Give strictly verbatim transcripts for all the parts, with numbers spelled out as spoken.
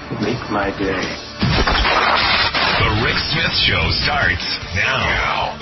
Make my day. The Rick Smith Show starts now.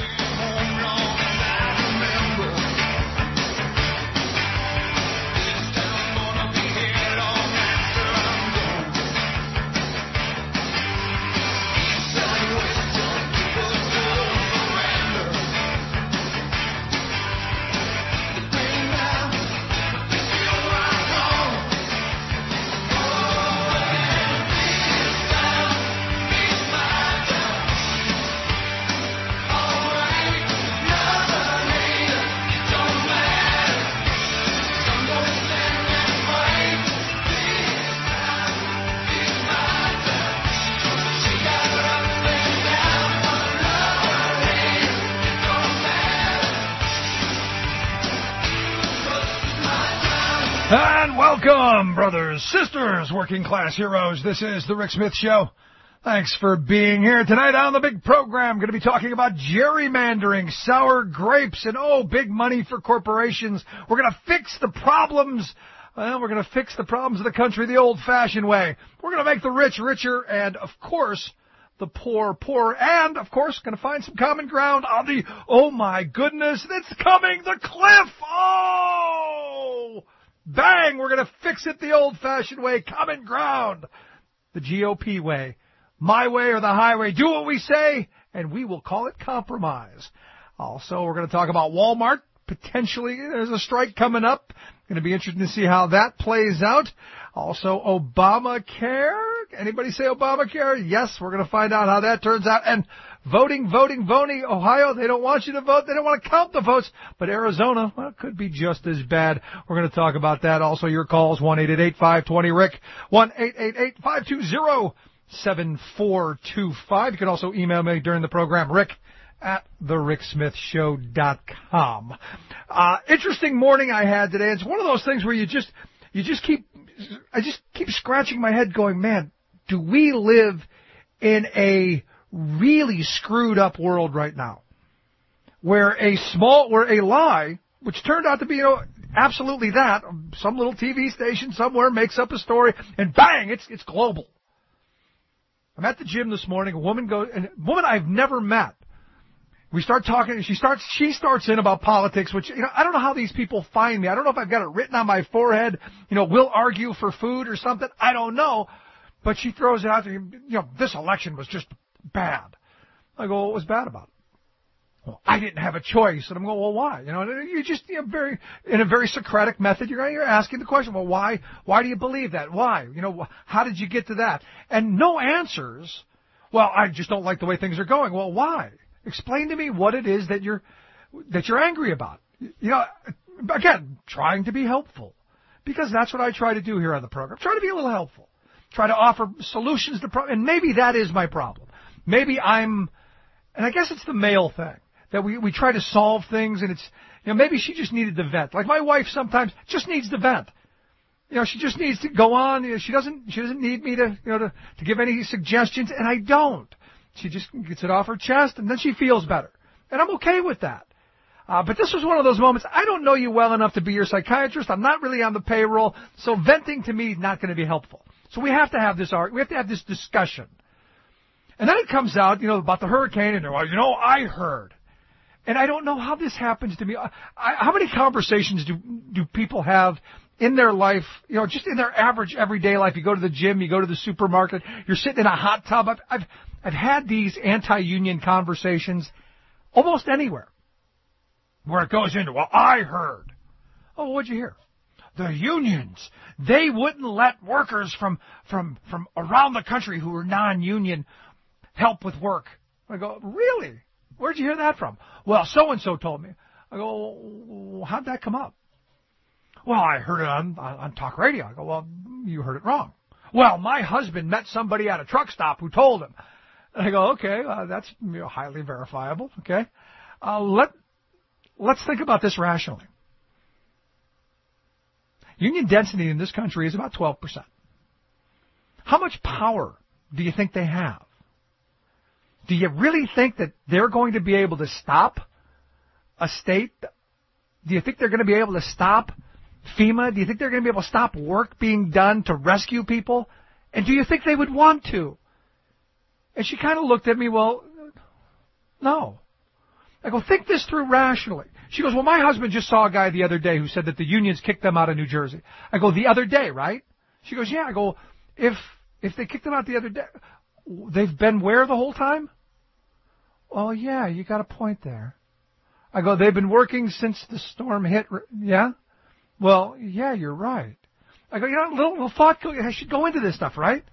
And welcome, brothers, sisters, working class heroes. This is the Rick Smith Show. Thanks for being here tonight on the big program. Going to be talking about gerrymandering, sour grapes, and oh, big money for corporations. We're going to fix the problems. Well, we're going to fix the problems of the country the old-fashioned way. We're going to make the rich richer and, of course, the poor poorer. And, of course, going to find some common ground on the, oh, my goodness, it's coming, the cliff. Oh! Bang! We're going to fix it the old-fashioned way, common ground, the G O P way, my way or the highway. Do what we say, and we will call it compromise. Also, we're going to talk about Walmart. Potentially, there's a strike coming up. Going to be interesting to see how that plays out. Also, Obamacare. Anybody say Obamacare? Yes, we're going to find out how that turns out. And voting, voting, voting. Ohio, they don't want you to vote. They don't want to count the votes. But Arizona, well, it could be just as bad. We're going to talk about that. Also, your calls, one eight eight eight, five two zero, Rick, one eight eight eight, five two zero, seven four two five. You can also email me during the program, Rick at the rick smith show dot com. Uh, interesting morning I had today. It's one of those things where you just, you just keep, I just keep scratching my head going, man, do we live in a really screwed up world right now where a small, where a lie, which turned out to be, you know, absolutely that, some little T V station somewhere makes up a story and bang, it's, it's global. I'm at the gym this morning. A woman goes, and a woman I've never met. We start talking, she starts, she starts in about politics, which, you know, I don't know how these people find me. I don't know if I've got it written on my forehead, you know, we'll argue for food or something. I don't know. But she throws it out there, you know, this election was just bad. I go, what was bad about it? Well, I didn't have a choice. And I'm going, well, why? You know, you just, you know, very, in a very Socratic method, you're, you're asking the question, well, why, why do you believe that? Why? You know, how did you get to that? And no answers. Well, I just don't like the way things are going. Well, why? Explain to me what it is that you're, that you're angry about. You know, again, trying to be helpful. Because that's what I try to do here on the program. Try to be a little helpful. Try to offer solutions to problems. And maybe that is my problem. Maybe I'm, and I guess it's the male thing, that we, we try to solve things and it's, you know, maybe she just needed to vent. Like my wife sometimes just needs to vent. You know, she just needs to go on. You know, she doesn't, she doesn't need me to, you know, to, to give any suggestions, and I don't. She just gets it off her chest, and then she feels better. And I'm okay with that. Uh, but this was one of those moments, I don't know you well enough to be your psychiatrist. I'm not really on the payroll, so venting to me is not going to be helpful. So we have to have this art. We have to have this discussion. And then it comes out, you know, about the hurricane, and they're like, you know, I heard. And I don't know how this happens to me. I, I, how many conversations do do people have in their life, you know, just in their average everyday life? You go to the gym, you go to the supermarket, you're sitting in a hot tub. I've, I've, I've had these anti-union conversations almost anywhere where it goes into, well, I heard. Oh, what'd you hear? The unions, they wouldn't let workers from, from, from around the country who were non-union help with work. I go, really? Where'd you hear that from? Well, so-and-so told me. I go, how'd that come up? Well, I heard it on, on, on talk radio. I go, well, you heard it wrong. Well, my husband met somebody at a truck stop who told him. And I go, okay, uh, that's, you know, highly verifiable, okay? Uh, let, let's think about this rationally. Union density in this country is about twelve percent. How much power do you think they have? Do you really think that they're going to be able to stop a state? Do you think they're going to be able to stop FEMA? Do you think they're going to be able to stop work being done to rescue people And do you think they would want to? And she kind of looked at me, well, no. I go, think this through rationally. She goes, well, my husband just saw a guy the other day who said that the unions kicked them out of New Jersey. I go, the other day, right? She goes, yeah. I go, if if they kicked them out the other day, they've been where the whole time? Well, yeah, you got a point there. I go, they've been working since the storm hit, yeah? Well, yeah, you're right. I go, you know, a little, little thought, I should go into this stuff, right?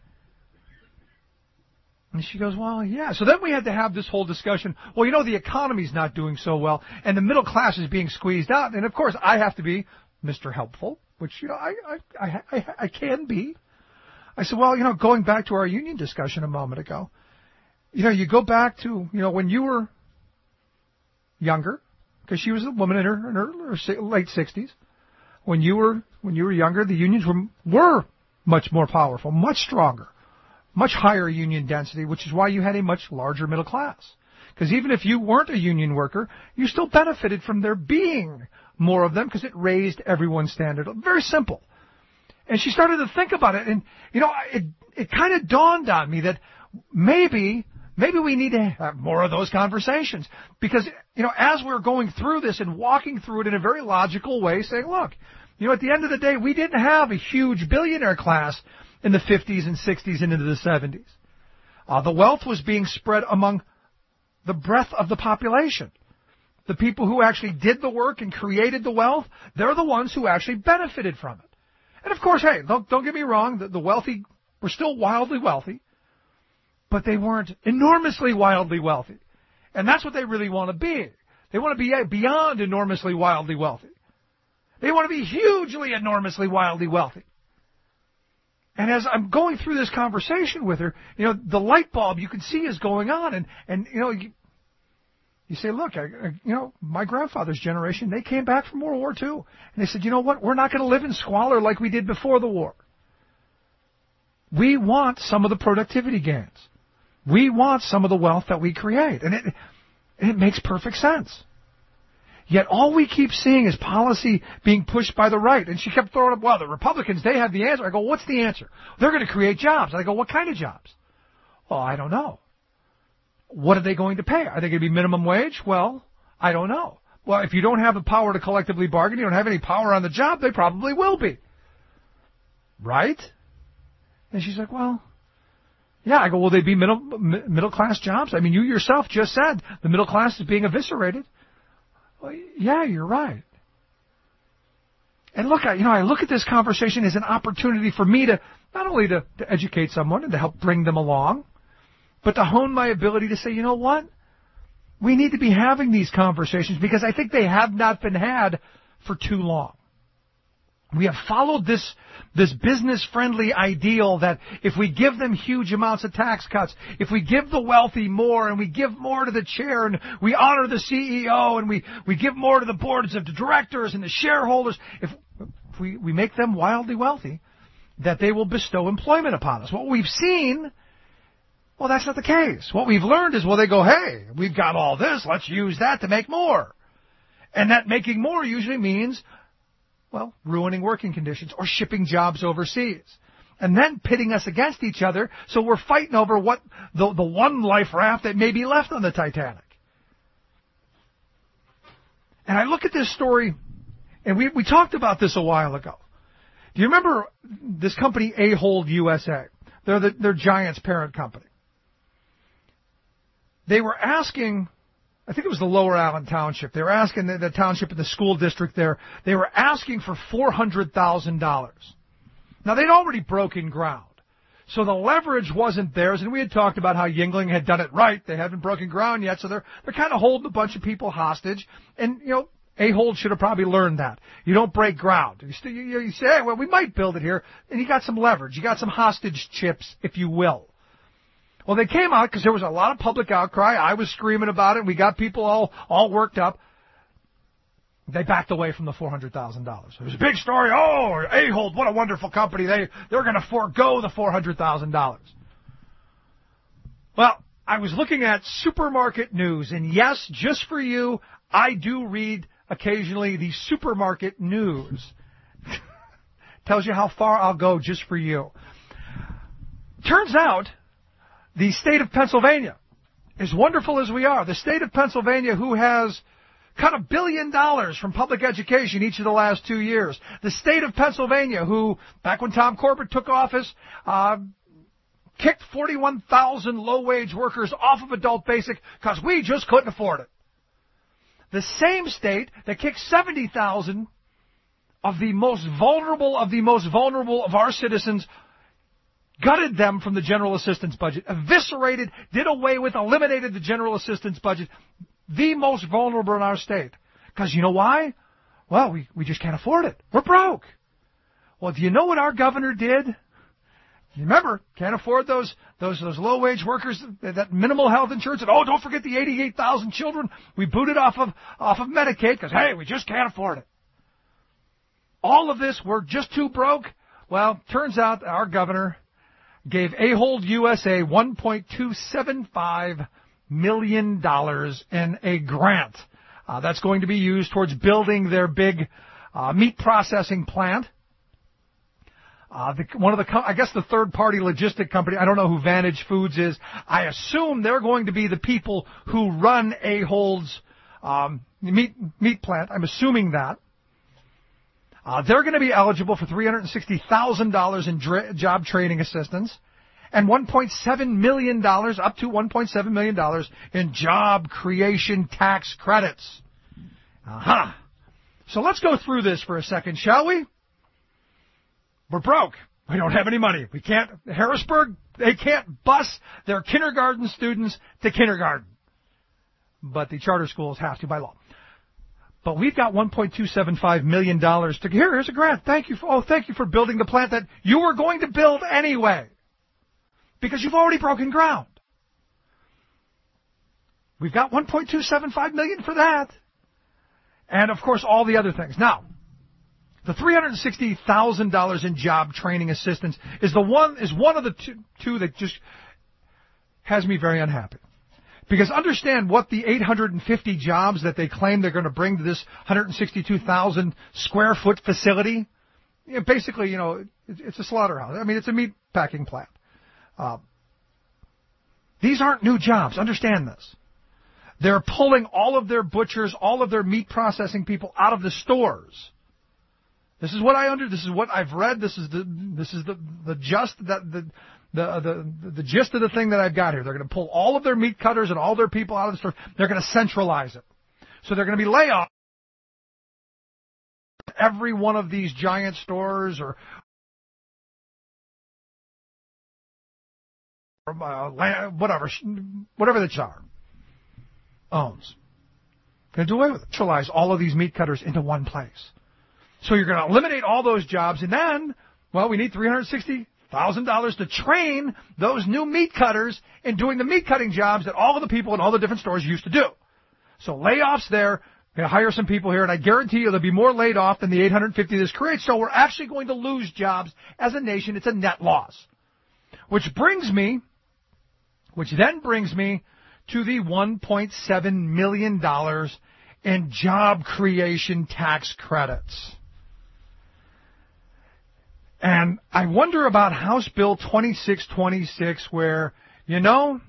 And she goes, well, yeah. So then we had to have this whole discussion. Well, you know, the economy's not doing so well, and the middle class is being squeezed out. And, of course, I have to be Mister Helpful, which, you know, I, I, I, I, I can be. I said, well, you know, going back to our union discussion a moment ago, you know, you go back to, you know, when you were younger, because she was a woman in her, in her, her late sixties. When you were when you were younger, the unions were were much more powerful, much stronger, much higher union density, which is why you had a much larger middle class. Because even if you weren't a union worker, you still benefited from there being more of them because it raised everyone's standard. Very simple. And she started to think about it, and you know, it it kind of dawned on me that maybe. Maybe we need to have more of those conversations because, you know, as we're going through this and walking through it in a very logical way, saying, look, you know, at the end of the day, we didn't have a huge billionaire class in the fifties and sixties and into the seventies. Uh, the wealth was being spread among the breadth of the population. The people who actually did the work and created the wealth, they're the ones who actually benefited from it. And, of course, hey, don't, don't get me wrong, the, the wealthy were still wildly wealthy. But they weren't enormously wildly wealthy. And that's what they really want to be. They want to be beyond enormously wildly wealthy. They want to be hugely enormously wildly wealthy. And as I'm going through this conversation with her, you know, the light bulb you can see is going on. And, and you know, you, you say, look, I, I, you know, my grandfather's generation, they came back from World War Two. And they said, you know what, we're not going to live in squalor like we did before the war. We want some of the productivity gains. We want some of the wealth that we create, and it, it makes perfect sense. Yet all we keep seeing is policy being pushed by the right. And she kept throwing up, well, the Republicans, they have the answer. I go, what's the answer? They're going to create jobs. I go, what kind of jobs? Well, I don't know. What are they going to pay? Are they going to be minimum wage? Well, I don't know. Well, if you don't have the power to collectively bargain, you don't have any power on the job, they probably will be. Right? And she's like, well... Yeah, I go, will they be middle middle class jobs? I mean, you yourself just said the middle class is being eviscerated. Well, yeah, you're right. And look, I, you know, I look at this conversation as an opportunity for me to not only to, to educate someone and to help bring them along, but to hone my ability to say, you know what? We need to be having these conversations because I think they have not been had for too long. We have followed this this business-friendly ideal that if we give them huge amounts of tax cuts, if we give the wealthy more and we give more to the chair and we honor the C E O and we, we give more to the boards of the directors and the shareholders, if, if we, we make them wildly wealthy, that they will bestow employment upon us. What we've seen, well, that's not the case. What we've learned is, well, they go, hey, we've got all this, let's use that to make more. And that making more usually means... well, ruining working conditions or shipping jobs overseas. And then pitting us against each other, so we're fighting over what the, the one life raft that may be left on the Titanic. And I look at this story, and we, we talked about this a while ago. Do you remember this company, Ahold U S A? They're the, they're Giant's parent company. They were asking... I think it was the Lower Allen Township. They were asking the, the township and the school district there. They were asking for four hundred thousand dollars. Now, they'd already broken ground. So the leverage wasn't theirs. And we had talked about how Yuengling had done it right. They haven't broken ground yet. So they're, they're kind of holding a bunch of people hostage. And, you know, Ahold should have probably learned that. You don't break ground. You, st- you, you say, hey, well, we might build it here. And you got some leverage. You got some hostage chips, if you will. Well, they came out because there was a lot of public outcry. I was screaming about it. We got people all, all worked up. They backed away from the four hundred thousand dollars. It was a big story. Oh, Ahold, what a wonderful company. They, they're going to forego the four hundred thousand dollars. Well, I was looking at supermarket news, and yes, just for you, I do read occasionally the supermarket news. Tells you how far I'll go just for you. Turns out the state of Pennsylvania, as wonderful as we are, the state of Pennsylvania, who has cut a billion dollars from public education each of the last two years. The state of Pennsylvania, who, back when Tom Corbett took office, uh, kicked forty-one thousand low-wage workers off of adult basic because we just couldn't afford it. The same state that kicked seventy thousand of the most vulnerable of the most vulnerable of our citizens, gutted them from the general assistance budget, eviscerated, did away with, eliminated the general assistance budget. The most vulnerable in our state. Because you know why? Well, we, we just can't afford it. We're broke. Well, do you know what our governor did? You remember, can't afford those those those low-wage workers, that minimal health insurance. And, oh, don't forget the eighty-eight thousand children we booted off of off of Medicaid because, hey, we just can't afford it. All of this, we're just too broke. Well, turns out our governor gave Ahold U S A one point two seven five million dollars in a grant. Uh, that's going to be used towards building their big uh, meat processing plant. Uh, the, one of the, I guess the third-party logistic company, I don't know who Vantage Foods is. I assume they're going to be the people who run Ahold's um, meat meat plant. I'm assuming that. Uh, they're going to be eligible for three hundred sixty thousand dollars in dra- job training assistance and one point seven million dollars, up to one point seven million dollars in job creation tax credits. Uh-huh. So let's go through this for a second, shall we? We're broke. We don't have any money. We can't, Harrisburg, they can't bus their kindergarten students to kindergarten. But the charter schools have to by law. But we've got one point two seven five million dollars to, here, here's a grant. Thank you for, oh, thank you for building the plant that you were going to build anyway. Because you've already broken ground. We've got one point two seven five million dollars for that. And, of course, all the other things. Now, the three hundred sixty thousand dollars in job training assistance is the one is one of the two, two that just has me very unhappy. Because understand what the eight hundred fifty jobs that they claim they're going to bring to this one hundred sixty-two thousand square foot facility. You know, basically, you know, it's a slaughterhouse. I mean, it's a meat packing plant. Uh, these aren't new jobs. Understand this. They're pulling all of their butchers, all of their meat processing people out of the stores. This is what I under. This is what I've read. This is the. This is the the just that the the the the gist of the thing that I've got here. They're going to pull all of their meat cutters and all their people out of the store. They're going to centralize it. So they're going to be layoffs. Every one of these giant stores or. Uh, whatever, whatever the czar owns. Going to do away with it. Centralize all of these meat cutters into one place. So you're going to eliminate all those jobs, and then, well, we need three hundred sixty thousand dollars to train those new meat cutters in doing the meat cutting jobs that all of the people in all the different stores used to do. So layoffs there. Going to hire some people here, and I guarantee you there'll be more laid off than the eight hundred fifty this creates. So we're actually going to lose jobs as a nation. It's a net loss. Which brings me, which then brings me to the one point seven million dollars in job creation tax credits. And I wonder about House Bill twenty-six twenty-six where, you know,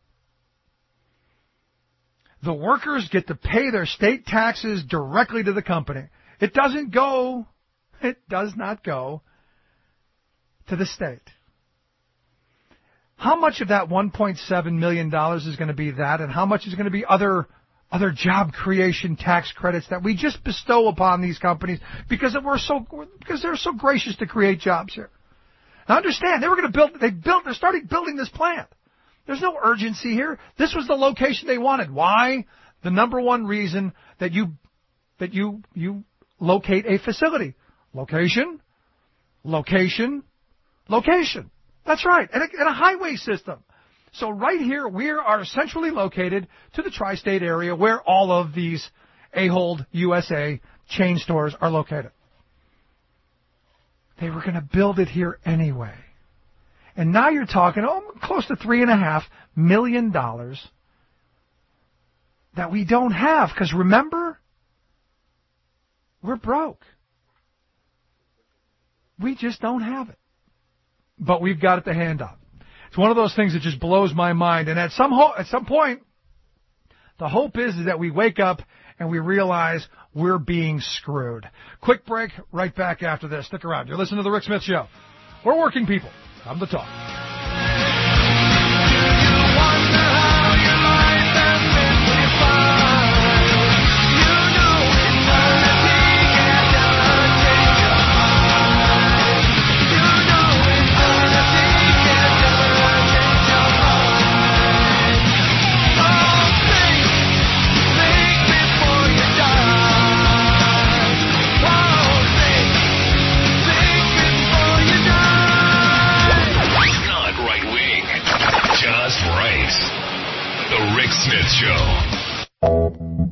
the workers get to pay their state taxes directly to the company. It doesn't go, it does not go to the state. How much of that one point seven million dollars is going to be that, and how much is going to be other other job creation tax credits that we just bestow upon these companies because we're so because they're so gracious to create jobs here? Now understand, they were going to build. They built. They're starting building this plant. There's no urgency here. This was the location they wanted. Why? The number one reason that you that you you locate a facility: location, location, location. That's right, and a, and a highway system. So right here, we are centrally located to the tri-state area where all of these Ahold U S A chain stores are located. They were going to build it here anyway. And now you're talking oh, close to three and a half million dollars that we don't have. Because remember, we're broke. We just don't have it. But we've got it to hand out. It's one of those things that just blows my mind. And at some ho- at some point, the hope is, is that we wake up and we realize we're being screwed. Quick break, right back after this. Stick around. You're listening to The Rick Smith Show. We're working people. Come to talk. Smith Show.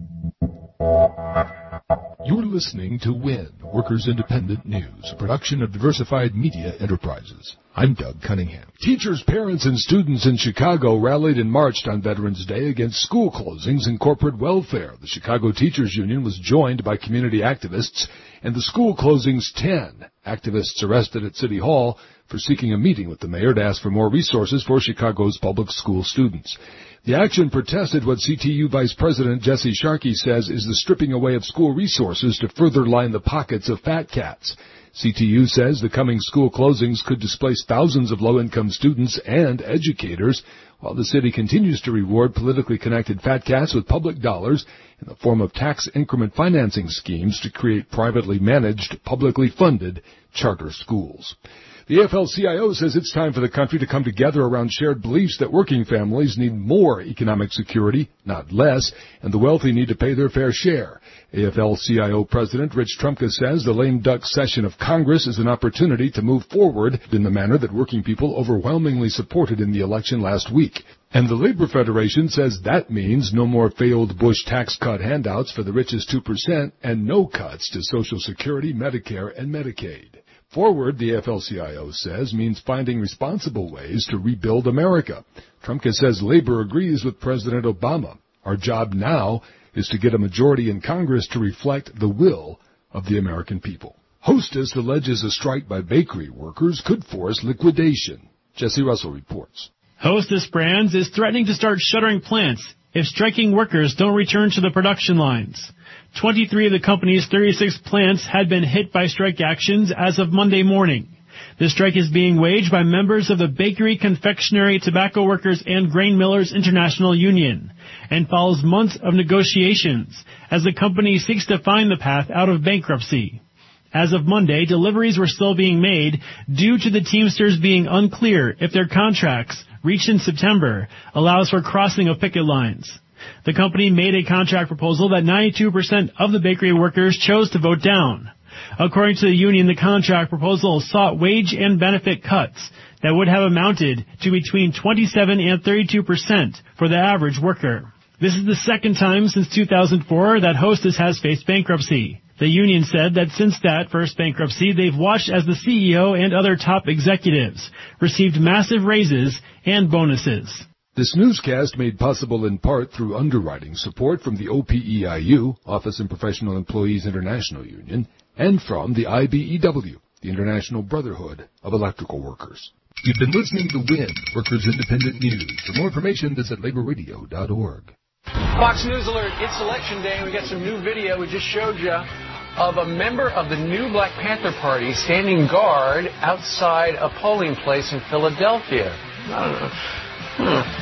You're listening to W I N, Workers Independent News, a production of Diversified Media Enterprises. I'm Doug Cunningham. Teachers, parents, and students in Chicago rallied and marched on Veterans Day against school closings and corporate welfare. The Chicago Teachers Union was joined by community activists and the school closings ten. Activists arrested at City Hall for seeking a meeting with the mayor to ask for more resources for Chicago's public school students. The action protested what C T U Vice President Jesse Sharkey says is the stripping away of school resources to further line the pockets of fat cats. C T U says the coming school closings could displace thousands of low-income students and educators, while the city continues to reward politically connected fat cats with public dollars in the form of tax increment financing schemes to create privately managed, publicly funded charter schools. The A F L C I O says it's time for the country to come together around shared beliefs that working families need more economic security, not less, and the wealthy need to pay their fair share. A F L C I O President Rich Trumka says the lame duck session of Congress is an opportunity to move forward in the manner that working people overwhelmingly supported in the election last week. And the Labor Federation says that means no more failed Bush tax cut handouts for the richest two percent and no cuts to Social Security, Medicare, and Medicaid. Forward, the A F L C I O says, means finding responsible ways to rebuild America. Trumka says labor agrees with President Obama. Our job now is to get a majority in Congress to reflect the will of the American people. Hostess alleges a strike by bakery workers could force liquidation. Jesse Russell reports. Hostess Brands is threatening to start shuttering plants if striking workers don't return to the production lines. twenty-three of the company's thirty-six plants had been hit by strike actions as of Monday morning. The strike is being waged by members of the Bakery, Confectionery, Tobacco Workers, and Grain Millers International Union and follows months of negotiations as the company seeks to find the path out of bankruptcy. As of Monday, deliveries were still being made due to the Teamsters being unclear if their contracts, reached in September, allows for crossing of picket lines. The company made a contract proposal that ninety-two percent of the bakery workers chose to vote down. According to the union, the contract proposal sought wage and benefit cuts that would have amounted to between twenty-seven and thirty-two percent for the average worker. This is the second time since two thousand four that Hostess has faced bankruptcy. The union said that since that first bankruptcy, they've watched as the C E O and other top executives received massive raises and bonuses. This newscast made possible in part through underwriting support from the O P E I U, Office and Professional Employees International Union, and from the I B E W, the International Brotherhood of Electrical Workers. You've been listening to W I N, Workers Independent News. For more information, visit labor radio dot org. Fox News Alert, it's Election Day, and we got some new video we just showed you of a member of the new Black Panther Party standing guard outside a polling place in Philadelphia. I don't know. Hmm.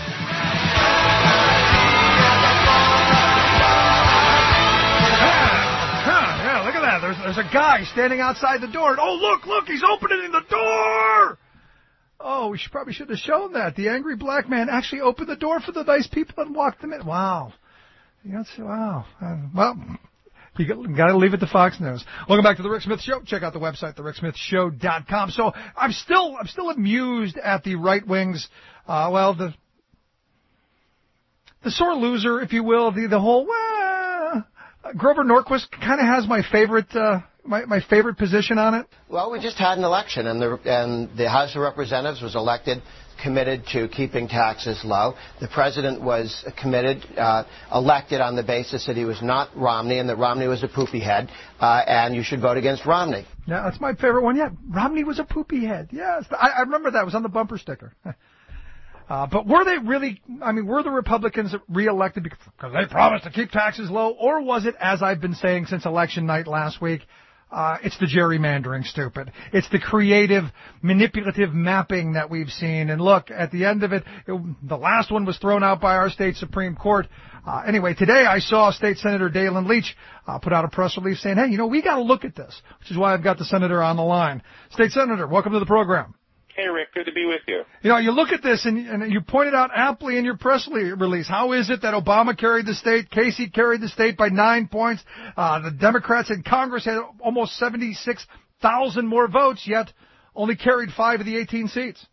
Yeah, yeah, look at that. There's, there's a guy standing outside the door. And, oh, look, look, he's opening the door. Oh, we should, probably should have shown that. The angry black man actually opened the door for the nice people and walked them in. Wow. That's, wow. Uh, well, you got to leave it to Fox News. Welcome back to the Rick Smith Show. Check out the website, the rick smith show dot com. So I'm still, I'm still amused at the right wing's, uh, well, the, the sore loser, if you will, the, the whole, well, uh, Grover Norquist kind of has my favorite, uh, my, my favorite position on it. Well, we just had an election, and the, and the House of Representatives was elected, committed to keeping taxes low. The president was committed, uh, elected on the basis that he was not Romney and that Romney was a poopy head, uh, and you should vote against Romney. Yeah, that's my favorite one yet. Romney was a poopy head. Yes, I, I remember that. It was on the bumper sticker. Uh, but were they really, I mean, were the Republicans reelected because, because they promised to keep taxes low, or was it, as I've been saying since election night last week, uh, it's the gerrymandering, stupid. It's the creative, manipulative mapping that we've seen. And look, at the end of it, it the last one was thrown out by our state Supreme Court. Uh, anyway, today I saw State Senator Dalen Leach uh, put out a press release saying, hey, you know, we got to look at this, which is why I've got the senator on the line. State Senator, welcome to the program. Hey, Rick, good to be with you. You know, you look at this, and, and you pointed out aptly in your press release, how is it that Obama carried the state, Casey carried the state by nine points, uh, the Democrats in Congress had almost seventy-six thousand more votes, yet only carried five of the eighteen seats?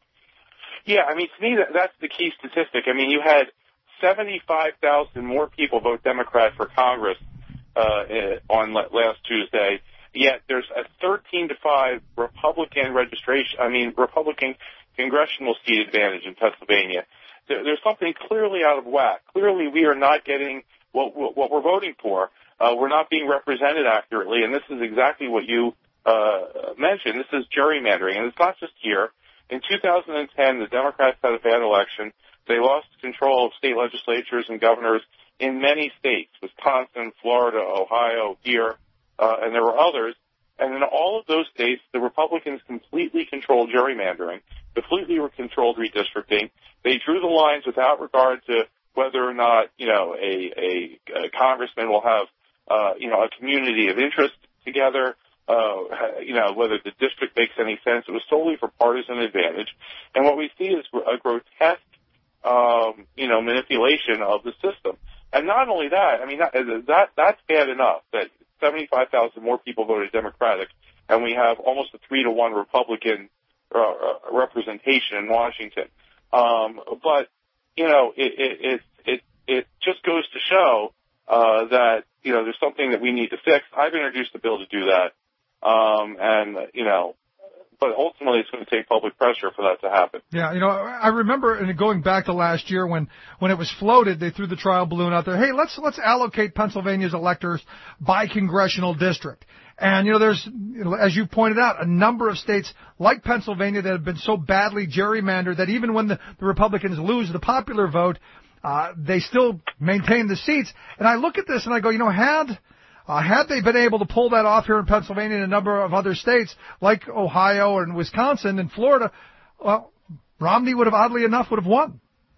Yeah, I mean, to me, that, that's the key statistic. I mean, you had seventy-five thousand more people vote Democrat for Congress uh, on last Tuesday. Yet there's a thirteen to five Republican registration, I mean, Republican congressional seat advantage in Pennsylvania. There, there's something clearly out of whack. Clearly we are not getting what, what we're voting for. Uh, we're not being represented accurately, and this is exactly what you uh, mentioned. This is gerrymandering, and it's not just here. In two thousand ten, the Democrats had a bad election. They lost control of state legislatures and governors in many states, Wisconsin, Florida, Ohio, here. Uh, and there were others, and in all of those states, the Republicans completely controlled gerrymandering, completely controlled redistricting. They drew the lines without regard to whether or not, you know, a, a, a congressman will have, uh, you know, a community of interest together, uh, you know, whether the district makes any sense. It was solely for partisan advantage. And what we see is a grotesque, um, you know, manipulation of the system. And not only that, I mean, that, that that's bad enough that seventy-five thousand more people voted Democratic, and we have almost a three to one Republican uh, representation in Washington. Um, but you know, it it it it, it just goes to show uh, that you know there's something that we need to fix. I've introduced a bill to do that, um, and you know. But ultimately, it's going to take public pressure for that to happen. Yeah, you know, I remember and going back to last year when, when it was floated, they threw the trial balloon out there. Hey, let's let's allocate Pennsylvania's electors by congressional district. And, you know, there's, you know, as you pointed out, a number of states like Pennsylvania that have been so badly gerrymandered that even when the, the Republicans lose the popular vote, uh, they still maintain the seats. And I look at this and I go, you know, had... Uh, had they been able to pull that off here in Pennsylvania and a number of other states like Ohio and Wisconsin and Florida, well, Romney would have, oddly enough, would have won.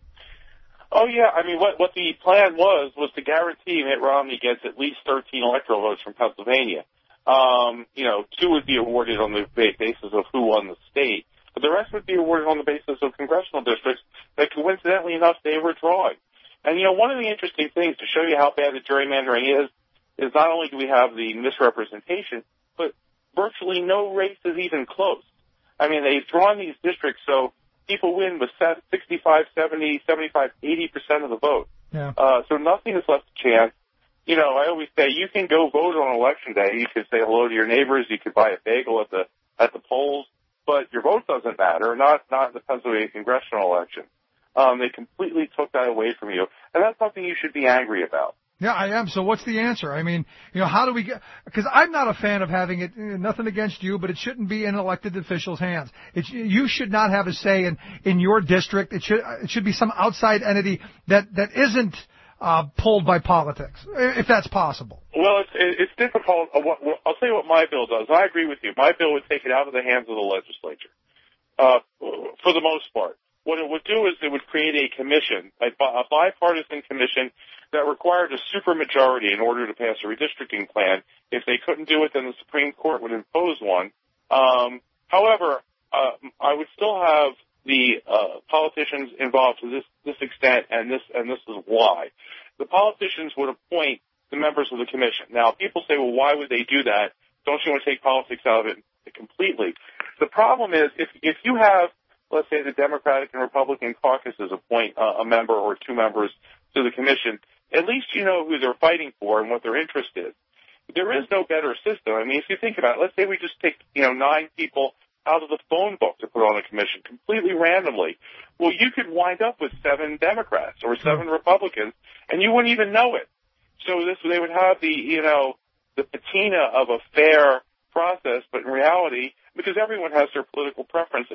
Oh, yeah. I mean, what, what the plan was was to guarantee Mitt Romney gets at least thirteen electoral votes from Pennsylvania. Um, you know, two would be awarded on the basis of who won the state, but the rest would be awarded on the basis of congressional districts that, coincidentally enough, they were drawing. And, you know, one of the interesting things to show you how bad the gerrymandering is, is not only do we have the misrepresentation, but virtually no race is even close. I mean, they've drawn these districts so people win with sixty-five, seventy, seventy-five, eighty percent of the vote. Yeah. Uh, so nothing is left to chance. You know, I always say you can go vote on election day. You can say hello to your neighbors. You could buy a bagel at the at the polls, but your vote doesn't matter. Not not in the Pennsylvania congressional election. Um, they completely took that away from you, and that's something you should be angry about. Yeah, I am. So what's the answer? I mean, you know, how do we get, because I'm not a fan of having it, nothing against you, but it shouldn't be in elected officials' hands. It, you should not have a say in, in your district. It should, it should be some outside entity that, that isn't, uh, pulled by politics, if that's possible. Well, it's, it's difficult. I'll tell you what my bill does. I agree with you. My bill would take it out of the hands of the legislature, uh, for the most part. What it would do is it would create a commission, a, a bipartisan commission that required a supermajority in order to pass a redistricting plan. If they couldn't do it, then the Supreme Court would impose one. Um, however, uh, I would still have the uh, politicians involved to this, this extent, and this and this is why. The politicians would appoint the members of the commission. Now, people say, well, why would they do that? Don't you want to take politics out of it completely? The problem is, if if you have, let's say, the Democratic and Republican caucuses appoint uh, a member or two members to the commission, at least you know who they're fighting for and what their interest is. There is no better system. I mean, if you think about it, let's say we just take, you know, nine people out of the phone book to put on a commission completely randomly. Well, you could wind up with seven Democrats or seven Republicans, and you wouldn't even know it. So this, they would have the, you know, the patina of a fair process, but in reality, because everyone has their political preferences.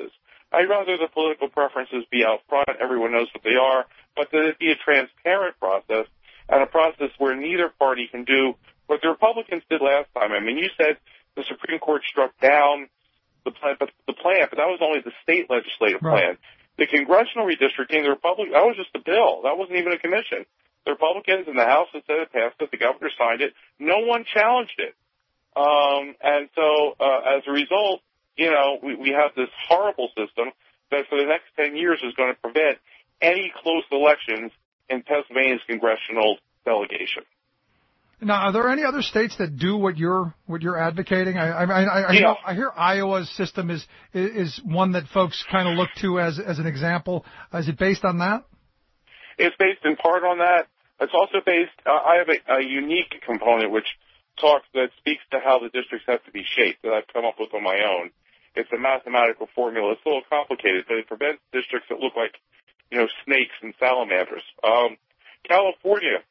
I'd rather the political preferences be out front, everyone knows what they are, but that it be a transparent process and a process where neither party can do what the Republicans did last time. I mean, you said the Supreme Court struck down the plan, but the plan, but that was only the state legislative Right. plan. The congressional redistricting, the Republic, that was just a bill. That wasn't even a commission. The Republicans in the House and Senate passed it. The governor signed it. No one challenged it. Um, and so, uh, as a result, you know, we, we have this horrible system that for the next ten years is going to prevent any close elections in Pennsylvania's congressional delegation. Now, are there any other states that do what you're what you're advocating? I I I, I, Yeah. know, I hear Iowa's system is is one that folks kind of look to as as an example. Is it based on that? It's based in part on that. It's also based. Uh, I have a, a unique component which talks that speaks to how the districts have to be shaped that I've come up with on my own. It's a mathematical formula. It's a little complicated, but it prevents districts that look like, you know, snakes and salamanders. Um, California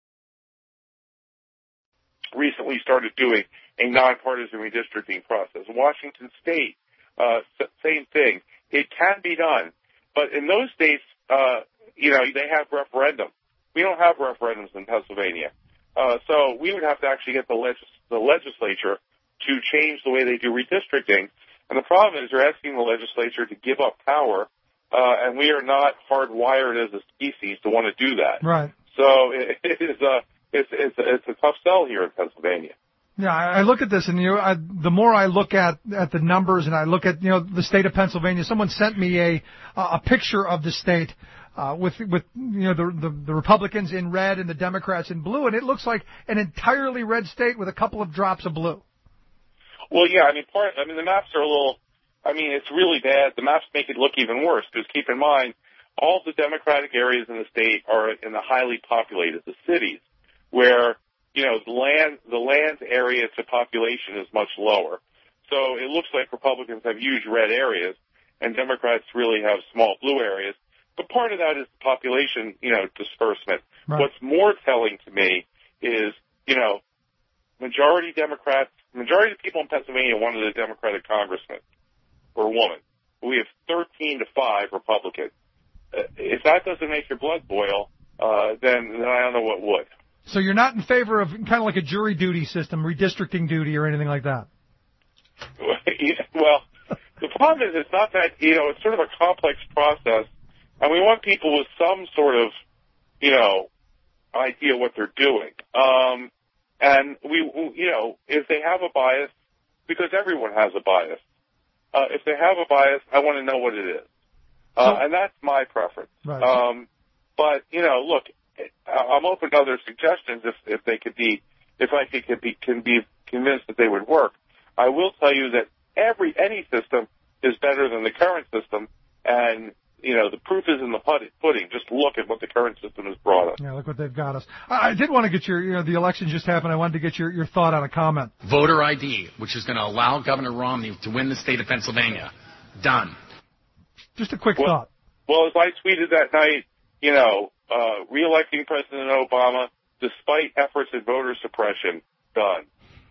recently started doing a nonpartisan redistricting process. Washington State, uh, same thing. It can be done, but in those states, uh, you know, they have referendum. We don't have referendums in Pennsylvania, uh, so we would have to actually get the, legis- the legislature to change the way they do redistricting. And the problem is they're asking the legislature to give up power, uh, and we are not hardwired as a species to want to do that. Right. So it, it is a it's it's a, it's a tough sell here in Pennsylvania. Yeah, I I look at this, and you know, I, the more I look at at the numbers, and I look at you know the state of Pennsylvania. Someone sent me a a picture of the state uh, with with you know the, the the Republicans in red and the Democrats in blue, and it looks like an entirely red state with a couple of drops of blue. Well, yeah, I mean, part. I mean, the maps are a little. I mean, it's really bad. The maps make it look even worse because keep in mind, all the Democratic areas in the state are in the highly populated, the cities, where you know the land the land area to population is much lower. So it looks like Republicans have huge red areas, and Democrats really have small blue areas. But part of that is the population, you know, disbursement. Right. What's more telling to me is, you know, majority Democrats. Majority of the people in Pennsylvania wanted a Democratic congressman or woman. We have thirteen to five Republicans. Uh, if that doesn't make your blood boil, uh, then, then I don't know what would. So you're not in favor of kind of like a jury duty system, redistricting duty, or anything like that? Well, the problem is it's not that, you know, it's sort of a complex process, and we want people with some sort of, you know, idea what they're doing. Um, And we, you know, if they have a bias, because everyone has a bias, uh, if they have a bias, I want to know what it is. Uh, So, and that's my preference. Right. Um, but, you know, look, I'm open to other suggestions if, if they could be, if I could, could be, can be convinced that they would work. I will tell you that every, any system is better than the current system, and, you know, the proof is in the pudding. Just look at what the current system has brought us. Yeah, look what they've got us. I, I did want to get your, you know, the election just happened. I wanted to get your, your thought on a comment. Voter I D, which is going to allow Governor Romney to win the state of Pennsylvania. Done. Just a quick well, thought. Well, as I tweeted that night, you know, uh, re-electing President Obama, despite efforts at voter suppression, done.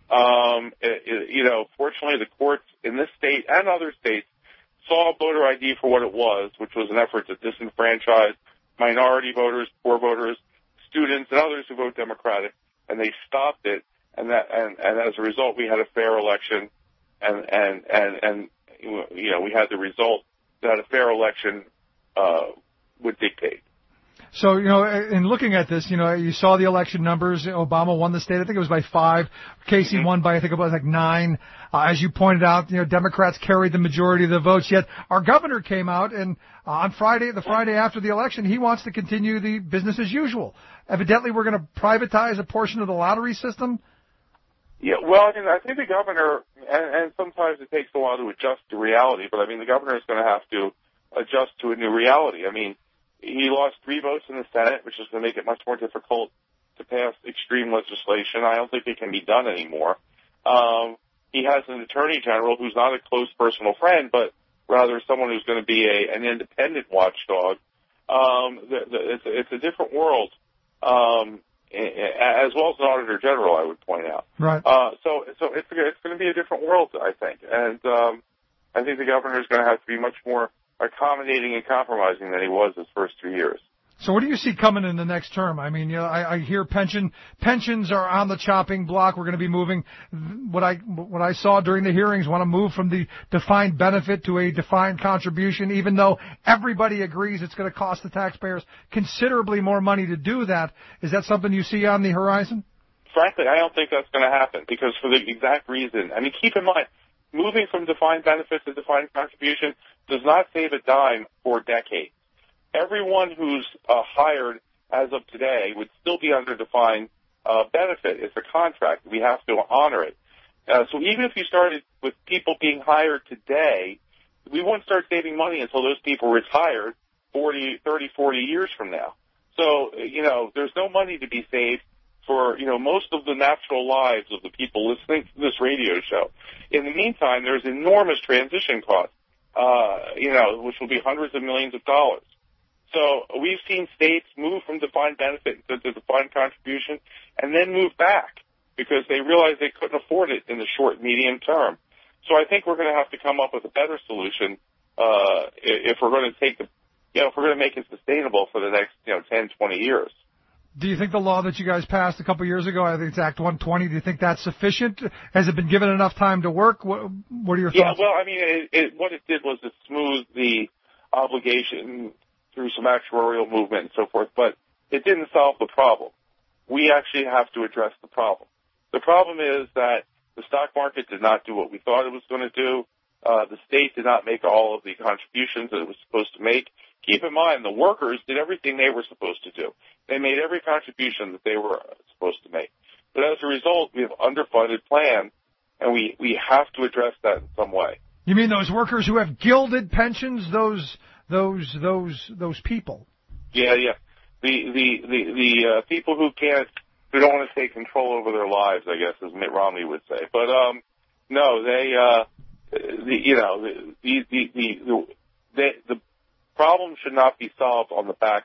Um, it, it, you know, fortunately, the courts in this state and other states saw voter I D for what it was, which was an effort to disenfranchise minority voters, poor voters, students, and others who vote Democratic, and they stopped it. And that, and, and as a result, we had a fair election, and and and and you know, we had the result that a fair election uh, would dictate. So, you know, in looking at this, you know, you saw the election numbers. Obama won the state. I think it was by five. Casey mm-hmm. won by, I think it was like nine. Uh, as you pointed out, you know, Democrats carried the majority of the votes. Yet our governor came out and uh, on Friday, the Friday after the election, he wants to continue the business as usual. Evidently, we're going to privatize a portion of the lottery system. Yeah, well, I mean, I think the governor, and, and sometimes it takes a while to adjust to reality, but I mean, the governor is going to have to adjust to a new reality. I mean, he lost three votes in the Senate, which is going to make it much more difficult to pass extreme legislation. I don't think it can be done anymore. Um, he has an attorney general who's not a close personal friend, but rather someone who's going to be a, an independent watchdog. Um, the, the, it's, it's a different world, um, as well as an auditor general, I would point out. Right. Uh, so, so it's, it's going to be a different world, I think. And, um, I think the governor is going to have to be much more accommodating and compromising than he was his first two years. So what do you see coming in the next term? I mean, you know, I, I hear pension pensions are on the chopping block. We're going to be moving. What I what I saw during the hearings want to move from the defined benefit to a defined contribution, even though everybody agrees it's going to cost the taxpayers considerably more money to do that. Is that something you see on the horizon? Frankly, I don't think that's going to happen because for the exact reason. I mean, keep in mind, moving from defined benefit to defined contribution does not save a dime for decades. Everyone who's uh, hired as of today would still be under defined uh, benefit. It's a contract. We have to honor it. Uh, so even if you started with people being hired today, we won't start saving money until those people retired forty, thirty, forty years from now. So, you know, there's no money to be saved for, you know, most of the natural lives of the people listening to this radio show. In the meantime, there's enormous transition costs, uh, you know, which will be hundreds of millions of dollars. So we've seen states move from defined benefit to defined contribution and then move back because they realized they couldn't afford it in the short and medium term. So I think we're going to have to come up with a better solution uh, if we're going to take the, you know, if we're going to make it sustainable for the next, you know, ten, twenty years. Do you think the law that you guys passed a couple of years ago, I think it's Act one twenty, do you think that's sufficient? Has it been given enough time to work? What, what are your thoughts? Yeah, well, I mean, it, it, what it did was it smoothed the obligation through some actuarial movement and so forth, but it didn't solve the problem. We actually have to address the problem. The problem is that the stock market did not do what we thought it was going to do. Uh, the state did not make all of the contributions that it was supposed to make. Keep in mind, the workers did everything they were supposed to do. They made every contribution that they were supposed to make. But as a result, we have underfunded plans, and we, we have to address that in some way. You mean those workers who have gilded pensions, those those those those people? Yeah, yeah. The the the, the uh, people who can't, who don't want to take control over their lives, I guess, as Mitt Romney would say. But um, no, they, uh, the, you know, the the the the, the, the problem should not be solved on the back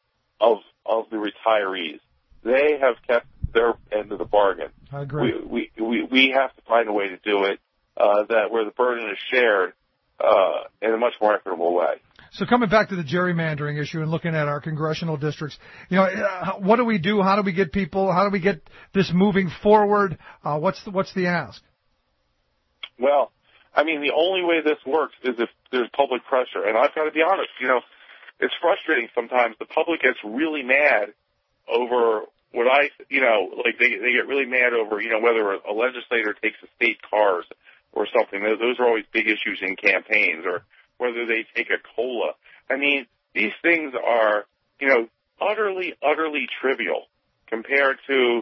of of the retirees. They have kept their end of the bargain. I agree. We we we, we have to find a way to do it uh, that where the burden is shared uh, in a much more equitable way. So coming back to the gerrymandering issue and looking at our congressional districts, you know, uh, what do we do? How do we get people? How do we get this moving forward? Uh, what's the, what's the ask? Well, I mean, the only way this works is if there's public pressure. And I've got to be honest, you know, it's frustrating sometimes. The public gets really mad over what I, you know, like they they get really mad over, you know, whether a, a legislator takes a state cars or something. Those are always big issues in campaigns, or whether they take a COLA. I mean, these things are, you know, utterly, utterly trivial compared to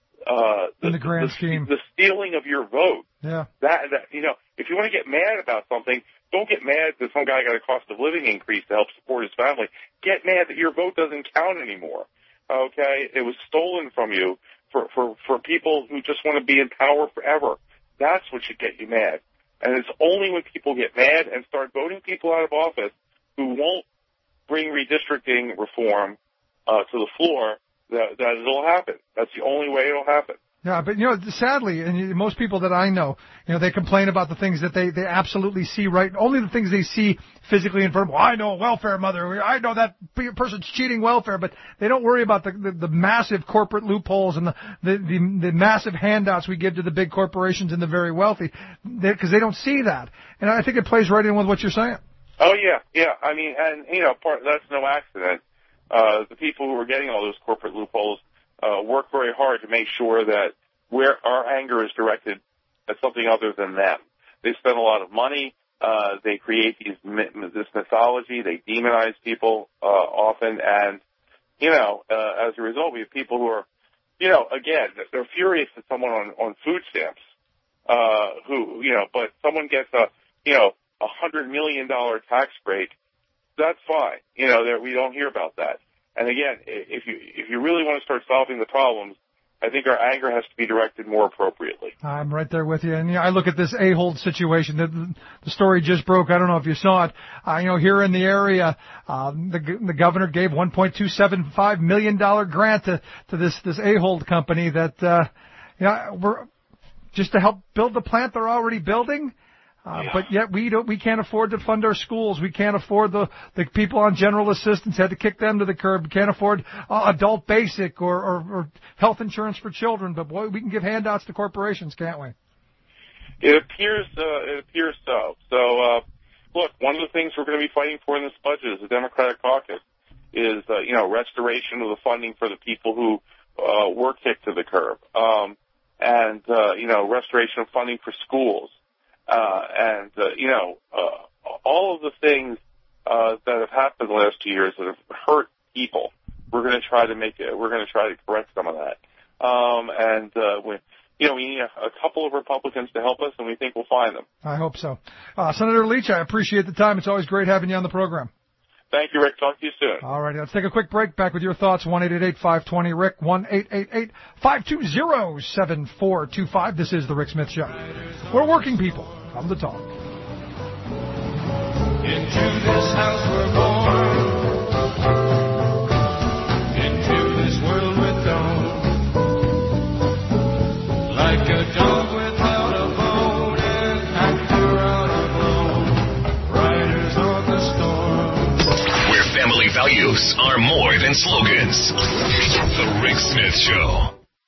uh, the, in the grand the, scheme, the stealing of your vote. Yeah. That, that, you know, if you want to get mad about something, don't get mad that some guy got a cost of living increase to help support his family. Get mad that your vote doesn't count anymore. Okay? It was stolen from you for, for, for people who just want to be in power forever. That's what should get you mad. And it's only when people get mad and start voting people out of office who won't bring redistricting reform uh, to the floor that, that it'll happen. That's the only way it'll happen. Yeah, but, you know, sadly, and most people that I know, you know, they complain about the things that they, they absolutely see right, only the things they see physically in front of them. Well, I know a welfare mother. I know that person's cheating welfare, but they don't worry about the, the, the massive corporate loopholes and the, the, the, the massive handouts we give to the big corporations and the very wealthy, because they, they don't see that. And I think it plays right in with what you're saying. Oh, yeah, yeah. I mean, and, you know, part, that's no accident. Uh, the people who are getting all those corporate loopholes Uh, work very hard to make sure that where our anger is directed at something other than them. They spend a lot of money. Uh, they create these this mythology. They demonize people uh, often, and you know, uh, as a result, we have people who are, you know, again, they're furious at someone on on food stamps, uh, who you know, but someone gets a you know a hundred million dollar tax break. That's fine. You know, there, we don't hear about that. And again, if you if you really want to start solving the problems, I think our anger has to be directed more appropriately. I'm right there with you. And you know, I look at this Ahold situation. The, the story just broke. I don't know if you saw it. Uh, you know, here in the area, um, the the governor gave one point two seven five million dollar grant to to this this Ahold company that uh, you know we're just to help build the plant they're already building. Uh, but yet we don't, we can't afford to fund our schools. We can't afford the, the people on general assistance, had to kick them to the curb. We can't afford uh, adult basic or, or, or health insurance for children. But boy, we can give handouts to corporations, can't we? It appears, uh, it appears so. So, uh, look, one of the things we're going to be fighting for in this budget as the Democratic caucus is, uh, you know, restoration of the funding for the people who, uh, were kicked to the curb. Um, and, uh, you know, restoration of funding for schools. Uh, and, uh, you know, uh, all of the things, uh, that have happened the last two years that have hurt people, we're going to try to make it, we're going to try to correct some of that. Um, and, uh, we, you know, we need a, a couple of Republicans to help us, and we think we'll find them. I hope so. Uh, Senator Leach, I appreciate the time. It's always great having you on the program. Thank you, Rick. Talk to you soon. All righty. Let's take a quick break. Back with your thoughts. one eight eight eight, five two zero, R I C K. one eight eight eight, five two zero, seven four two five. This is The Rick Smith Show. We're working people. Come to talk. Into this house we're born. Into this world we're thrown. Like a dog without a bone, an actor out alone. Riders on the storm. Where family values are more than slogans. The Rick Smith Show.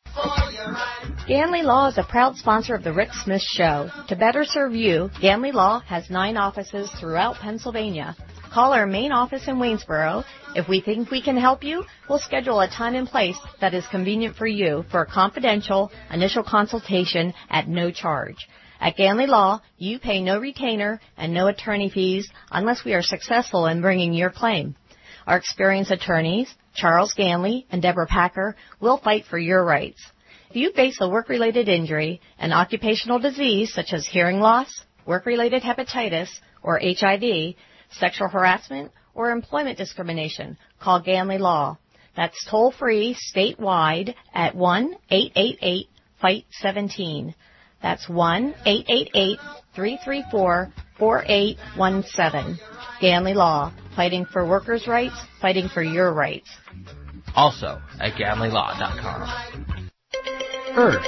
Ganley Law is a proud sponsor of The Rick Smith Show. To better serve you, Ganley Law has nine offices throughout Pennsylvania. Call our main office in Waynesboro. If we think we can help you, we'll schedule a time and place that is convenient for you for a confidential initial consultation at no charge. At Ganley Law, you pay no retainer and no attorney fees unless we are successful in bringing your claim. Our experienced attorneys, Charles Ganley and Deborah Packer, will fight for your rights. If you face a work-related injury, an occupational disease such as hearing loss, work-related hepatitis, or H I V, sexual harassment, or employment discrimination, call Ganley Law. That's toll-free statewide at one eight eight eight, fight seventeen. That's one eight eight eight, three three four, four eight one seven. Ganley Law, fighting for workers' rights, fighting for your rights. Also at ganley law dot com. Earth,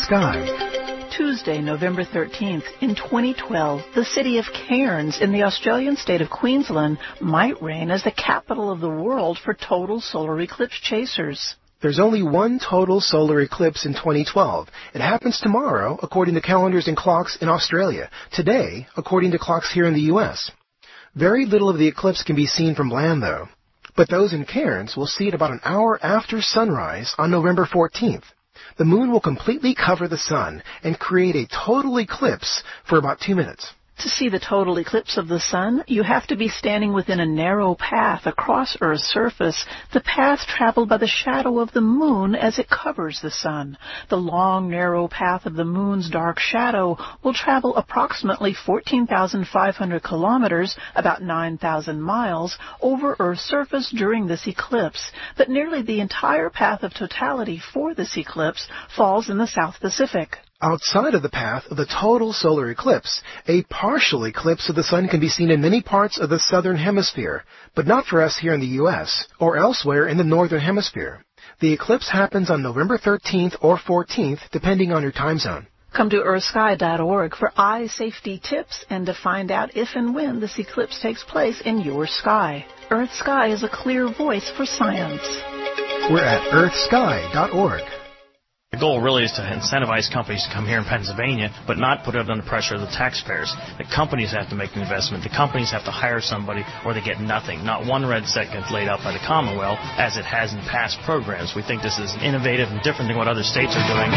Sky. Tuesday, November thirteenth, in twenty twelve, the city of Cairns in the Australian state of Queensland might reign as the capital of the world for total solar eclipse chasers. There's only one total solar eclipse in twenty twelve. It happens tomorrow, according to calendars and clocks in Australia. Today, according to clocks here in the U S. Very little of the eclipse can be seen from land, though. But those in Cairns will see it about an hour after sunrise on November fourteenth. The moon will completely cover the sun and create a total eclipse for about two minutes. To see the total eclipse of the sun, you have to be standing within a narrow path across Earth's surface, the path traveled by the shadow of the moon as it covers the sun. The long, narrow path of the moon's dark shadow will travel approximately fourteen thousand five hundred kilometers, about nine thousand miles, over Earth's surface during this eclipse, but nearly the entire path of totality for this eclipse falls in the South Pacific. Outside of the path of the total solar eclipse, a partial eclipse of the sun can be seen in many parts of the southern hemisphere, but not for us here in the U S or elsewhere in the northern hemisphere. The eclipse happens on November thirteenth or fourteenth, depending on your time zone. Come to earth sky dot org for eye safety tips and to find out if and when this eclipse takes place in your sky. Earth Sky is a clear voice for science. We're at earth sky dot org. The goal really is to incentivize companies to come here in Pennsylvania, but not put it under pressure of the taxpayers. The companies have to make an investment. The companies have to hire somebody, or they get nothing. Not one red cent gets laid out by the Commonwealth, as it has in past programs. We think this is innovative and different than what other states are doing.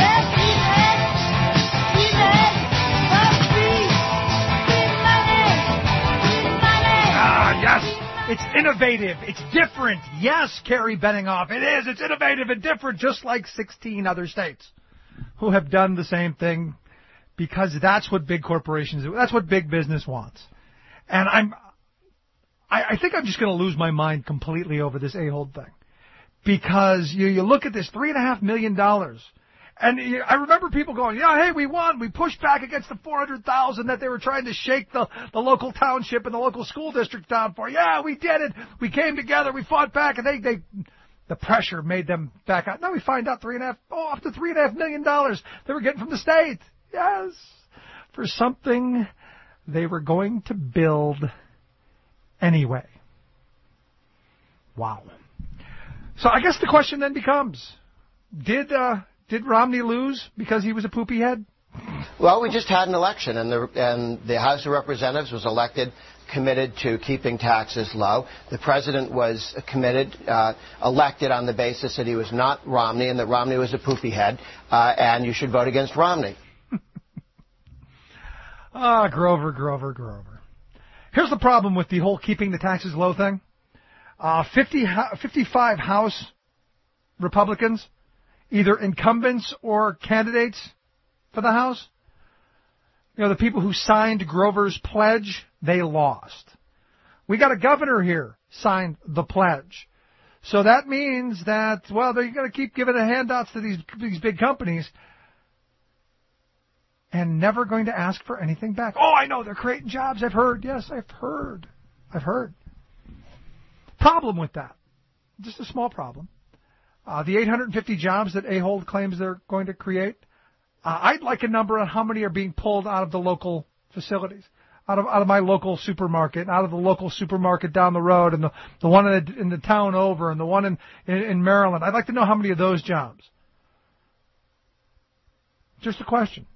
Ah, yes. It's innovative. It's different. Yes, Carrie Benningoff, it is. It's innovative and different, just like sixteen other states who have done the same thing, because that's what big corporations do. That's what big business wants. And I'm, I, I think I'm just going to lose my mind completely over this a-hole thing, because you, you look at this three and a half million dollars. And I remember people going, yeah, hey, we won. We pushed back against the four hundred thousand that they were trying to shake the, the local township and the local school district down for. Yeah, we did it. We came together. We fought back, and they, they, the pressure made them back out. Now we find out three and a half, oh, up to three and a half million dollars they were getting from the state. Yes. for something they were going to build anyway. Wow. So I guess the question then becomes, did uh, did Romney lose because he was a poopy head? Well, we just had an election, and the and the House of Representatives was elected committed to keeping taxes low. The president was committed, uh, elected on the basis that he was not Romney and that Romney was a poopy head, uh, and you should vote against Romney. Ah, Grover, Grover, Grover. Here's the problem with the whole keeping the taxes low thing. Uh, fifty, fifty-five House Republicans, either incumbents or candidates for the House, you know, the people who signed Grover's pledge, they lost. We got a governor here signed the pledge. So that means that, well, they're going to keep giving the handouts to these these big companies and never going to ask for anything back. Oh, I know, they're creating jobs. I've heard. Yes, I've heard. I've heard. Problem with that, just a small problem. Uh, the eight hundred fifty jobs that Ahold claims they're going to create, uh, I'd like a number on how many are being pulled out of the local facilities, out of out of my local supermarket, out of the local supermarket down the road, and the, the one in the, in the town over, and the one in, in, in Maryland. I'd like to know how many of those jobs. Just a question.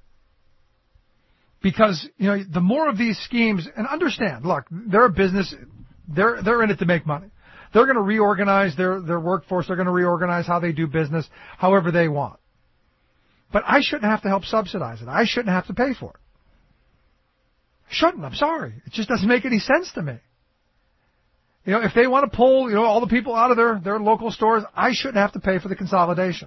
Because, you know, the more of these schemes, and understand, look, they're a business, they're they're in it to make money. They're going to reorganize their, their workforce, they're going to reorganize how they do business, however they want. But I shouldn't have to help subsidize it. I shouldn't have to pay for it. I shouldn't, I'm sorry. It just doesn't make any sense to me. You know, if they want to pull, you know, all the people out of their, their local stores, I shouldn't have to pay for the consolidation.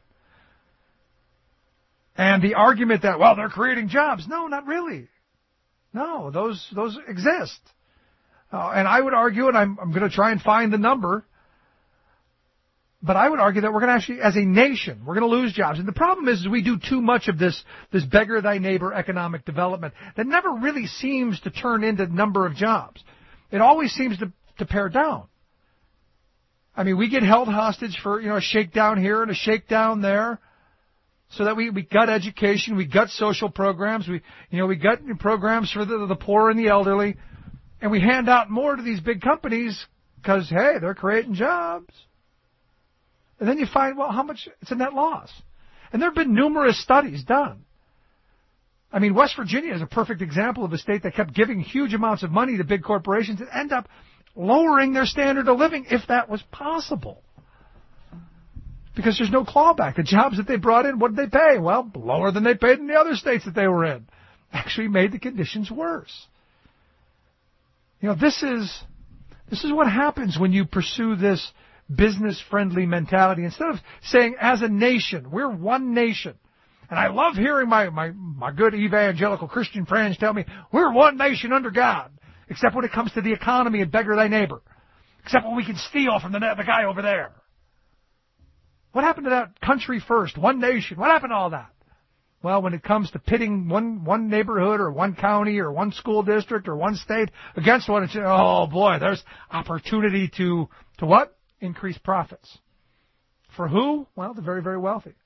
And the argument that, well, they're creating jobs. No, not really. No, those those exist. Uh, and I would argue, and I'm, I'm going to try and find the number, but I would argue that we're going to actually, as a nation, we're going to lose jobs. And the problem is, is we do too much of this, this beggar thy neighbor economic development that never really seems to turn into number of jobs. It always seems to, to pare down. I mean, we get held hostage for, you know, a shakedown here and a shakedown there. So that we, we got education, we got social programs, we, you know, we got programs for the, the poor and the elderly, and we hand out more to these big companies because, hey, they're creating jobs. And then you find, well, how much, it's a net loss. And there have been numerous studies done. I mean, West Virginia is a perfect example of a state that kept giving huge amounts of money to big corporations and end up lowering their standard of living if that was possible. Because there's no clawback. The jobs that they brought in, what did they pay? Well, lower than they paid in the other states that they were in. Actually made the conditions worse. You know, this is this is what happens when you pursue this business-friendly mentality. Instead of saying, as a nation, we're one nation. And I love hearing my, my, my good evangelical Christian friends tell me, we're one nation under God. Except when it comes to the economy and beggar thy neighbor. Except when we can steal from the, the guy over there. What happened to that country first, one nation? What happened to all that? Well, when it comes to pitting one one neighborhood or one county or one school district or one state against one, it's, oh boy, there's opportunity to, to what? Increase profits. For who? Well, the very, very wealthy.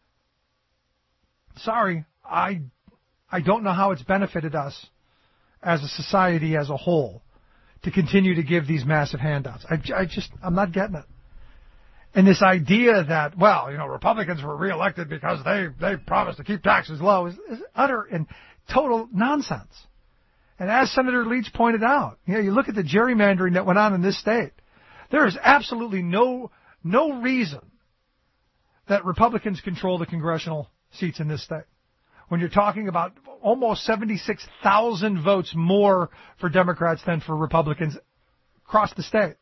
Sorry, I, I don't know how it's benefited us as a society as a whole to continue to give these massive handouts. I, I just, I'm not getting it. And this idea that, well, you know, Republicans were reelected because they, they promised to keep taxes low is, is utter and total nonsense. And as Senator Leach pointed out, you know, you look at the gerrymandering that went on in this state. There is absolutely no, no reason that Republicans control the congressional seats in this state. When you're talking about almost seventy-six thousand votes more for Democrats than for Republicans across the state.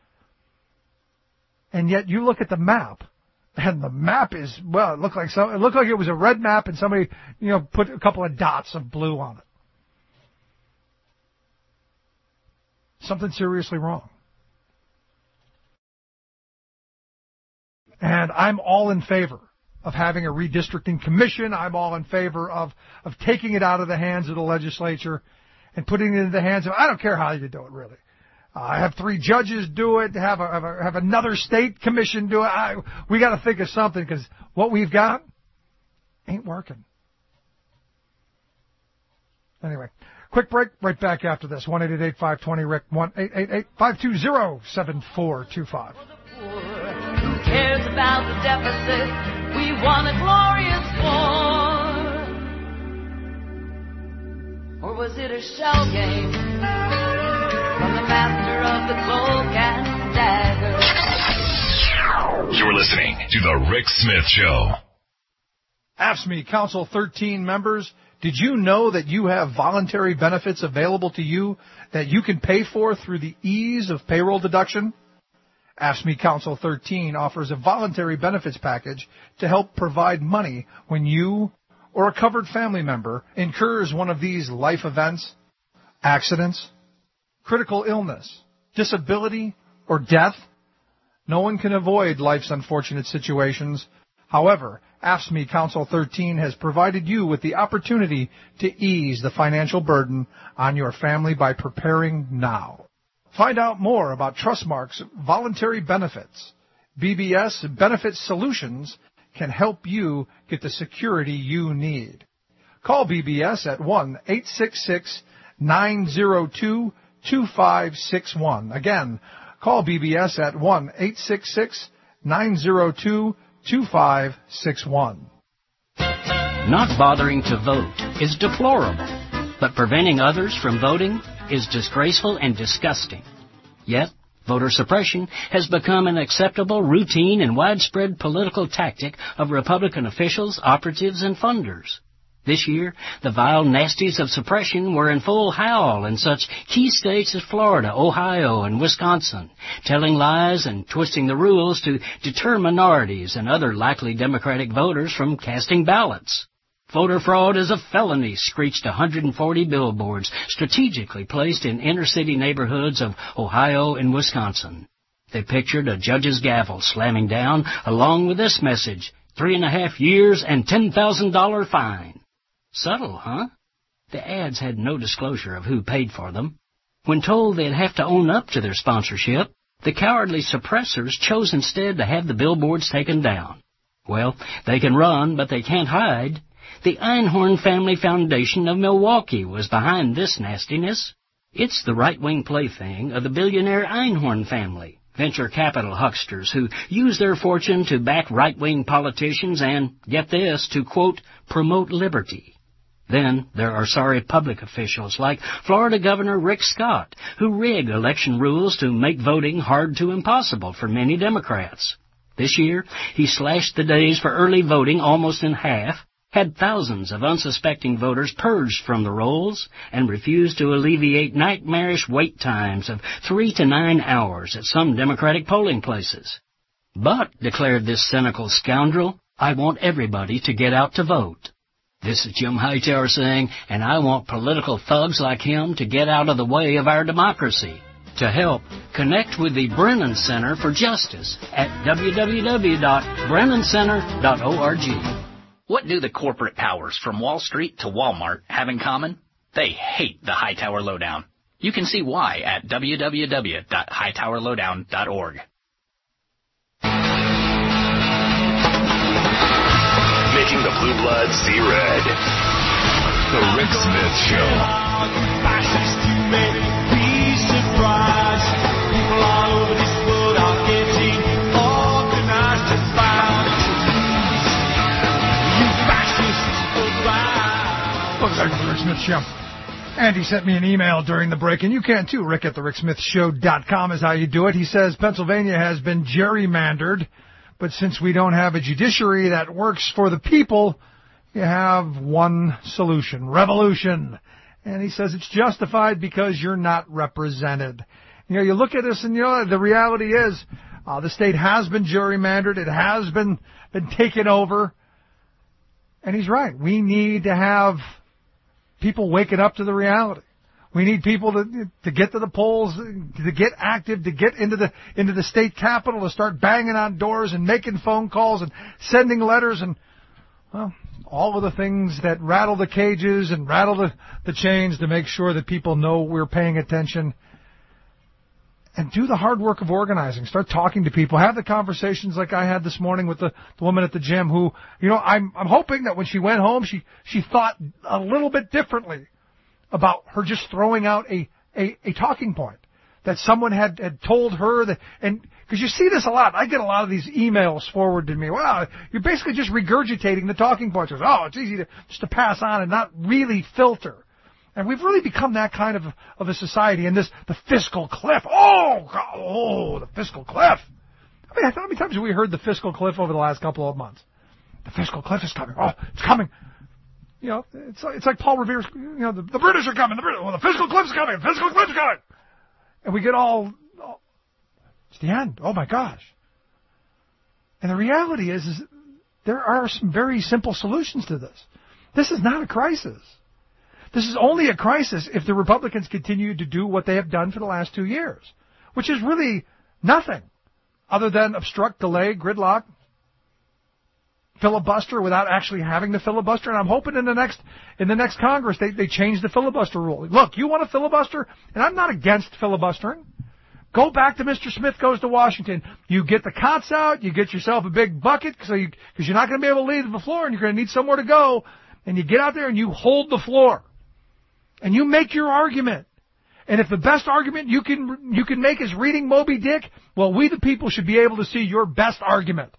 And yet you look at the map, and the map is, well, it looked like so, it looked like it was a red map and somebody, you know, put a couple of dots of blue on it. Something seriously wrong. And I'm all in favor of having a redistricting commission. I'm all in favor of, of taking it out of the hands of the legislature and putting it in the hands of, I don't care how you do it, really. Uh, have three judges do it, have a, have, a, have another state commission do it. I, we got to think of something because what we've got ain't working. Anyway, quick break. Right back after this. one eight eight eight, five two zero, R I C. one eight eight eight, five two zero, seven four two five. Who cares about the deficit? We won a glorious war. Or was it a shell game from the master of the cloak and dagger? You're listening to The Rick Smith Show. A F S C M E Council thirteen members, did you know that you have voluntary benefits available to you that you can pay for through the ease of payroll deduction? A F S C M E Council thirteen offers a voluntary benefits package to help provide money when you or a covered family member incurs one of these life events, accidents, critical illness, disability, or death. No one can avoid life's unfortunate situations. However, A F S C M E Council thirteen has provided you with the opportunity to ease the financial burden on your family by preparing now. Find out more about Trustmark's voluntary benefits. B B S Benefit Solutions can help you get the security you need. Call B B S at one eight six six, nine zero two, two five six one. Again, call B B S at one eight six six, nine zero two, two five six one. Not bothering to vote is deplorable, but preventing others from voting is disgraceful and disgusting. Yet, voter suppression has become an acceptable, routine, and widespread political tactic of Republican officials, operatives, and funders. This year, the vile nasties of suppression were in full howl in such key states as Florida, Ohio, and Wisconsin, telling lies and twisting the rules to deter minorities and other likely Democratic voters from casting ballots. Voter fraud is a felony, screeched one hundred forty billboards strategically placed in inner-city neighborhoods of Ohio and Wisconsin. They pictured a judge's gavel slamming down, along with this message, three and a half years and ten thousand dollars fine. Subtle, huh? The ads had no disclosure of who paid for them. When told they'd have to own up to their sponsorship, the cowardly suppressors chose instead to have the billboards taken down. Well, they can run, but they can't hide. The Einhorn Family Foundation of Milwaukee was behind this nastiness. It's the right-wing plaything of the billionaire Einhorn family, venture capital hucksters who use their fortune to back right-wing politicians and, get this, to, quote, promote liberty. Then there are sorry public officials like Florida Governor Rick Scott, who rig election rules to make voting hard to impossible for many Democrats. This year, he slashed the days for early voting almost in half, had thousands of unsuspecting voters purged from the rolls, and refused to alleviate nightmarish wait times of three to nine hours at some Democratic polling places. But, declared this cynical scoundrel, I want everybody to get out to vote. This is Jim Hightower saying, and I want political thugs like him to get out of the way of our democracy. To help, connect with the Brennan Center for Justice at w w w dot brennan center dot org. What do the corporate powers from Wall Street to Walmart have in common? They hate the Hightower Lowdown. You can see why at w w w dot hightower lowdown dot org. Making the blue bloods see red. The Rick Smith Show. Fascists, you may be surprised. People all over this world are getting organized to fight. You fascists, goodbye. Welcome back to the Rick Smith Show. Andy sent me an email during the break, and you can too. Rick at the rick smith show dot com is how you do it. He says Pennsylvania has been gerrymandered, but since we don't have a judiciary that works for the people, you have one solution, revolution. And he says it's justified because you're not represented. You know, you look at this and, you know, the reality is uh, the state has been gerrymandered. It has been, been taken over. And he's right. We need to have people waking up to the reality. We need people to to get to the polls, to get active, to get into the into the state capitol, to start banging on doors and making phone calls and sending letters and, well, all of the things that rattle the cages and rattle the, the chains to make sure that people know we're paying attention. And do the hard work of organizing. Start talking to people. Have the conversations like I had this morning with the, the woman at the gym who, you know, I'm I'm hoping that when she went home, she, she thought a little bit differently. about her just throwing out a, a, a talking point that someone had, had told her that, and because you see this a lot. I get a lot of these emails forwarded to me. Wow, you're basically just regurgitating the talking points. Oh, it's easy to just to pass on and not really filter. And we've really become that kind of of a society. And this the fiscal cliff. Oh, God, oh, the fiscal cliff. I mean, how many times have we heard the fiscal cliff over the last couple of months? The fiscal cliff is coming. Oh, it's coming. You know, it's like, it's like Paul Revere's. You know, the, the British are coming. The British, well, the fiscal cliff's coming. The fiscal cliff's coming. And we get all. Oh, it's the end. Oh my gosh. And the reality is, is there are some very simple solutions to this. This is not a crisis. This is only a crisis if the Republicans continue to do what they have done for the last two years, which is really nothing other than obstruct, delay, gridlock, filibuster without actually having the filibuster. And I'm hoping in the next in the next Congress they, they change the filibuster rule. Look, you want a filibuster? And I'm not against filibustering. Go back to Mister Smith Goes to Washington. You get the cots out. You get yourself a big bucket because you, you're not going to be able to leave the floor and you're going to need somewhere to go. And you get out there and you hold the floor. And you make your argument. And if the best argument you can you can make is reading Moby Dick, well, we the people should be able to see your best argument.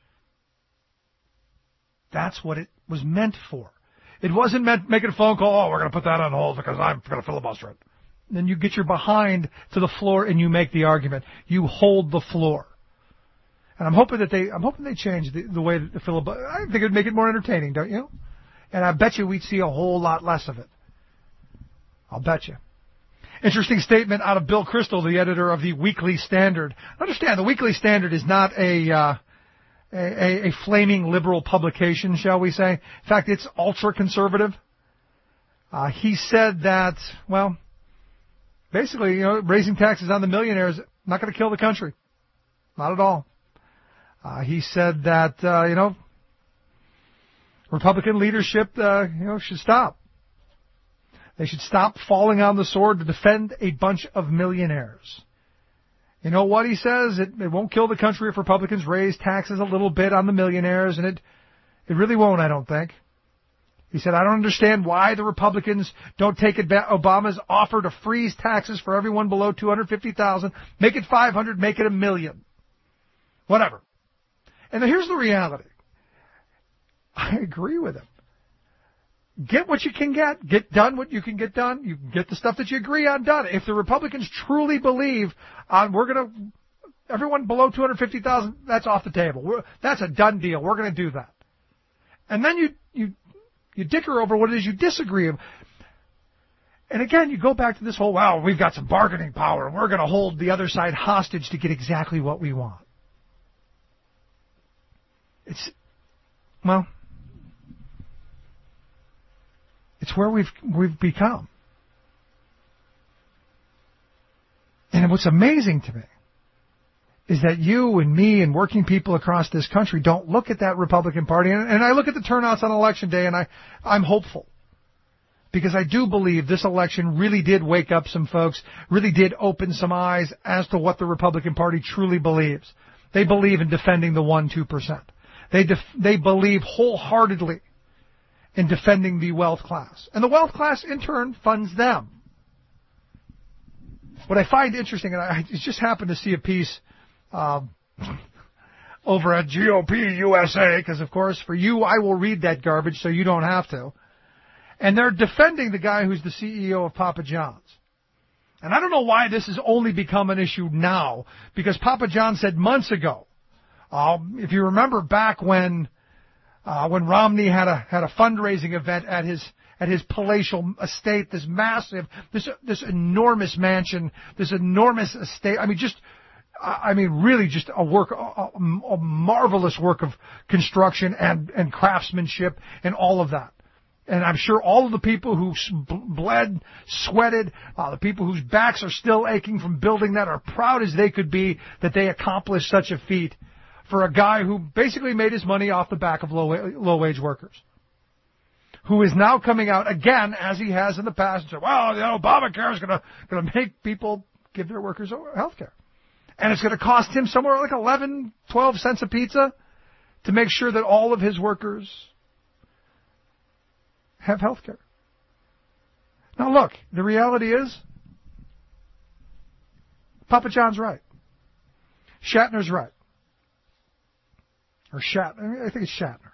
That's what it was meant for. It wasn't meant making a phone call, oh, we're going to put that on hold because I'm going to filibuster it. And then you get your behind to the floor and you make the argument. You hold the floor. And I'm hoping that they I'm hoping they change the, the way that the filibuster. I think it would make it more entertaining, don't you? And I bet you we'd see a whole lot less of it. I'll bet you. Interesting statement out of Bill Kristol, the editor of the Weekly Standard. Understand, the Weekly Standard is not a, uh, a, a flaming liberal publication, shall we say. In fact, it's ultra-conservative. Uh, he said that, well, basically, you know, raising taxes on the millionaires not going to kill the country. Not at all. Uh, he said that, uh, you know, Republican leadership, uh, you know, should stop. They should stop falling on the sword to defend a bunch of millionaires. You know what he says? It, it won't kill the country if Republicans raise taxes a little bit on the millionaires, and it it really won't, I don't think. He said, I don't understand why the Republicans don't take Obama's offer to freeze taxes for everyone below two hundred fifty thousand dollars, make it five hundred dollars, make it a million. Whatever. And here's the reality. I agree with him. Get what you can get. Get done what you can get done. You can get the stuff that you agree on done. If the Republicans truly believe on we're going to, everyone below two hundred fifty thousand, that's off the table. We're, that's a done deal. We're going to do that. And then you, you, you dicker over what it is you disagree with. And again, you go back to this whole, wow, we've got some bargaining power and we're going to hold the other side hostage to get exactly what we want. It's, well, it's where we've we've become. And what's amazing to me is that you and me and working people across this country don't look at that Republican Party. And, and I look at the turnouts on Election Day, and I, I'm hopeful. Because I do believe this election really did wake up some folks, really did open some eyes as to what the Republican Party truly believes. They believe in defending the one, two percent. They def- they believe wholeheartedly in defending the wealth class. And the wealth class, in turn, funds them. What I find interesting, and I just happened to see a piece um, over at G O P U S A, because, of course, for you, I will read that garbage so you don't have to. And they're defending the guy who's the C E O of Papa John's. And I don't know why this has only become an issue now, because Papa John said months ago, uh, if you remember back when Uh, when Romney had a had a fundraising event at his at his palatial estate, this massive, this this enormous mansion, this enormous estate. I mean, just, I mean, really, just a work, a, a marvelous work of construction and and craftsmanship and all of that. And I'm sure all of the people who bled, sweated, uh, the people whose backs are still aching from building that are proud as they could be that they accomplished such a feat. For a guy who basically made his money off the back of low low wage workers, who is now coming out again, as he has in the past, and said, "Well, you know, Obamacare is going to going to make people give their workers health care, and it's going to cost him somewhere like eleven, twelve cents a pizza to make sure that all of his workers have health care." Now look, the reality is, Papa John's right. Shatner's right. Or Shat, I think it's Shatner.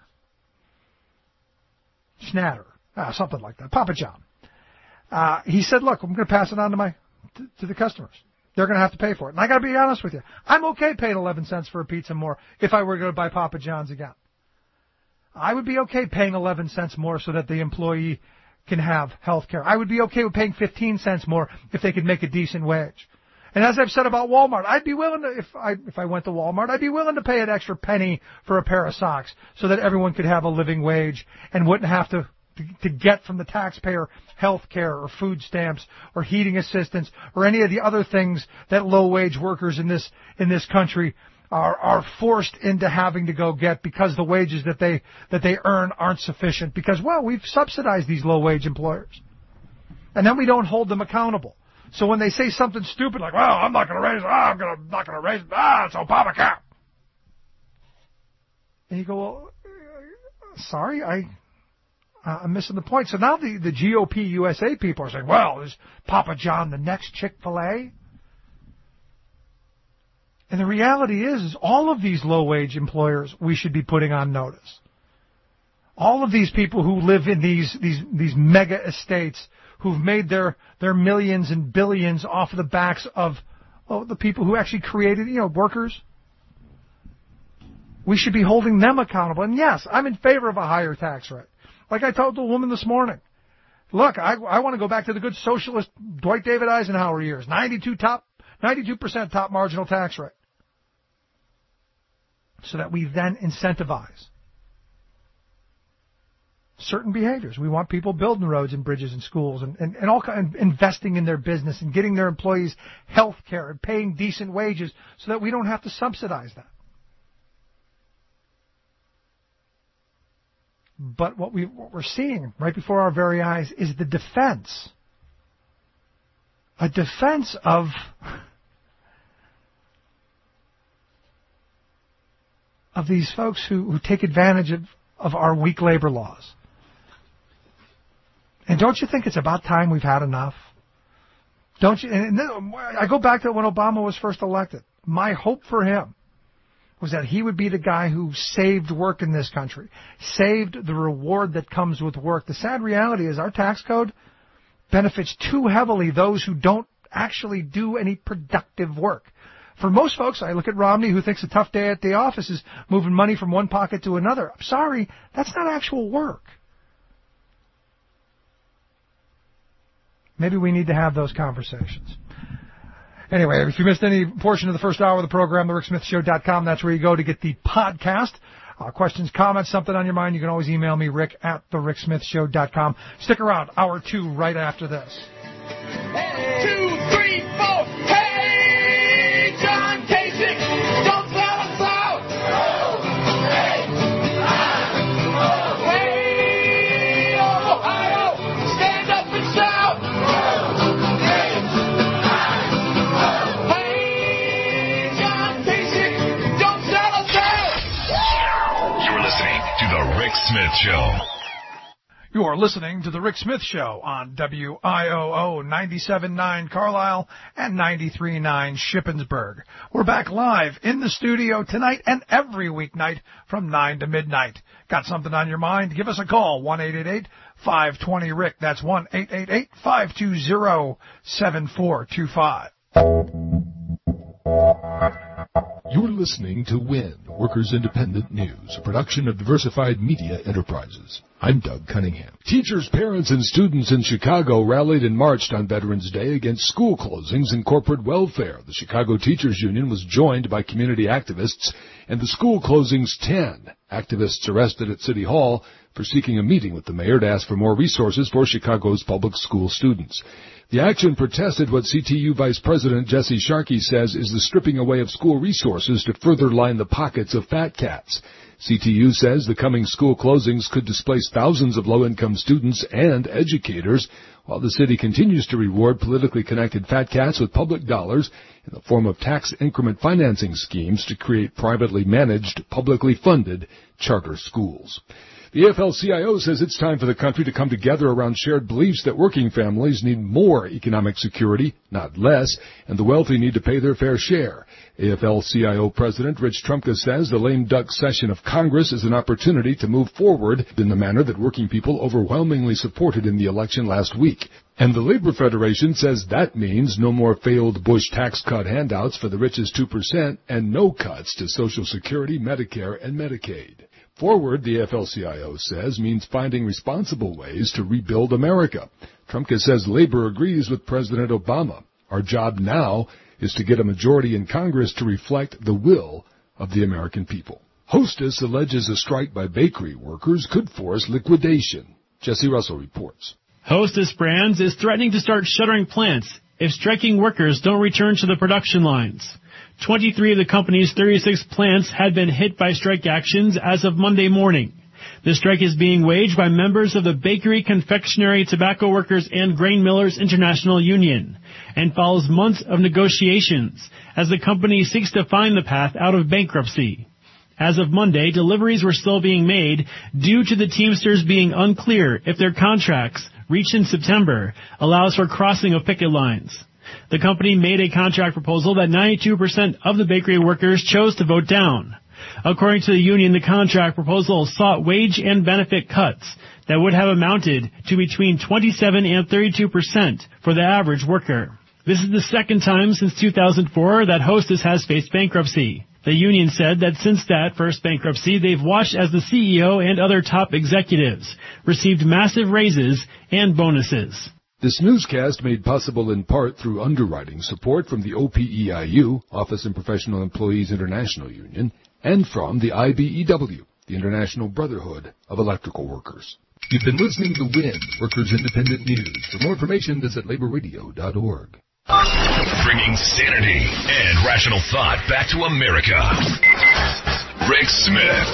Schnatter. Ah, something like that. Papa John. Uh, he said, look, I'm going to pass it on to my, to, to the customers. They're going to have to pay for it. And I got to be honest with you. I'm okay paying eleven cents for a pizza more if I were going to buy Papa John's again. I would be okay paying eleven cents more so that the employee can have health care. I would be okay with paying fifteen cents more if they could make a decent wage. And as I've said about Walmart, I'd be willing to, if I, if I went to Walmart, I'd be willing to pay an extra penny for a pair of socks so that everyone could have a living wage and wouldn't have to to get from the taxpayer health care or food stamps or heating assistance or any of the other things that low-wage workers in this in this country are are forced into having to go get because the wages that they that they earn aren't sufficient because, well, we've subsidized these low-wage employers. And then we don't hold them accountable. So when they say something stupid like, well, I'm not going to raise it, ah, I'm gonna, not going to raise it, ah, it's Obamacare. And you go, well, sorry, I... Uh, I'm missing the point. So now the, the G O P U S A people are saying, well, is Papa John the next Chick-fil-A? And the reality is, is all of these low-wage employers we should be putting on notice. All of these people who live in these, these, these mega estates who've made their, their millions and billions off of the backs of oh, the people who actually created, you know, workers. We should be holding them accountable. And yes, I'm in favor of a higher tax rate. Like I told the woman this morning, look, I, I want to go back to the good socialist Dwight David Eisenhower years, ninety-two top, ninety-two percent top marginal tax rate, so that we then incentivize certain behaviors. We want people building roads and bridges and schools and, and, and all kind of investing in their business and getting their employees health care and paying decent wages so that we don't have to subsidize that. But what, we, what we're seeing right before our very eyes is the defense. A defense of of these folks who, who take advantage of, of our weak labor laws. And don't you think it's about time we've had enough? Don't you? And then, I go back to when Obama was first elected. My hope for him was that he would be the guy who saved work in this country, saved the reward that comes with work. The sad reality is our tax code benefits too heavily those who don't actually do any productive work. For most folks, I look at Romney, who thinks a tough day at the office is moving money from one pocket to another. I'm sorry, that's not actual work. Maybe we need to have those conversations. Anyway, if you missed any portion of the first hour of the program, the rick smith show dot com, that's where you go to get the podcast. Uh, questions, comments, something on your mind, you can always email me, rick at the rick smith show dot com. Stick around, hour two right after this. One, two, three, four. Hey, John Kasich, don't sell us out. Oh, hey, I, oh, hey, Ohio, stand up and shout. Oh, hey, I, oh, hey, John Kasich, don't sell us out. You're listening to The Rick Smith Show. You are listening to The Rick Smith Show on W I O O ninety-seven point nine Carlisle and ninety-three point nine Shippensburg. We're back live in the studio tonight and every weeknight from nine to midnight. Got something on your mind? Give us a call, one eight eight eight, five two zero, R I C K. That's one eight eight eight, five two zero, seven four two five. You're listening to W I N, Workers Independent News, a production of Diversified Media Enterprises. I'm Doug Cunningham. Teachers, parents, and students in Chicago rallied and marched on Veterans Day against school closings and corporate welfare. The Chicago Teachers Union was joined by community activists and the school closings ten. Activists arrested at City Hall for seeking a meeting with the mayor to ask for more resources for Chicago's public school students. The action protested what C T U Vice President Jesse Sharkey says is the stripping away of school resources to further line the pockets of fat cats. C T U says the coming school closings could displace thousands of low-income students and educators, while the city continues to reward politically connected fat cats with public dollars in the form of tax increment financing schemes to create privately managed, publicly funded charter schools. The A F L C I O says it's time for the country to come together around shared beliefs that working families need more economic security, not less, and the wealthy need to pay their fair share. A F L C I O President Rich Trumka says the lame duck session of Congress is an opportunity to move forward in the manner that working people overwhelmingly supported in the election last week. And the Labor Federation says that means no more failed Bush tax cut handouts for the richest two percent and no cuts to Social Security, Medicare, and Medicaid. Forward, the A F L C I O says, means finding responsible ways to rebuild America. Trumka says labor agrees with President Obama. Our job now is to get a majority in Congress to reflect the will of the American people. Hostess alleges a strike by bakery workers could force liquidation. Jesse Russell reports. Hostess Brands is threatening to start shuttering plants if striking workers don't return to the production lines. twenty-three of the company's thirty-six plants had been hit by strike actions as of Monday morning. The strike is being waged by members of the Bakery, Confectionery, Tobacco Workers, and Grain Millers International Union and follows months of negotiations as the company seeks to find the path out of bankruptcy. As of Monday, deliveries were still being made due to the Teamsters being unclear if their contracts, reached in September, allows for crossing of picket lines. The company made a contract proposal that ninety-two percent of the bakery workers chose to vote down. According to the union, the contract proposal sought wage and benefit cuts that would have amounted to between twenty-seven and thirty-two percent for the average worker. This is the second time since two thousand four that Hostess has faced bankruptcy. The union said that since that first bankruptcy, they've watched as the C E O and other top executives received massive raises and bonuses. This newscast made possible in part through underwriting support from the O P E I U, Office and Professional Employees International Union, and from the I B E W, the International Brotherhood of Electrical Workers. You've been listening to W I N, Workers Independent News. For more information, visit labor radio dot org. Bringing sanity and rational thought back to America. Rick Smith.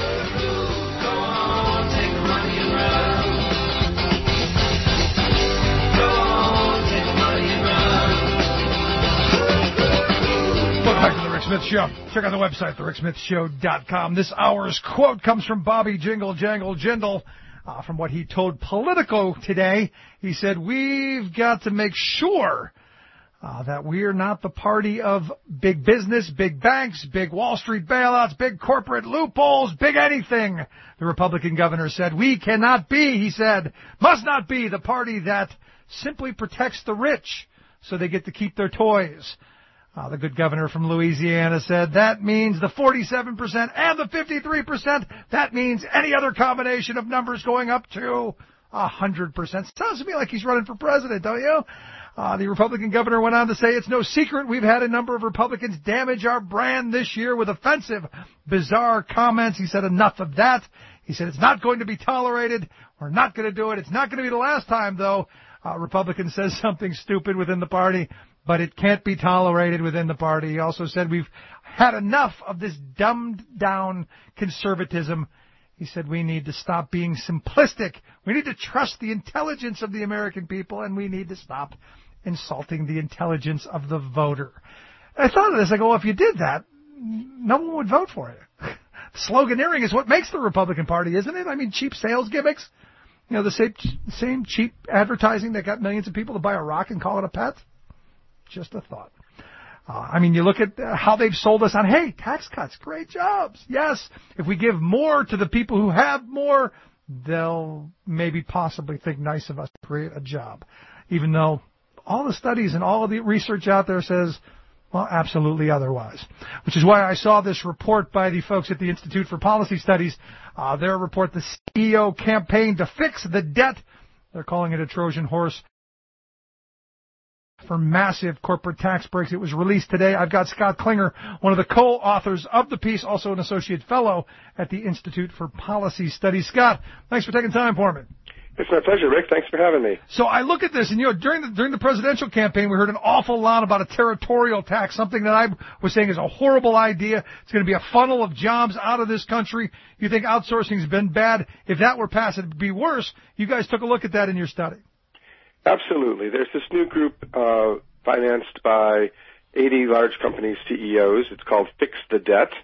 Welcome back to the Rick Smith Show. Check out the website, the rick smith show dot com. This hour's quote comes from Bobby Jingle Jangle Jindal. Uh, from what he told Politico today, he said, we've got to make sure Uh, that we're not the party of big business, big banks, big Wall Street bailouts, big corporate loopholes, big anything. The Republican governor said, we cannot be, he said, must not be the party that simply protects the rich so they get to keep their toys. Uh, the good governor from Louisiana said, that means the forty-seven percent and the fifty-three percent. That means any other combination of numbers going up to one hundred percent. Sounds to me like he's running for president, don't you? Uh, the Republican governor went on to say, it's no secret we've had a number of Republicans damage our brand this year with offensive, bizarre comments. He said, enough of that. He said, it's not going to be tolerated. We're not going to do it. It's not going to be the last time, though. Uh, Republican says something stupid within the party, but it can't be tolerated within the party. He also said, we've had enough of this dumbed down conservatism. He said, we need to stop being simplistic. We need to trust the intelligence of the American people, and we need to stop insulting the intelligence of the voter. I thought of this. I go, well, if you did that, no one would vote for you. Sloganeering is what makes the Republican Party, isn't it? I mean, cheap sales gimmicks. You know, the same, same cheap advertising that got millions of people to buy a rock and call it a pet. Just a thought. Uh, I mean, you look at uh, how they've sold us on, hey, tax cuts, great jobs. Yes, if we give more to the people who have more, they'll maybe possibly think nice of us to create a job. Even though all the studies and all of the research out there says, well, absolutely otherwise. Which is why I saw this report by the folks at the Institute for Policy Studies. Uh, their report, the C E O campaign to fix the debt. They're calling it a Trojan horse for massive corporate tax breaks. It was released today. I've got Scott Klinger, one of the co-authors of the piece, also an associate fellow at the Institute for Policy Studies. Scott, thanks for taking time for me. It's my pleasure, Rick. Thanks for having me. So I look at this, and, you know, during the, during the presidential campaign, we heard an awful lot about a territorial tax, something that I was saying is a horrible idea. It's going to be a funnel of jobs out of this country. You think outsourcing's been bad. If that were passed, it'd be worse. You guys took a look at that in your study. Absolutely. There's this new group uh, financed by eighty large companies' C E Os. It's called Fix the Debt.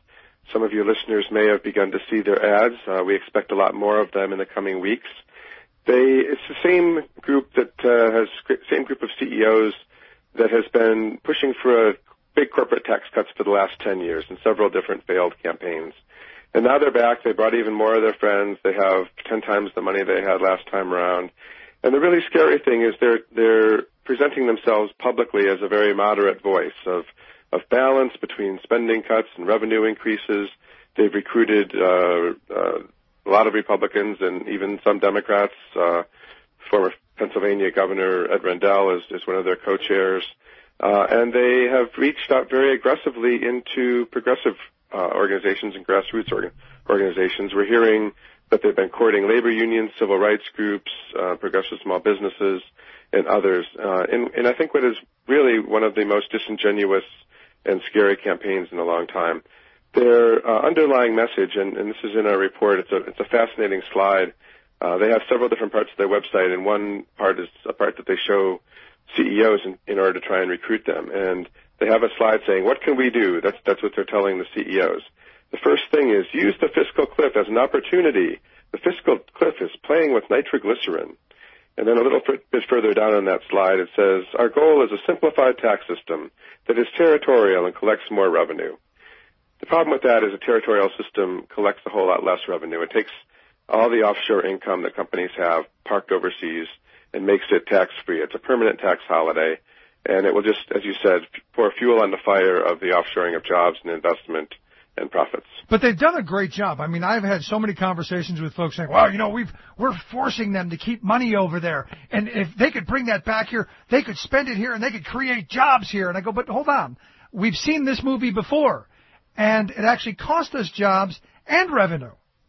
some of your listeners may have begun to see their ads. Uh, we expect a lot more of them in the coming weeks. They, it's the same group that uh, has same group of C E Os that has been pushing for a big corporate tax cuts for the last ten years in several different failed campaigns. And now they're back. They brought even more of their friends. They have ten times the money they had last time around. And the really scary thing is they're they're presenting themselves publicly as a very moderate voice of of balance between spending cuts and revenue increases. They've recruited uh, uh, a lot of Republicans and even some Democrats. Uh, former Pennsylvania Governor Ed Rendell is, is one of their co-chairs. Uh, and they have reached out very aggressively into progressive uh, organizations and grassroots organ- organizations. We're hearing that they've been courting labor unions, civil rights groups, uh, progressive small businesses, and others. Uh, and, and I think what is really one of the most disingenuous and scary campaigns in a long time. Their uh, underlying message, and, and this is in our report, it's a, it's a fascinating slide. Uh, they have several different parts of their website, and one part is a part that they show C E Os in, in order to try and recruit them. And they have a slide saying, what can we do? That's, that's what they're telling the C E Os. The first thing is use the fiscal cliff as an opportunity. The fiscal cliff is playing with nitroglycerin. And then a little bit further down on that slide, it says, our goal is a simplified tax system that is territorial and collects more revenue. The problem with that is a territorial system collects a whole lot less revenue. It takes all the offshore income that companies have parked overseas and makes it tax-free. It's a permanent tax holiday, and it will just, as you said, pour fuel on the fire of the offshoring of jobs and investment and profits. But they've done a great job. I mean, I've had so many conversations with folks saying, well, you know, we've, we're forcing them to keep money over there. And if they could bring that back here, they could spend it here and they could create jobs here. And I go, but hold on. We've seen this movie before, and it actually cost us jobs and revenue.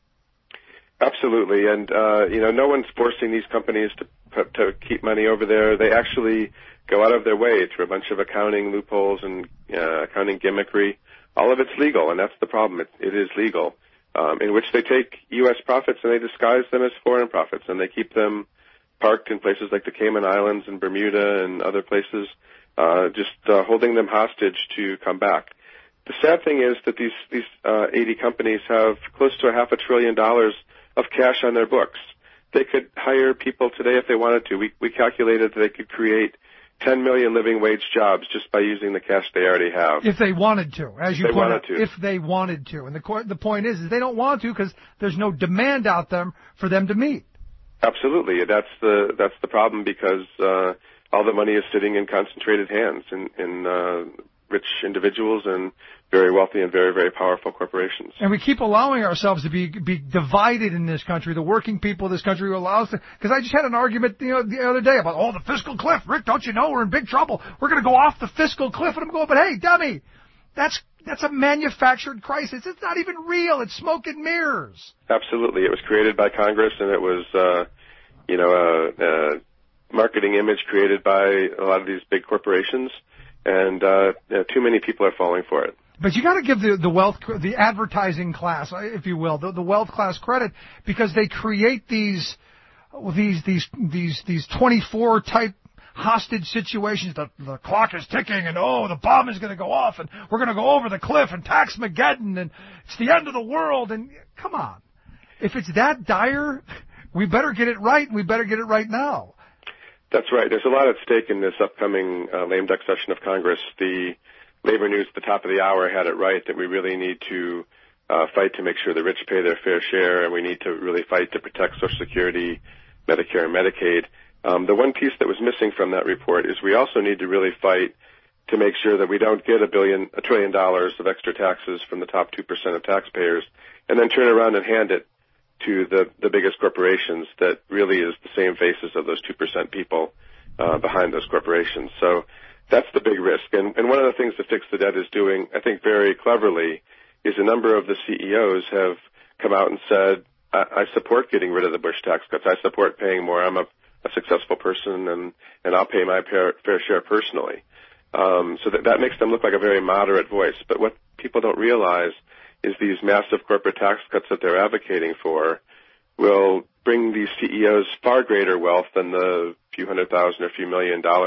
Absolutely. And, uh, you know, no one's forcing these companies to, to keep money over there. They actually go out of their way through a bunch of accounting loopholes and uh, accounting gimmickry. All of it's legal, and that's the problem. It, it is legal, um, in which they take U S profits and they disguise them as foreign profits, and they keep them parked in places like the Cayman Islands and Bermuda and other places, uh, just uh, holding them hostage to come back. The sad thing is that these, these uh, eighty companies have close to a half a trillion dollars of cash on their books. They could hire people today if they wanted to. We, we calculated that they could create ten million living wage jobs just by using the cash they already have. If they wanted to, as you they point out, to. if they wanted to. And the, co- the point is, is they don't want to because there's no demand out there for them to meet. Absolutely. That's the, that's the problem because, uh, all the money is sitting in concentrated hands in, in, uh, rich individuals and very wealthy and very, very powerful corporations. And we keep allowing ourselves to be be divided in this country. The working people of this country who allow us to, because I just had an argument you know, the other day about, oh, the fiscal cliff. Rick, don't you know we're in big trouble? We're going to go off the fiscal cliff. And I'm going, but hey, dummy, that's that's a manufactured crisis. It's not even real. It's smoke and mirrors. Absolutely. It was created by Congress, and it was, uh, you know, a, a marketing image created by a lot of these big corporations. And uh, you know, too many people are falling for it. But you got to give the the wealth, the advertising class, if you will, the, the wealth class credit because they create these these these these these twenty-four type hostage situations. The the clock is ticking, and oh, the bomb is going to go off, and we're going to go over the cliff, and Tax-mageddon, and it's the end of the world. And come on, if it's that dire, we better get it right, and we better get it right now. That's right. There's a lot at stake in this upcoming uh, lame duck session of Congress. The Labor News at the top of the hour had it right that we really need to uh, fight to make sure the rich pay their fair share, and we need to really fight to protect Social Security, Medicare, and Medicaid. Um, the one piece that was missing from that report is we also need to really fight to make sure that we don't get a billion, a trillion dollars of extra taxes from the top two percent of taxpayers and then turn around and hand it to the, the biggest corporations that really is the same faces of those two percent people uh, behind those corporations. So that's the big risk. And, and one of the things that Fix the Debt is doing, I think very cleverly, is a number of the C E Os have come out and said, I, I support getting rid of the Bush tax cuts. I support paying more. I'm a, a successful person, and, and I'll pay my fair, fair share personally. Um, so that, that makes them look like a very moderate voice. But what people don't realize is these massive corporate tax cuts that they're advocating for will bring these C E Os far greater wealth than the few hundred thousand or few million dollars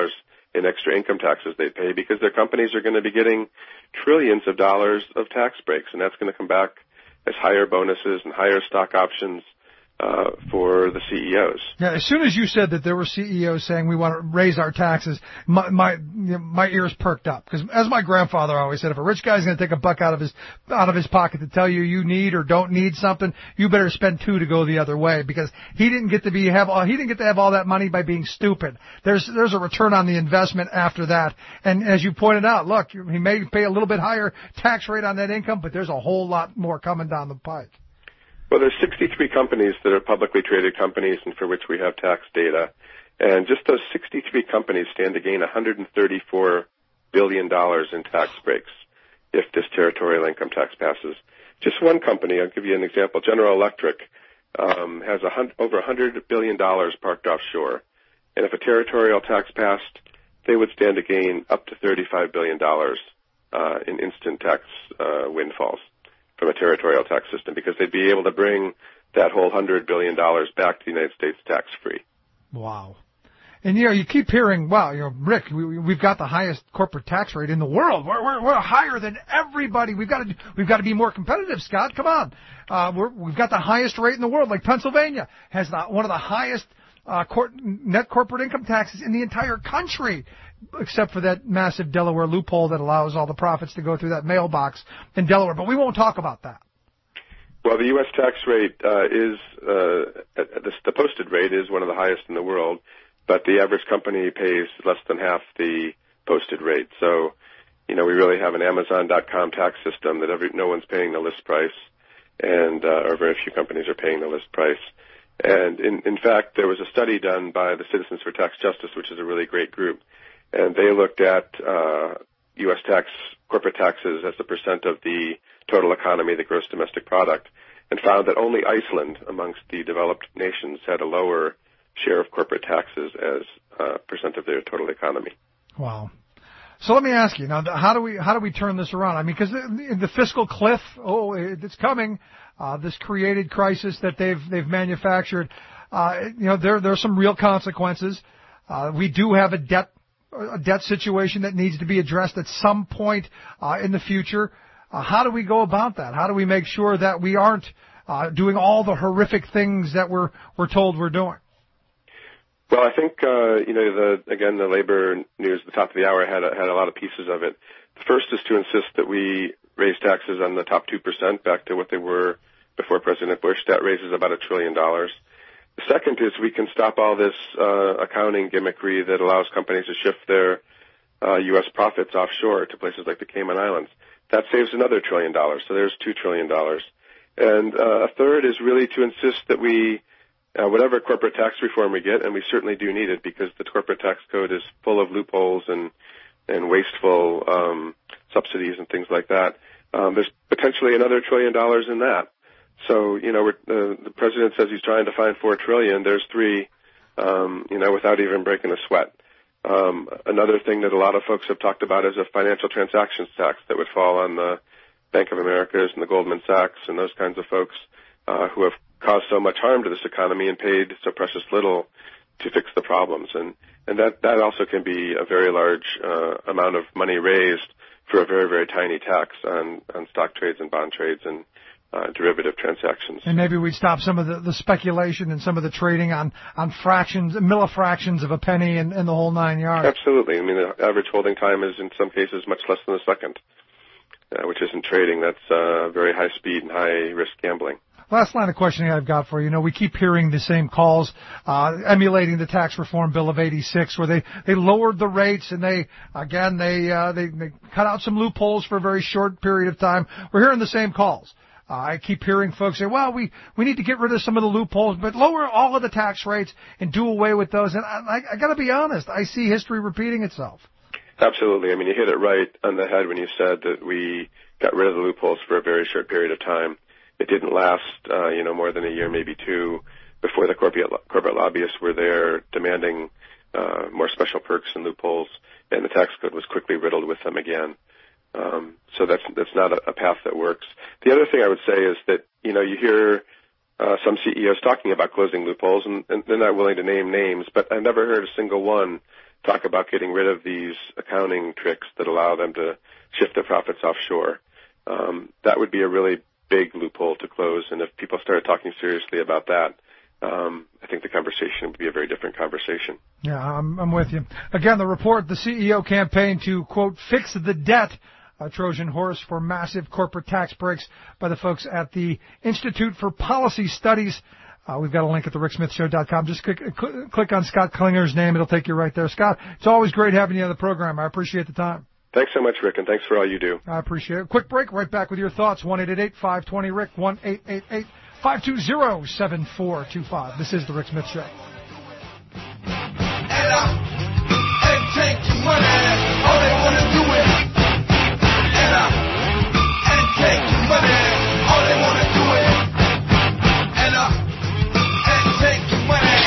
in extra income taxes they pay, because their companies are going to be getting trillions of dollars of tax breaks, and that's going to come back as higher bonuses and higher stock options uh, for the C E Os. Yeah, as soon as you said that there were C E Os saying we want to raise our taxes, my my, you know, my ears perked up. Because as my grandfather always said, if a rich guy's going to take a buck out of his out of his pocket to tell you you need or don't need something, you better spend two to go the other way. Because he didn't get to be have all, he didn't get to have all that money by being stupid. There's there's a return on the investment after that. And as you pointed out, look, he may pay a little bit higher tax rate on that income, but there's a whole lot more coming down the pike. Well, there's sixty-three companies that are publicly traded companies and for which we have tax data. And just those sixty-three companies stand to gain one hundred thirty-four billion dollars in tax breaks if this territorial income tax passes. Just one company, I'll give you an example, General Electric, um, has a hun- over one hundred billion dollars parked offshore. And if a territorial tax passed, they would stand to gain up to thirty-five billion dollars uh, in instant tax uh, windfalls from a territorial tax system, because they'd be able to bring that whole one hundred billion dollars back to the United States tax-free. Wow. And, you know, you keep hearing, wow, you know, Rick, we, we've got the highest corporate tax rate in the world. We're, we're, we're higher than everybody. We've got to, we've got to be more competitive, Scott. Come on. Uh, we're, we've got the highest rate in the world. Like Pennsylvania has the, one of the highest uh, cor- net corporate income taxes in the entire country, except for that massive Delaware loophole that allows all the profits to go through that mailbox in Delaware. But we won't talk about that. Well, the U S tax rate uh, is, uh, the, the posted rate is one of the highest in the world, but the average company pays less than half the posted rate. So, you know, we really have an Amazon dot com tax system that every, no one's paying the list price, and uh, or very few companies are paying the list price. And in, in fact, there was a study done by the Citizens for Tax Justice, which is a really great group, and they looked at uh, U S tax, corporate taxes as a percent of the total economy, the gross domestic product, and found that only Iceland, amongst the developed nations, had a lower share of corporate taxes as a percent of their total economy. Wow. So let me ask you now, how do we how do we turn this around? I mean, because the, the fiscal cliff, oh, it's coming. Uh, this created crisis that they've they've manufactured. Uh, you know, there there are some real consequences. Uh, we do have a debt a debt situation that needs to be addressed at some point uh, in the future. Uh, how do we go about that? How do we make sure that we aren't uh, doing all the horrific things that we're we're told we're doing? Well, I think uh, you know the again the labor news at the top of the hour had a, had a lot of pieces of it. The first is to insist that we raise taxes on the top two percent back to what they were before President Bush. That raises about a trillion dollars. The second is we can stop all this uh, accounting gimmickry that allows companies to shift their uh, U S profits offshore to places like the Cayman Islands. That saves another trillion dollars, so there's two trillion dollars. And uh, a third is really to insist that we, uh, whatever corporate tax reform we get, and we certainly do need it because the corporate tax code is full of loopholes and, and wasteful um, subsidies and things like that. Um, there's potentially another trillion dollars in that. So, you know, we're, uh, the president says he's trying to find four trillion. There's three, um, you know, without even breaking a sweat. Um, another thing that a lot of folks have talked about is a financial transactions tax that would fall on the Bank of America's and the Goldman Sachs and those kinds of folks uh, who have caused so much harm to this economy and paid so precious little to fix the problems. And, and that, that also can be a very large uh, amount of money raised for a very, very tiny tax on, on stock trades and bond trades and Uh, derivative transactions. And maybe we'd stop some of the, the speculation and some of the trading on, on fractions, millifractions of a penny and, and the whole nine yards. Absolutely. I mean, the average holding time is in some cases much less than a second, uh, which isn't trading. That's uh, very high speed and high risk gambling. Last line of questioning I've got for you. You know, we keep hearing the same calls, uh, emulating the tax reform bill of eighty-six, where they, they lowered the rates and they, again, they, uh, they, they cut out some loopholes for a very short period of time. We're hearing the same calls. Uh, I keep hearing folks say, well, we, we need to get rid of some of the loopholes, but lower all of the tax rates and do away with those. And I, I, I got to be honest, I see history repeating itself. Absolutely. I mean, you hit it right on the head when you said that we got rid of the loopholes for a very short period of time. It didn't last, uh, you know, more than a year, maybe two, before the corporate, corporate lobbyists were there demanding uh, more special perks and loopholes, and the tax code was quickly riddled with them again. Um, so that's that's not a, a path that works. The other thing I would say is that, you know, you hear uh, some C E Os talking about closing loopholes, and, and they're not willing to name names, but I've never heard a single one talk about getting rid of these accounting tricks that allow them to shift their profits offshore. Um, that would be a really big loophole to close, and if people started talking seriously about that, um, I think the conversation would be a very different conversation. Yeah, I'm, I'm with you. Again, the report, the C E O campaign to, quote, fix the debt, a Trojan horse for massive corporate tax breaks by the folks at the Institute for Policy Studies. Uh, we've got a link at the rick smith show dot com. Just click, cl- click on Scott Klinger's name. It'll take you right there. Scott, it's always great having you on the program. I appreciate the time. Thanks so much, Rick, and thanks for all you do. I appreciate it. Quick break. Right back with your thoughts. one eight eight eight, five two zero, rick, one eight eight eight, five two zero, seven four two five. This is The Rick Smith Show. And, uh, and take your money. All they want to do is and, uh, and take your money. All they want to do is and, uh, and take your money.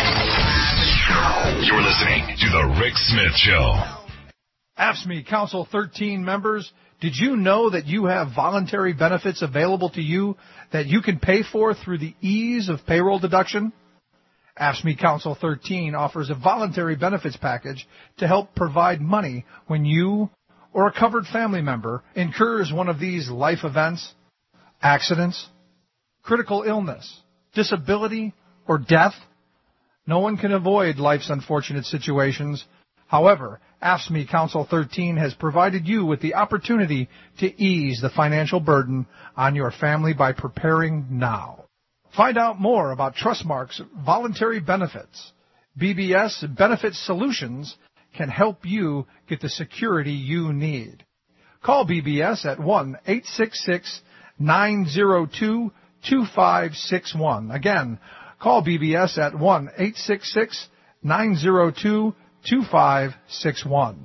You're listening to The Rick Smith Show. A F S C M E Council thirteen members, did you know that you have voluntary benefits available to you that you can pay for through the ease of payroll deduction? A F S C M E Council thirteen offers a voluntary benefits package to help provide money when you or a covered family member incurs one of these life events, accidents, critical illness, disability, or death. No one can avoid life's unfortunate situations. However, A F S C M E Council thirteen has provided you with the opportunity to ease the financial burden on your family by preparing now. Find out more about Trustmark's voluntary benefits. B B S Benefit Solutions can help you get the security you need. Call B B S at one eight six six, nine zero two, two five six one. Again, call B B S at one eight six six, nine zero two, two five six one.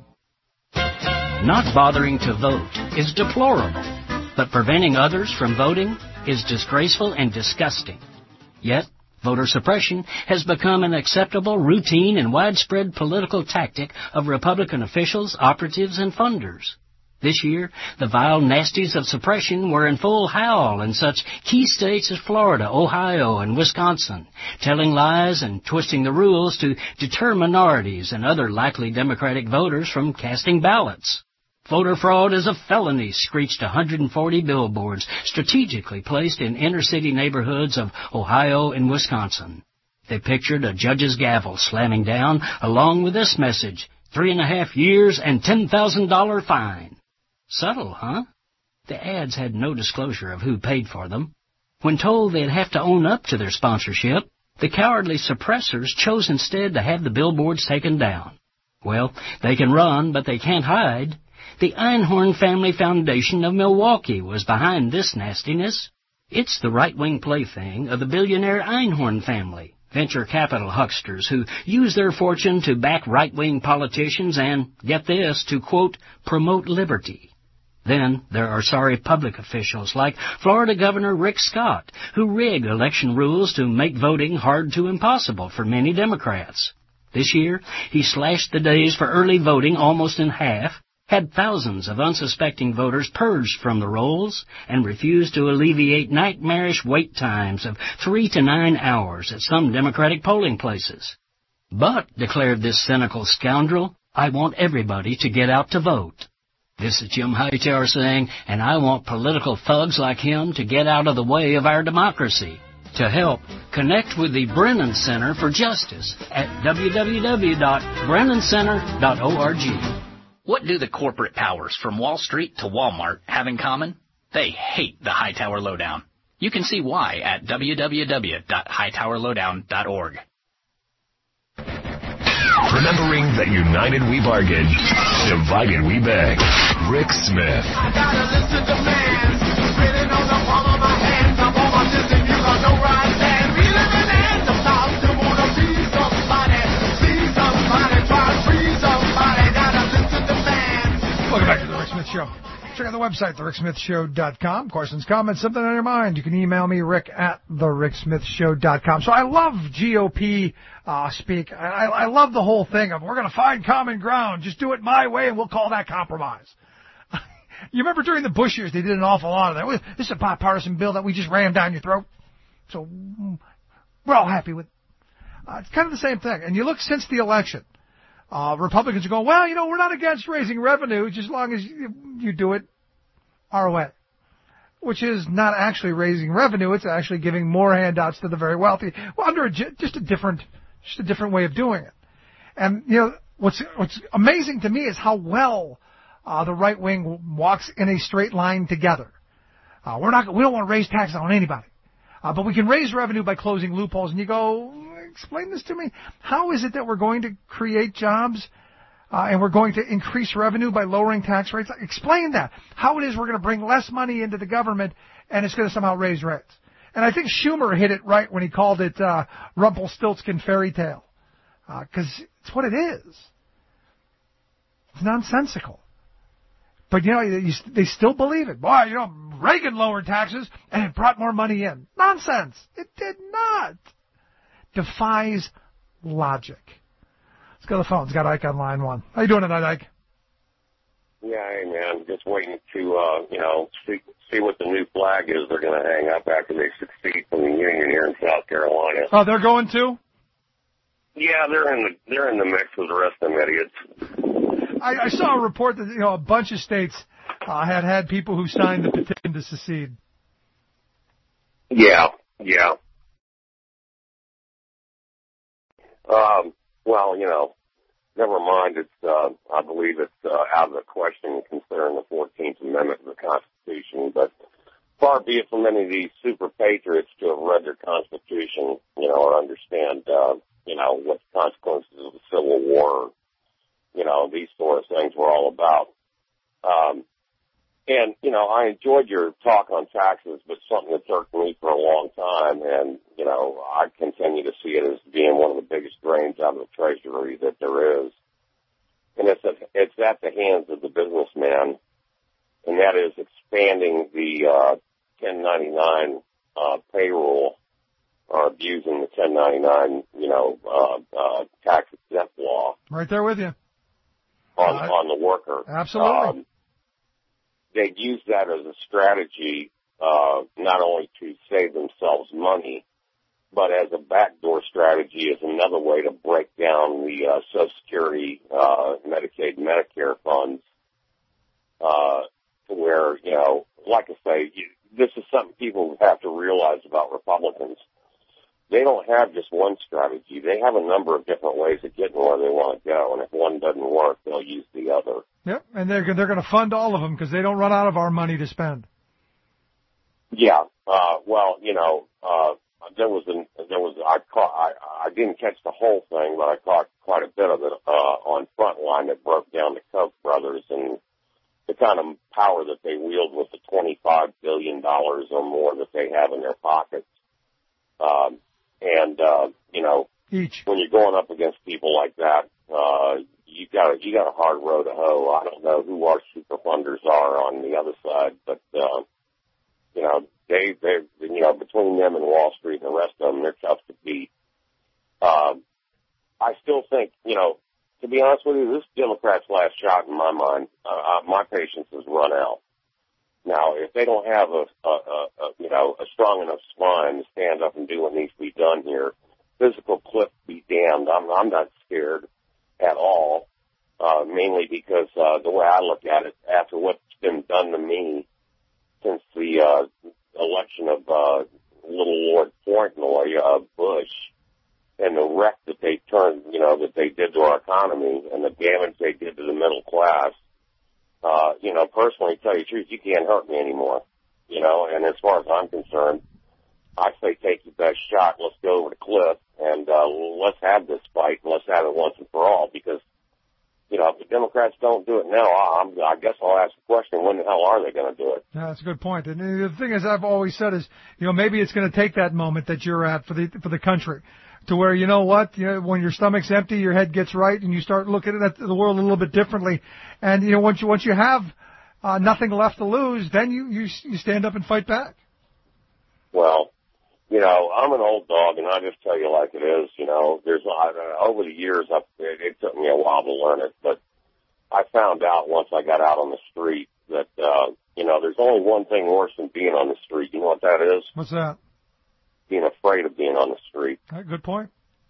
Not bothering to vote is deplorable, but preventing others from voting is disgraceful and disgusting. Yet, voter suppression has become an acceptable, routine, and widespread political tactic of Republican officials, operatives, and funders. This year, the vile nasties of suppression were in full howl in such key states as Florida, Ohio, and Wisconsin, telling lies and twisting the rules to deter minorities and other likely Democratic voters from casting ballots. Voter fraud is a felony, screeched one hundred forty billboards strategically placed in inner-city neighborhoods of Ohio and Wisconsin. They pictured a judge's gavel slamming down, along with this message, three and a half years and ten thousand dollars fine. Subtle, huh? The ads had no disclosure of who paid for them. When told they'd have to own up to their sponsorship, the cowardly suppressors chose instead to have the billboards taken down. Well, they can run, but they can't hide. The Einhorn Family Foundation of Milwaukee was behind this nastiness. It's the right-wing plaything of the billionaire Einhorn family, venture capital hucksters who use their fortune to back right-wing politicians and, get this, to, quote, promote liberty. Then there are sorry public officials like Florida Governor Rick Scott, who rig election rules to make voting hard to impossible for many Democrats. This year, he slashed the days for early voting almost in half, had thousands of unsuspecting voters purged from the rolls, and refused to alleviate nightmarish wait times of three to nine hours at some Democratic polling places. But, declared this cynical scoundrel, I want everybody to get out to vote. This is Jim Hightower saying, and I want political thugs like him to get out of the way of our democracy. To help, connect with the Brennan Center for Justice at w w w dot brennan center dot org. What do the corporate powers from Wall Street to Walmart have in common? They hate the Hightower Lowdown. You can see why at w w w dot hightower lowdown dot org. Remembering that united we bargain, divided we beg. Rick Smith. I gotta listen to man, spinning on the palm of my hands. I'm on my system, you got no right stand. We live in an of time to wanna see somebody, see somebody, try to free somebody. Gotta listen to man. Welcome back to the Rick Smith Show. Check out the website, the rick smith show dot com. Questions, comments, something on your mind, you can email me, rick at the rick smith show dot com. So I love G O P uh, speak. I, I love the whole thing of we're going to find common ground. Just do it my way, and we'll call that compromise. You remember during the Bush years, they did an awful lot of that. This is a bipartisan bill that we just rammed down your throat. So we're all happy with it. Uh, it's kind of the same thing. And you look since the election. Uh, Republicans are going, well, you know, we're not against raising revenue just as long as you, you do it our way, which is not actually raising revenue. It's actually giving more handouts to the very wealthy, well, under a, just a different, just a different way of doing it. And, you know, what's, what's amazing to me is how well, uh, the right wing walks in a straight line together. Uh, we're not, we don't want to raise taxes on anybody. Uh, but we can raise revenue by closing loopholes. And you go, explain this to me. How is it that we're going to create jobs uh, and we're going to increase revenue by lowering tax rates? Explain that. How it is we're going to bring less money into the government and it's going to somehow raise rates. And I think Schumer hit it right when he called it uh, Rumpelstiltskin fairy tale. Because uh, it's what it is. It's nonsensical. But, you know, you, they still believe it. Boy, you know, Reagan lowered taxes and it brought more money in. Nonsense. It did not. Defies logic. Let's go to the phones. Got Ike on line one. How you doing tonight, Ike? Yeah, hey, man. Just waiting to, uh, you know, see, see what the new flag is they're going to hang up after they succeed from the Union here in South Carolina. Oh, they're going to? Yeah, they're in the they're in the mix with the rest of them idiots. I, I saw a report that, you know, a bunch of states uh, had had people who signed the petition to secede. Yeah, yeah. Um, well, you know, never mind. It's uh, I believe it's uh, out of the question considering the fourteenth Amendment of the Constitution. But far be it from any of these super patriots to have read their Constitution, you know, or understand, uh, you know, what the consequences of the Civil War, you know, these sort of things were all about. Um, and, you know, I enjoyed your talk on taxes, but something that's irked me for a long time, and, you know, I continue to see it as being one of the biggest drains out of the Treasury that there is. And it's at, it's at the hands of the businessman, and that is expanding the uh, ten ninety-nine uh, payroll, or abusing the ten ninety-nine, you know, uh, uh, tax exempt law. Right there with you. On, uh, on the worker. Absolutely. Um, they've used that as a strategy, uh, not only to save themselves money, but as a backdoor strategy as another way to break down the uh, Social Security, uh, Medicaid, Medicare funds, uh, to where, you know, like I say, you, this is something people have to realize about Republicans. They don't have just one strategy. They have a number of different ways of getting where they want to go, and if one doesn't work, they'll use the other. Yep, and they're they're going to fund all of them because they don't run out of our money to spend. Yeah, uh, well, you know, uh, there was an there was I caught I I didn't catch the whole thing, but I caught quite a bit of it uh, on Frontline that broke down the Koch brothers and the kind of power that they wield with the twenty-five billion dollars or more that they have in their pockets. Um, And, uh, you know, Each. when you're going up against people like that, uh, you got you got a hard road to hoe. I don't know who our super funders are on the other side, but, uh, you know, they, they, you know, between them and Wall Street and the rest of them, they're tough to beat. Um, I still think, you know, to be honest with you, this Democrats' last shot in my mind. Uh, my patience has run out. Now, if they don't have a, a, a, a, you know, a strong enough spine to stand up and do what needs to be done here, physical clip be damned. I'm, I'm not scared at all, uh, mainly because uh, the way I look at it, after what's been done to me since the uh, election of uh, little Lord Portnoy, uh, Bush, and the wreck that they turned, you know, that they did to our economy and the damage they did to the middle class. Uh, you know, personally, to tell you the truth, you can't hurt me anymore, you know, and as far as I'm concerned, I say take your best shot, let's go over the cliff, and uh, let's have this fight, and let's have it once and for all, because, you know, if the Democrats don't do it now, I'm, I guess I'll ask the question, when the hell are they going to do it? Yeah, that's a good point. And the thing is, I've always said is, you know, maybe it's going to take that moment that you're at for the for the country, to where, you know what, you know, when your stomach's empty, your head gets right, and you start looking at the world a little bit differently. And, you know, once you, once you have uh, nothing left to lose, then you, you, you stand up and fight back. Well, you know, I'm an old dog, and I just tell you like it is, you know, there's, I, over the years, I've, it, it took me a while to learn it, but I found out once I got out on the street that, uh, you know, there's only one thing worse than being on the street. You know what that is? What's that? Being afraid of being on the street. Right, good point.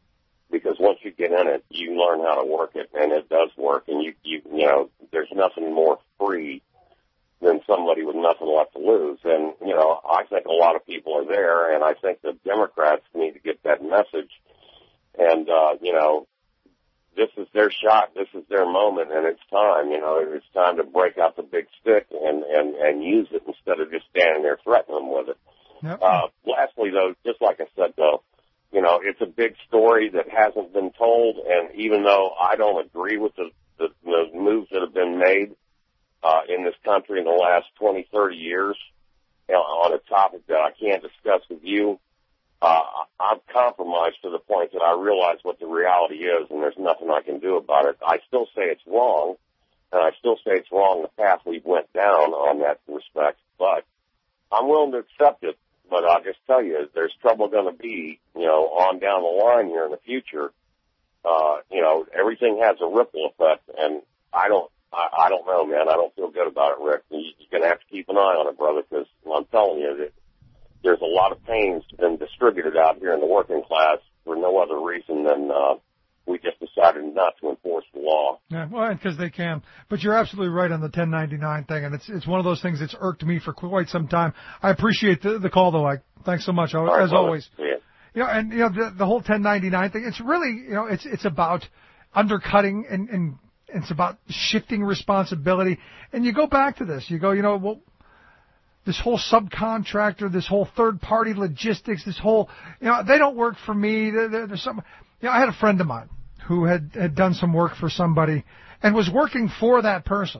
because once you get in it, you learn how to work it, and it does work. And you, you, you know, there's nothing more free than somebody with nothing left to lose. And, you know, I think a lot of people are there, and I think the Democrats need to get that message. And, uh, you know, this is their shot. This is their moment, and it's time. You know, it's time to break out the big stick and, and, and use it instead of just standing there threatening them with it. Yep. Uh, lastly, though, just like I said, though, you know, it's a big story that hasn't been told, and even though I don't agree with the, the, the moves that have been made uh, in this country in the last twenty, thirty years, you know, on a topic that I can't discuss with you, uh, I'm compromised to the point that I realize what the reality is, and there's nothing I can do about it. I still say it's wrong, and I still say it's wrong the path we went down on that respect, but I'm willing to accept it. But I'll just tell you, there's trouble going to be, you know, on down the line here in the future. Uh, you know, everything has a ripple effect, and I don't, I, I don't know, man. I don't feel good about it, Rick. You, you're going to have to keep an eye on it, brother, because I'm telling you that there's a lot of pains been distributed out here in the working class for no other reason than uh, we just decided not to enforce the law. Yeah, well, because they can. But you're absolutely right on the ten ninety-nine thing, and it's it's one of those things that's irked me for quite some time. I appreciate the, the call, though, Ike. Thanks so much, as right, always. Yeah. You know, and you know the, the whole ten ninety-nine thing. It's really, you know, it's it's about undercutting and, and it's about shifting responsibility. And you go back to this. You go, you know, well, this whole subcontractor, this whole third-party logistics, this whole, you know, they don't work for me. There, there, there's some. You know, I had a friend of mine who had, had done some work for somebody and was working for that person.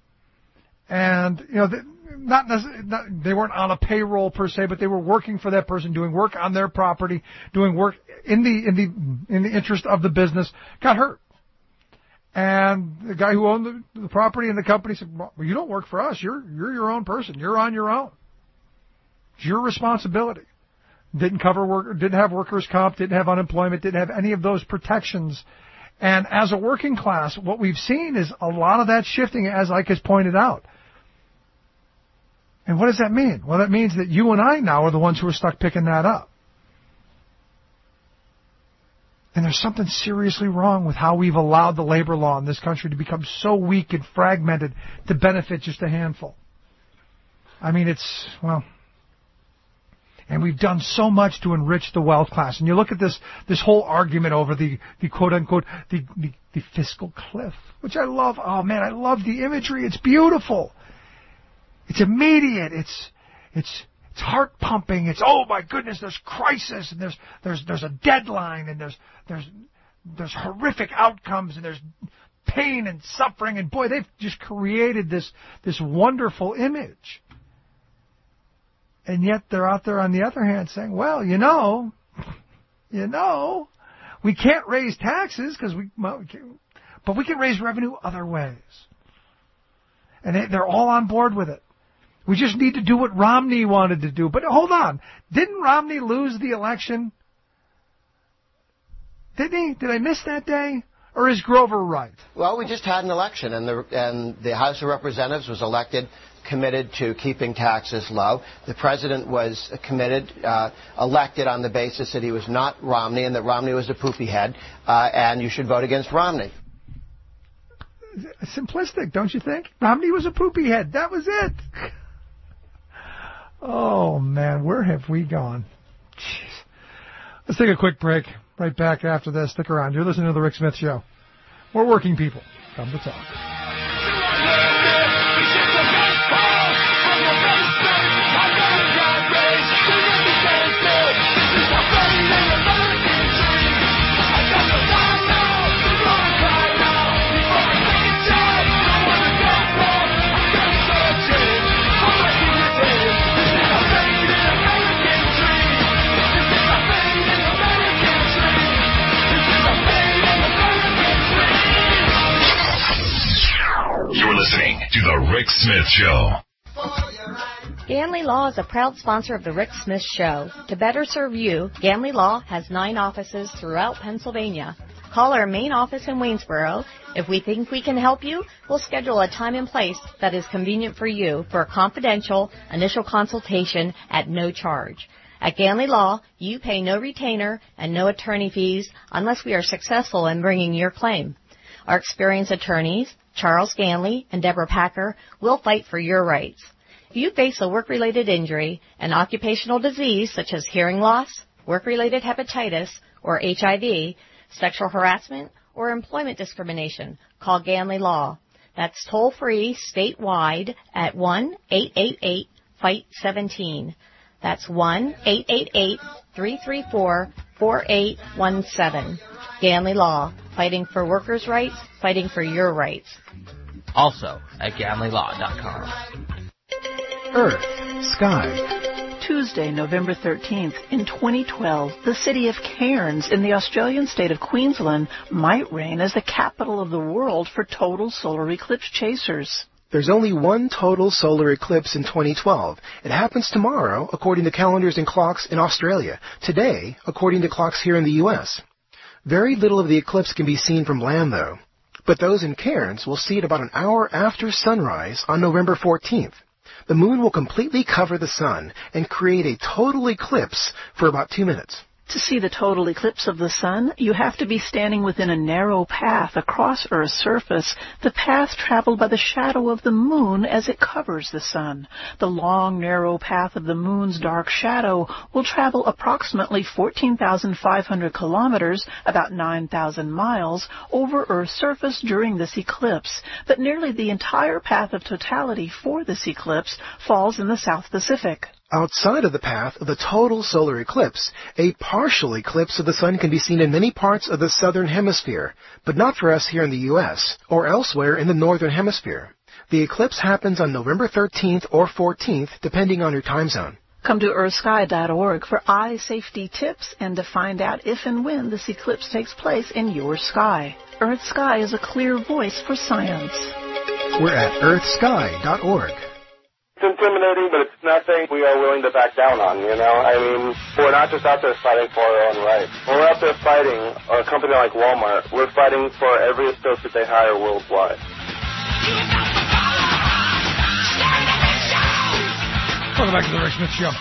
And, you know, they, not, not they weren't on a payroll per se, but they were working for that person, doing work on their property, doing work in the in the in the interest of the business. Got hurt, and the guy who owned the, the property and the company said, "Well, you don't work for us. You're you're your own person. You're on your own. It's your responsibility." Didn't cover work, didn't have workers' comp, didn't have unemployment, didn't have any of those protections. And as a working class, what we've seen is a lot of that shifting, as Ike has pointed out. And what does that mean? Well, that means that you and I now are the ones who are stuck picking that up. And there's something seriously wrong with how we've allowed the labor law in this country to become so weak and fragmented to benefit just a handful. I mean, it's, well... And we've done so much to enrich the wealth class. And you look at this this whole argument over the, the quote-unquote, the, the, the fiscal cliff, which I love. Oh, man, I love the imagery. It's beautiful. It's immediate. It's it's it's heart-pumping. It's, oh, my goodness, there's crisis, and there's there's there's a deadline, and there's there's there's horrific outcomes, and there's pain and suffering. And, boy, they've just created this this wonderful image. And yet they're out there on the other hand saying, well, you know, you know, we can't raise taxes because we, but we can raise revenue other ways. And they, they're all on board with it. We just need to do what Romney wanted to do. But hold on. Didn't Romney lose the election? Didn't he? Did I miss that day? Or is Grover right? Well, we just had an election, and the, and the House of Representatives was elected committed to keeping taxes low. The president was committed, uh, elected on the basis that he was not Romney and that Romney was a poopy head, uh, and you should vote against Romney. Simplistic, don't you think? Romney was a poopy head. That was it. Oh, man, where have we gone? Jeez. Let's take a quick break. Right back after this. Stick around. You're listening to The Rick Smith Show. More working people come to talk. You're listening to The Rick Smith Show. Ganley Law is a proud sponsor of The Rick Smith Show. To better serve you, Ganley Law has nine offices throughout Pennsylvania. Call our main office in Waynesboro. If we think we can help you, we'll schedule a time and place that is convenient for you for a confidential initial consultation at no charge. At Ganley Law, you pay no retainer and no attorney fees unless we are successful in bringing your claim. Our experienced attorneys, Charles Ganley and Deborah Packer, will fight for your rights. If you face a work-related injury, an occupational disease such as hearing loss, work-related hepatitis, or H I V, sexual harassment, or employment discrimination, call Ganley Law. That's toll-free statewide at one eight eight eight fight seventeen. That's one eight eight eight three three four four eight one seven. Ganley Law, fighting for workers' rights, fighting for your rights. Also at ganley law dot com. Earth, Sky. Tuesday, November thirteenth, in twenty twelve, the city of Cairns in the Australian state of Queensland might reign as the capital of the world for total solar eclipse chasers. There's only one total solar eclipse in twenty twelve. It happens tomorrow, according to calendars and clocks in Australia. Today, according to clocks here in the U S Very little of the eclipse can be seen from land, though. But those in Cairns will see it about an hour after sunrise on November fourteenth. The moon will completely cover the sun and create a total eclipse for about two minutes. To see the total eclipse of the sun, you have to be standing within a narrow path across Earth's surface, the path traveled by the shadow of the moon as it covers the sun. The long, narrow path of the moon's dark shadow will travel approximately fourteen thousand five hundred kilometers, about nine thousand miles, over Earth's surface during this eclipse. But nearly the entire path of totality for this eclipse falls in the South Pacific. Outside of the path of the total solar eclipse, a partial eclipse of the sun can be seen in many parts of the southern hemisphere, but not for us here in the U S or elsewhere in the northern hemisphere. The eclipse happens on November thirteenth or fourteenth, depending on your time zone. Come to earth sky dot org for eye safety tips and to find out if and when this eclipse takes place in your sky. Earth Sky is a clear voice for science. We're at earth sky dot org. It's intimidating, but it's nothing we are willing to back down on, you know? I mean, we're not just out there fighting for our own rights. When we're out there fighting, a company like Walmart, we're fighting for every associate they hire worldwide. Welcome back to the Rick Smith Show.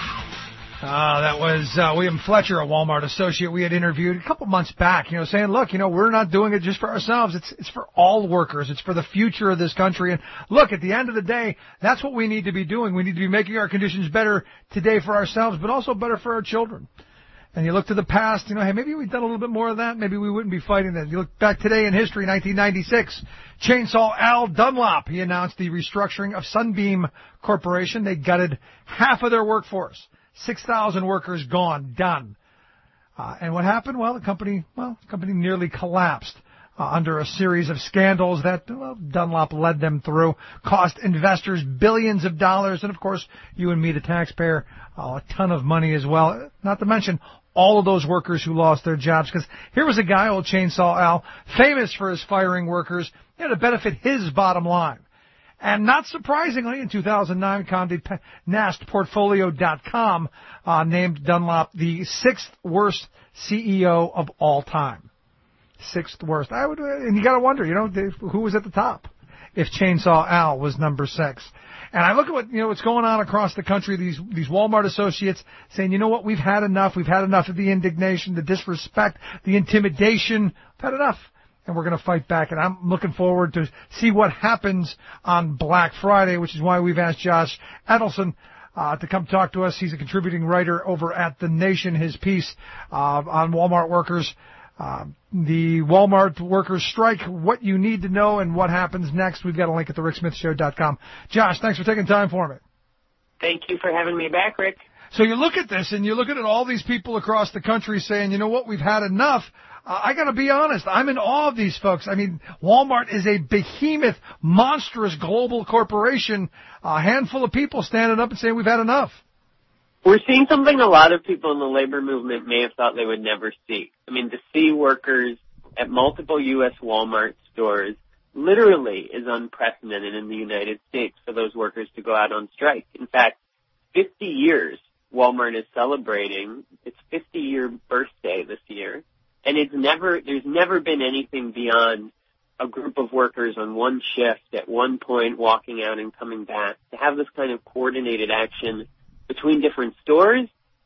Uh, that was uh, William Fletcher, a Walmart associate we had interviewed a couple months back, you know, saying, look, you know, we're not doing it just for ourselves. It's it's for all workers. It's for the future of this country. And look, at the end of the day, that's what we need to be doing. We need to be making our conditions better today for ourselves, but also better for our children. And you look to the past, you know, hey, maybe we've done a little bit more of that. Maybe we wouldn't be fighting that. You look back today in history, nineteen ninety-six, Chainsaw Al Dunlop, he announced the restructuring of Sunbeam Corporation. They gutted half of their workforce. six thousand workers gone, done. Uh, and what happened? Well, the company, well, the company nearly collapsed uh, under a series of scandals that, well, Dunlop led them through, cost investors billions of dollars, and of course, you and me, the taxpayer, uh, a ton of money as well. Not to mention all of those workers who lost their jobs. Because here was a guy, old Chainsaw Al, famous for his firing workers, you know, to benefit his bottom line. And not surprisingly, in two thousand nine, Condé Nast Portfolio dot com uh, named Dunlop the sixth worst C E O of all time. Sixth worst. I would, and you got to wonder, you know, who was at the top if Chainsaw Al was number six. And I look at what, you know, what's going on across the country, these, these Walmart associates saying, you know what, we've had enough. We've had enough of the indignation, the disrespect, the intimidation. We've had enough. And we're going to fight back. And I'm looking forward to see what happens on Black Friday, which is why we've asked Josh Edelson uh, to come talk to us. He's a contributing writer over at The Nation, his piece uh, on Walmart workers. Uh, the Walmart workers strike, what you need to know and what happens next. We've got a link at the rick smith show dot com. Josh, thanks for taking time for me. Thank you for having me back, Rick. So you look at this and you look at it, all these people across the country saying, you know what, we've had enough. Uh, I got to be honest, I'm in awe of these folks. I mean, Walmart is a behemoth, monstrous global corporation. A handful of people standing up and saying we've had enough. We're seeing something a lot of people in the labor movement may have thought they would never see. I mean, to see workers at multiple U S Walmart stores literally is unprecedented in the United States for those workers to go out on strike. In fact, fifty years Walmart is celebrating its fifty-year birthday this year, and it's never there's never been anything beyond a group of workers on one shift at one point walking out and coming back. To have this kind of coordinated action between different stores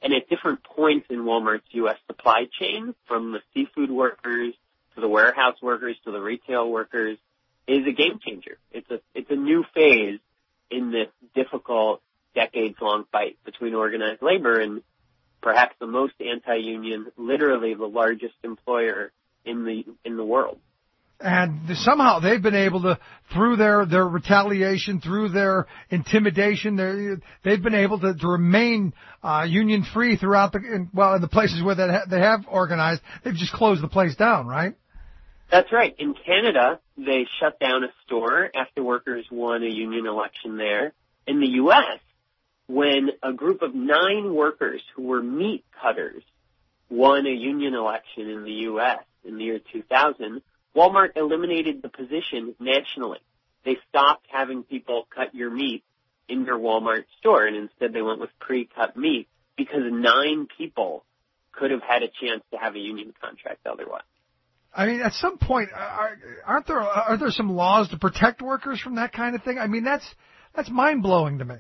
and at different points in Walmart's U S supply chain, from the seafood workers to the warehouse workers to the retail workers, is a game changer. It's a it's a new phase in this difficult decades-long fight between organized labor and perhaps the most anti-union, literally the largest employer in the in the world. And somehow they've been able to, through their, their retaliation, through their intimidation, they're, they've been able to, to remain uh, union-free throughout the, in, well, in the places where they, ha- they have organized. They've just closed the place down, right? That's right. In Canada, they shut down a store after workers won a union election there. In the U S, when a group of nine workers who were meat cutters won a union election in the U S in the year two thousand, Walmart eliminated the position nationally. They stopped having people cut your meat in your Walmart store, and instead they went with pre-cut meat because nine people could have had a chance to have a union contract otherwise. I mean, at some point, are, aren't there are there some laws to protect workers from that kind of thing? I mean, that's that's mind-blowing to me.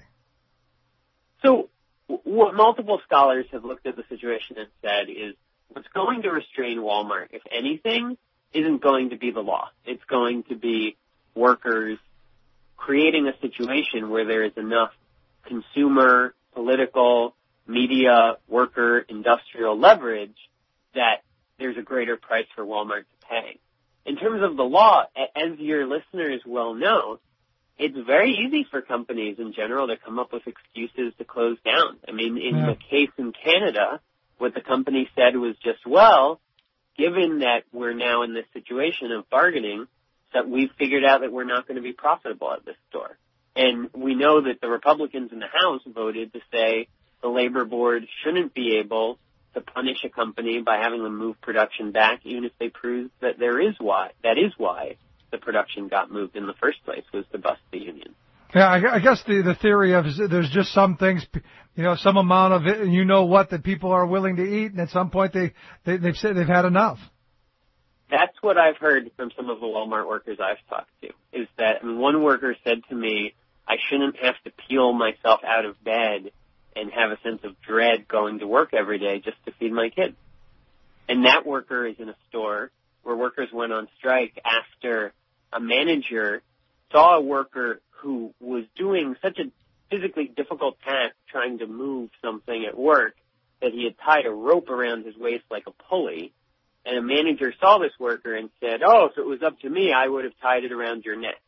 So what multiple scholars have looked at the situation and said is what's going to restrain Walmart, if anything, isn't going to be the law. It's going to be workers creating a situation where there is enough consumer, political, media, worker, industrial leverage that there's a greater price for Walmart to pay. In terms of the law, as your listeners well know, it's very easy for companies in general to come up with excuses to close down. I mean, in Yeah. the case in Canada, what the company said was just, well, given that we're now in this situation of bargaining, that we've figured out that we're not going to be profitable at this store. And we know that the Republicans in the House voted to say the labor board shouldn't be able to punish a company by having them move production back, even if they prove that there is why, that is why the production got moved in the first place, was to bust the union. Yeah, I, I guess the the theory of is that there's just some things, you know, some amount of it, and you know what, that people are willing to eat, and at some point they, they they've said they've had enough. That's what I've heard from some of the Walmart workers I've talked to, is that, I mean, one worker said to me, I shouldn't have to peel myself out of bed and have a sense of dread going to work every day just to feed my kids. And that worker is in a store where workers went on strike after a manager saw a worker who was doing such a physically difficult task trying to move something at work that he had tied a rope around his waist like a pulley. And a manager saw this worker and said, oh, if it was up to me, I would have tied it around your neck.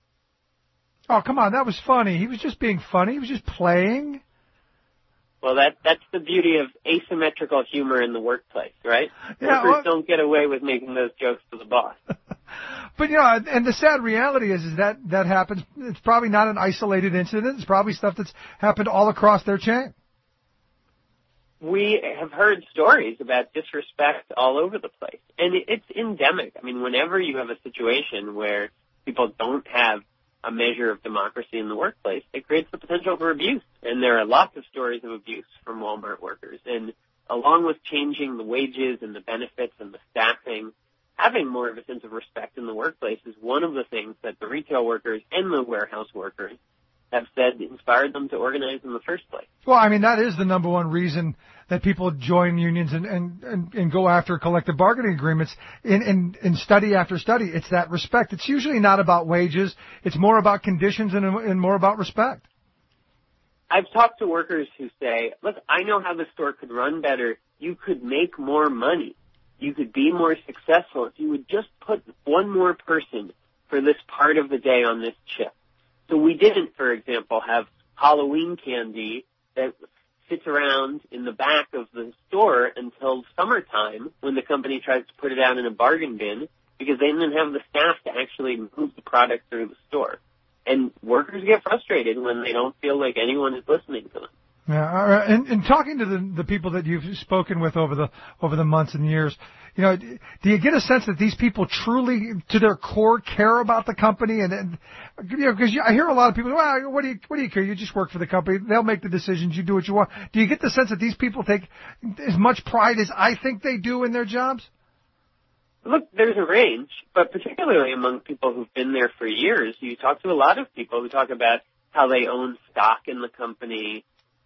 Oh, come on, that was funny. He was just being funny. He was just playing. Well, that that's the beauty of asymmetrical humor in the workplace, right? Yeah, Workers well, don't get away with making those jokes to the boss. But, you know, and the sad reality is, is that that happens. It's probably not an isolated incident. It's probably stuff that's happened all across their chain. We have heard stories about disrespect all over the place. And it's endemic. I mean, whenever you have a situation where people don't have a measure of democracy in the workplace, it creates the potential for abuse. And there are lots of stories of abuse from Walmart workers. And along with changing the wages and the benefits and the staffing, having more of a sense of respect in the workplace is one of the things that the retail workers and the warehouse workers have said inspired them to organize in the first place. Well, I mean, that is the number one reason that people join unions and, and, and, and go after collective bargaining agreements in, in, in study after study. It's that respect. It's usually not about wages. It's more about conditions and, and more about respect. I've talked to workers who say, look, I know how the store could run better. You could make more money. You could be more successful if you would just put one more person for this part of the day on this shift. So we didn't, for example, have Halloween candy that sits around in the back of the store until summertime when the company tries to put it out in a bargain bin because they didn't have the staff to actually move the product through the store. And workers get frustrated when they don't feel like anyone is listening to them. Yeah, and, and talking to the, the people that you've spoken with over the over the months and years, you know, do you get a sense that these people truly, to their core, care about the company? And, and you know, because I hear a lot of people, well, what do you what do you care? You just work for the company. They'll make the decisions. You do what you want. Do you get the sense that these people take as much pride as I think they do in their jobs? Look, there's a range, but particularly among people who've been there for years, you talk to a lot of people who talk about how they own stock in the company,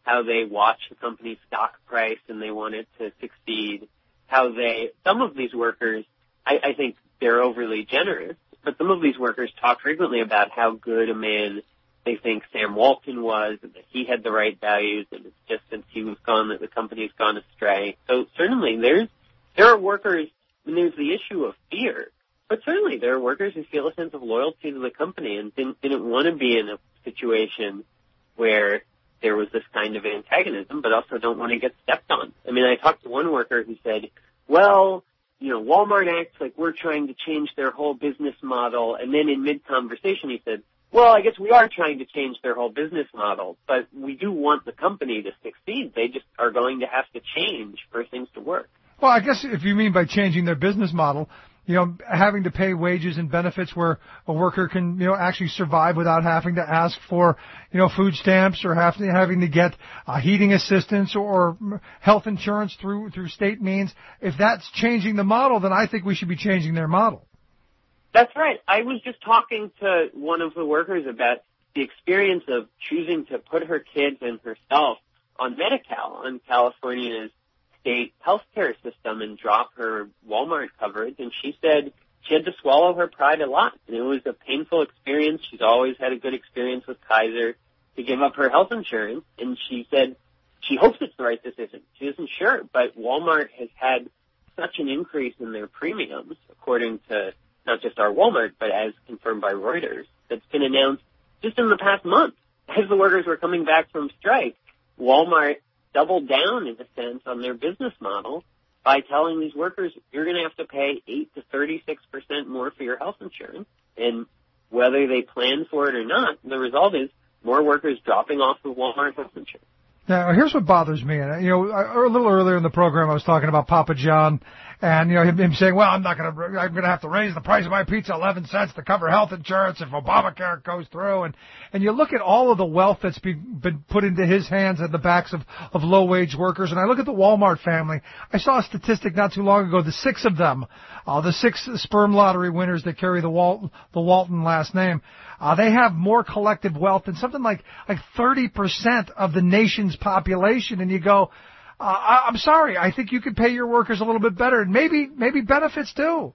how they watch the company's stock price and they want it to succeed, how they, some of these workers, I, I think they're overly generous, but some of these workers talk frequently about how good a man they think Sam Walton was, and that he had the right values, and it's just since he was gone that the company's gone astray. So certainly there's, there are workers, and there's the issue of fear, but certainly there are workers who feel a sense of loyalty to the company and didn't, didn't want to be in a situation where there was this kind of antagonism, but also don't want to get stepped on. I mean, I talked to one worker who said, well, you know, Walmart acts like we're trying to change their whole business model, and then in mid-conversation he said, well, I guess we are trying to change their whole business model, but we do want the company to succeed. They just are going to have to change for things to work. Well, I guess if you mean by changing their business model, you know, having to pay wages and benefits where a worker can, you know, actually survive without having to ask for, you know, food stamps or have to, having to get uh, heating assistance or health insurance through through state means. If that's changing the model, then I think we should be changing their model. That's right. I was just talking to one of the workers about the experience of choosing to put her kids and herself on Medi-Cal, on California's state healthcare system, and drop her Walmart coverage. And she said she had to swallow her pride a lot. And it was a painful experience. She's always had a good experience with Kaiser to give up her health insurance. And she said she hopes it's the right decision. She isn't sure, but Walmart has had such an increase in their premiums, according to not just our Walmart, but as confirmed by Reuters, that's been announced just in the past month. As the workers were coming back from strike, Walmart doubled down, in a sense, on their business model by telling these workers, you're going to have to pay eight to thirty-six percent more for your health insurance. And whether they plan for it or not, the result is more workers dropping off of Walmart health insurance. Now, here's what bothers me. And, you know, a little earlier in the program, I was talking about Papa John, and you know, him, him saying, "Well, I'm not going to, I'm going to have to raise the price of my pizza eleven cents to cover health insurance if Obamacare goes through." And and you look at all of the wealth that's be, been put into his hands and the backs of of low wage workers. And I look at the Walmart family. I saw a statistic not too long ago. The six of them, uh, the six sperm lottery winners that carry the Wal, the Walton last name. Uh, they have more collective wealth than something like, like thirty percent of the nation's population. And you go, uh, I, I'm sorry, I think you could pay your workers a little bit better, and maybe, maybe benefits too.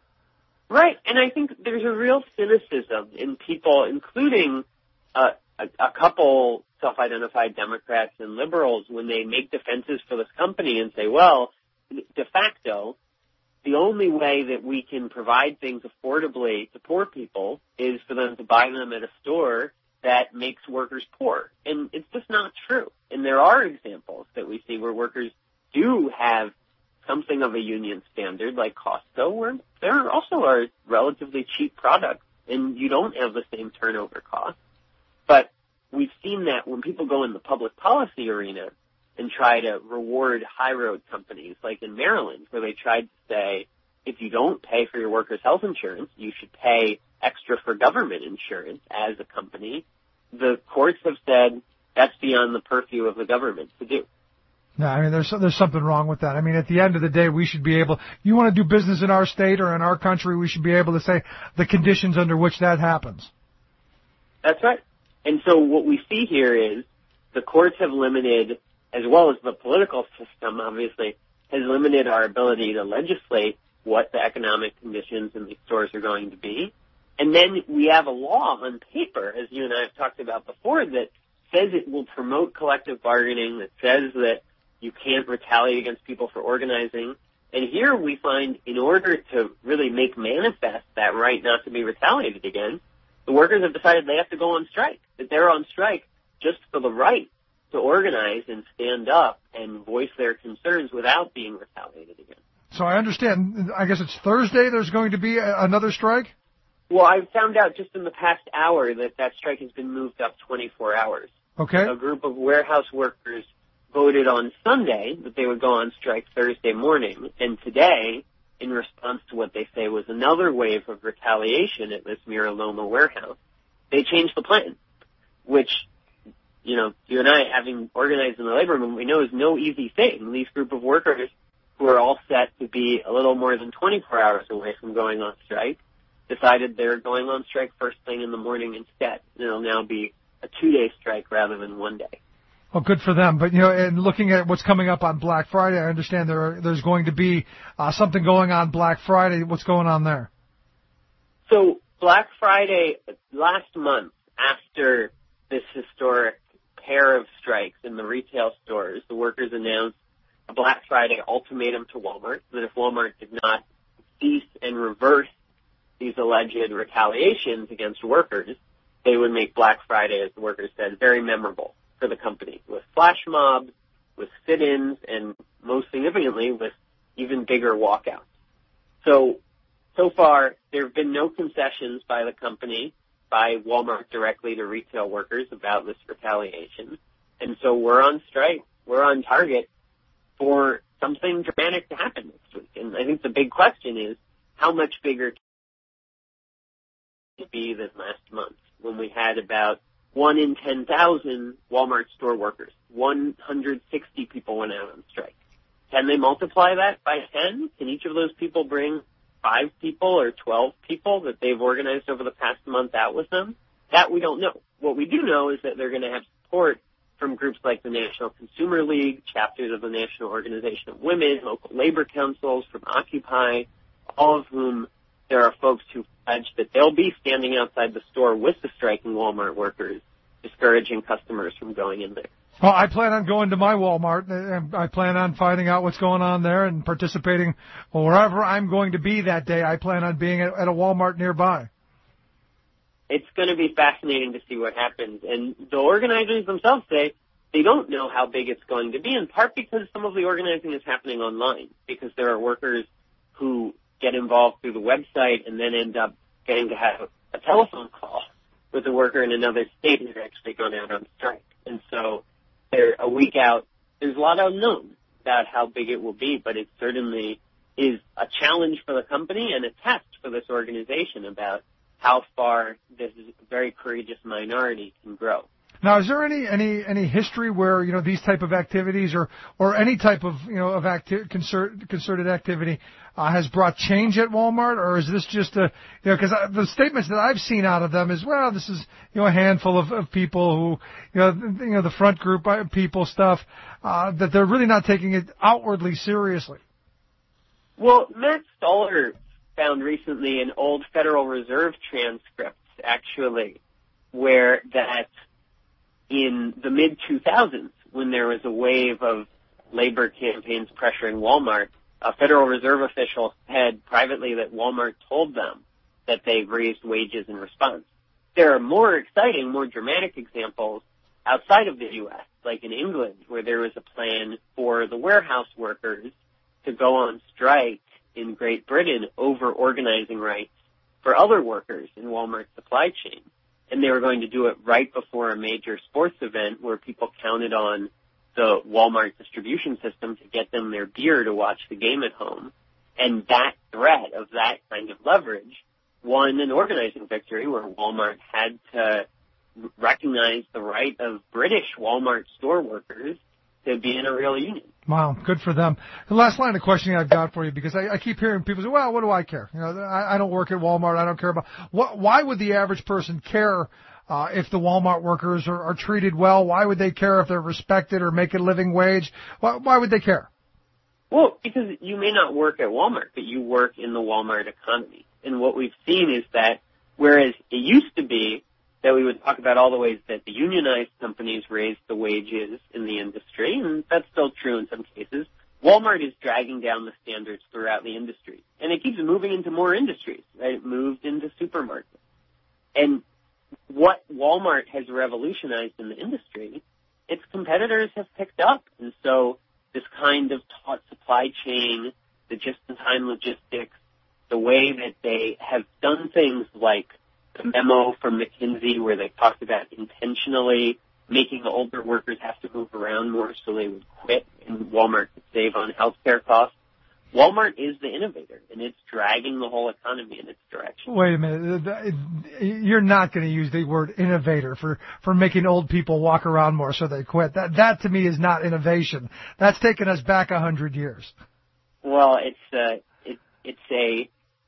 Right. And I think there's a real cynicism in people, including uh, a, a couple self-identified Democrats and liberals, when they make defenses for this company and say, well, de facto, the only way that we can provide things affordably to poor people is for them to buy them at a store that makes workers poor. And it's just not true. And there are examples that we see where workers do have something of a union standard, like Costco, where there also are relatively cheap products, and you don't have the same turnover costs. But we've seen that when people go in the public policy arena and try to reward high road companies, like in Maryland, where they tried to say, if you don't pay for your workers' health insurance, you should pay extra for government insurance as a company. The courts have said that's beyond the purview of the government to do. No, I mean, there's there's something wrong with that. I mean, at the end of the day, we should be able, you want to do business in our state or in our country, we should be able to say the conditions under which that happens. That's right. And so what we see here is the courts have limited, as well as the political system, obviously, has limited our ability to legislate what the economic conditions in these stores are going to be. And then we have a law on paper, as you and I have talked about before, that says it will promote collective bargaining, that says that you can't retaliate against people for organizing. And here we find, in order to really make manifest that right not to be retaliated against, the workers have decided they have to go on strike, that they're on strike just for the right to organize and stand up and voice their concerns without being retaliated against. So I understand, I guess it's Thursday there's going to be a, another strike? Well, I found out just in the past hour that that strike has been moved up twenty-four hours. Okay. A group of warehouse workers voted on Sunday that they would go on strike Thursday morning, and today, in response to what they say was another wave of retaliation at this Mira Loma warehouse, they changed the plan, which, you know, you and I, having organized in the labor movement, we know is no easy thing. These group of workers who are all set to be a little more than twenty-four hours away from going on strike decided they're going on strike first thing in the morning instead. And it'll now be a two-day strike rather than one day. Well, good for them. But, you know, and looking at what's coming up on Black Friday, I understand there are, there's going to be uh, something going on Black Friday. What's going on there? So Black Friday last month, after this historic pair of strikes in the retail stores, the workers announced a Black Friday ultimatum to Walmart that if Walmart did not cease and reverse these alleged retaliations against workers, they would make Black Friday, as the workers said, very memorable for the company, with flash mobs, with sit-ins, and most significantly, with even bigger walkouts. So, so far, there have been no concessions by the company, by Walmart directly to retail workers about this retaliation. And so we're on strike, we're on target for something dramatic to happen next week. And I think the big question is, how much bigger can it be than last month, when we had about one in ten thousand Walmart store workers, one hundred sixty people went out on strike. Can they multiply that by ten? Can each of those people bring five people or twelve people that they've organized over the past month out with them? That we don't know. What we do know is that they're going to have support from groups like the National Consumer League, chapters of the National Organization of Women, local labor councils from Occupy, all of whom there are folks who pledged that they'll be standing outside the store with the striking Walmart workers, discouraging customers from going in there. Well, I plan on going to my Walmart, and I plan on finding out what's going on there and participating wherever I'm going to be that day. I plan on being at a Walmart nearby. It's going to be fascinating to see what happens. And the organizers themselves say they don't know how big it's going to be, in part because some of the organizing is happening online, because there are workers who get involved through the website and then end up getting to have a telephone call with a worker in another state who's actually gone out on strike. And so they're a week out. There's a lot unknown about how big it will be, but it certainly is a challenge for the company and a test for this organization about how far this very courageous minority can grow. Now, is there any any any history where, you know, these type of activities or or any type of, you know, of acti- concert, concerted activity uh, has brought change at Walmart, or is this just a, you know, because the statements that I've seen out of them is, well, this is, you know, a handful of, of people who, you know, the, you know, the front group people stuff, uh, that they're really not taking it outwardly seriously. Well, Matt Stoller found recently in old Federal Reserve transcripts, actually, where that in the mid two thousands, when there was a wave of labor campaigns pressuring Walmart, a Federal Reserve official said privately that Walmart told them that they've raised wages in response. There are more exciting, more dramatic examples outside of the U S, like in England, where there was a plan for the warehouse workers to go on strike in Great Britain over organizing rights for other workers in Walmart's supply chain. And they were going to do it right before a major sports event where people counted on the Walmart distribution system to get them their beer to watch the game at home. And that threat of that kind of leverage won an organizing victory where Walmart had to recognize the right of British Walmart store workers to be in a real union. Wow, good for them. The last line of questioning I've got for you, because I, I keep hearing people say, well, what do I care? You know, I, I don't work at Walmart. I don't care about what, why would the average person care uh, if the Walmart workers are, are treated well? Why would they care if they're respected or make a living wage? Why, why would they care? Well, because you may not work at Walmart, but you work in the Walmart economy. And what we've seen is that whereas it used to be that we would talk about all the ways that the unionized companies raised the wages in the industry, and that's still true in some cases, Walmart is dragging down the standards throughout the industry. And it keeps moving into more industries, right? It moved into supermarkets. And what Walmart has revolutionized in the industry, its competitors have picked up. And so this kind of taut supply chain, the just-in-time logistics, the way that they have done things like the memo from McKinsey where they talked about intentionally making the older workers have to move around more so they would quit and Walmart could save on healthcare costs. Walmart is the innovator, and it's dragging the whole economy in its direction. Wait a minute. You're not going to use the word innovator for, for making old people walk around more so they quit. That, that to me is not innovation. That's taken us back a hundred years. Well, it's a, it, it's a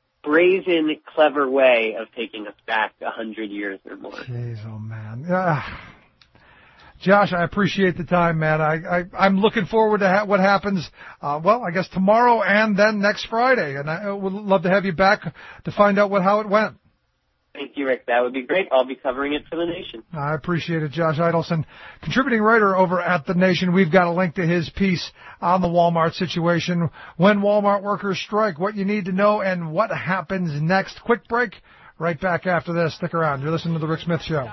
brazen, clever way of taking us back a hundred years or more. Jeez, oh man. Uh, Josh, I appreciate the time, man. I, I, I'm looking forward to ha- what happens, uh, well, I guess tomorrow and then next Friday. And I would love to have you back to find out what how it went. Thank you, Rick. That would be great. I'll be covering it for The Nation. I appreciate it, Josh Idelson, contributing writer over at The Nation. We've got a link to his piece on the Walmart situation, when Walmart workers strike, what you need to know, and what happens next. Quick break. Right back after this. Stick around. You're listening to The Rick Smith Show.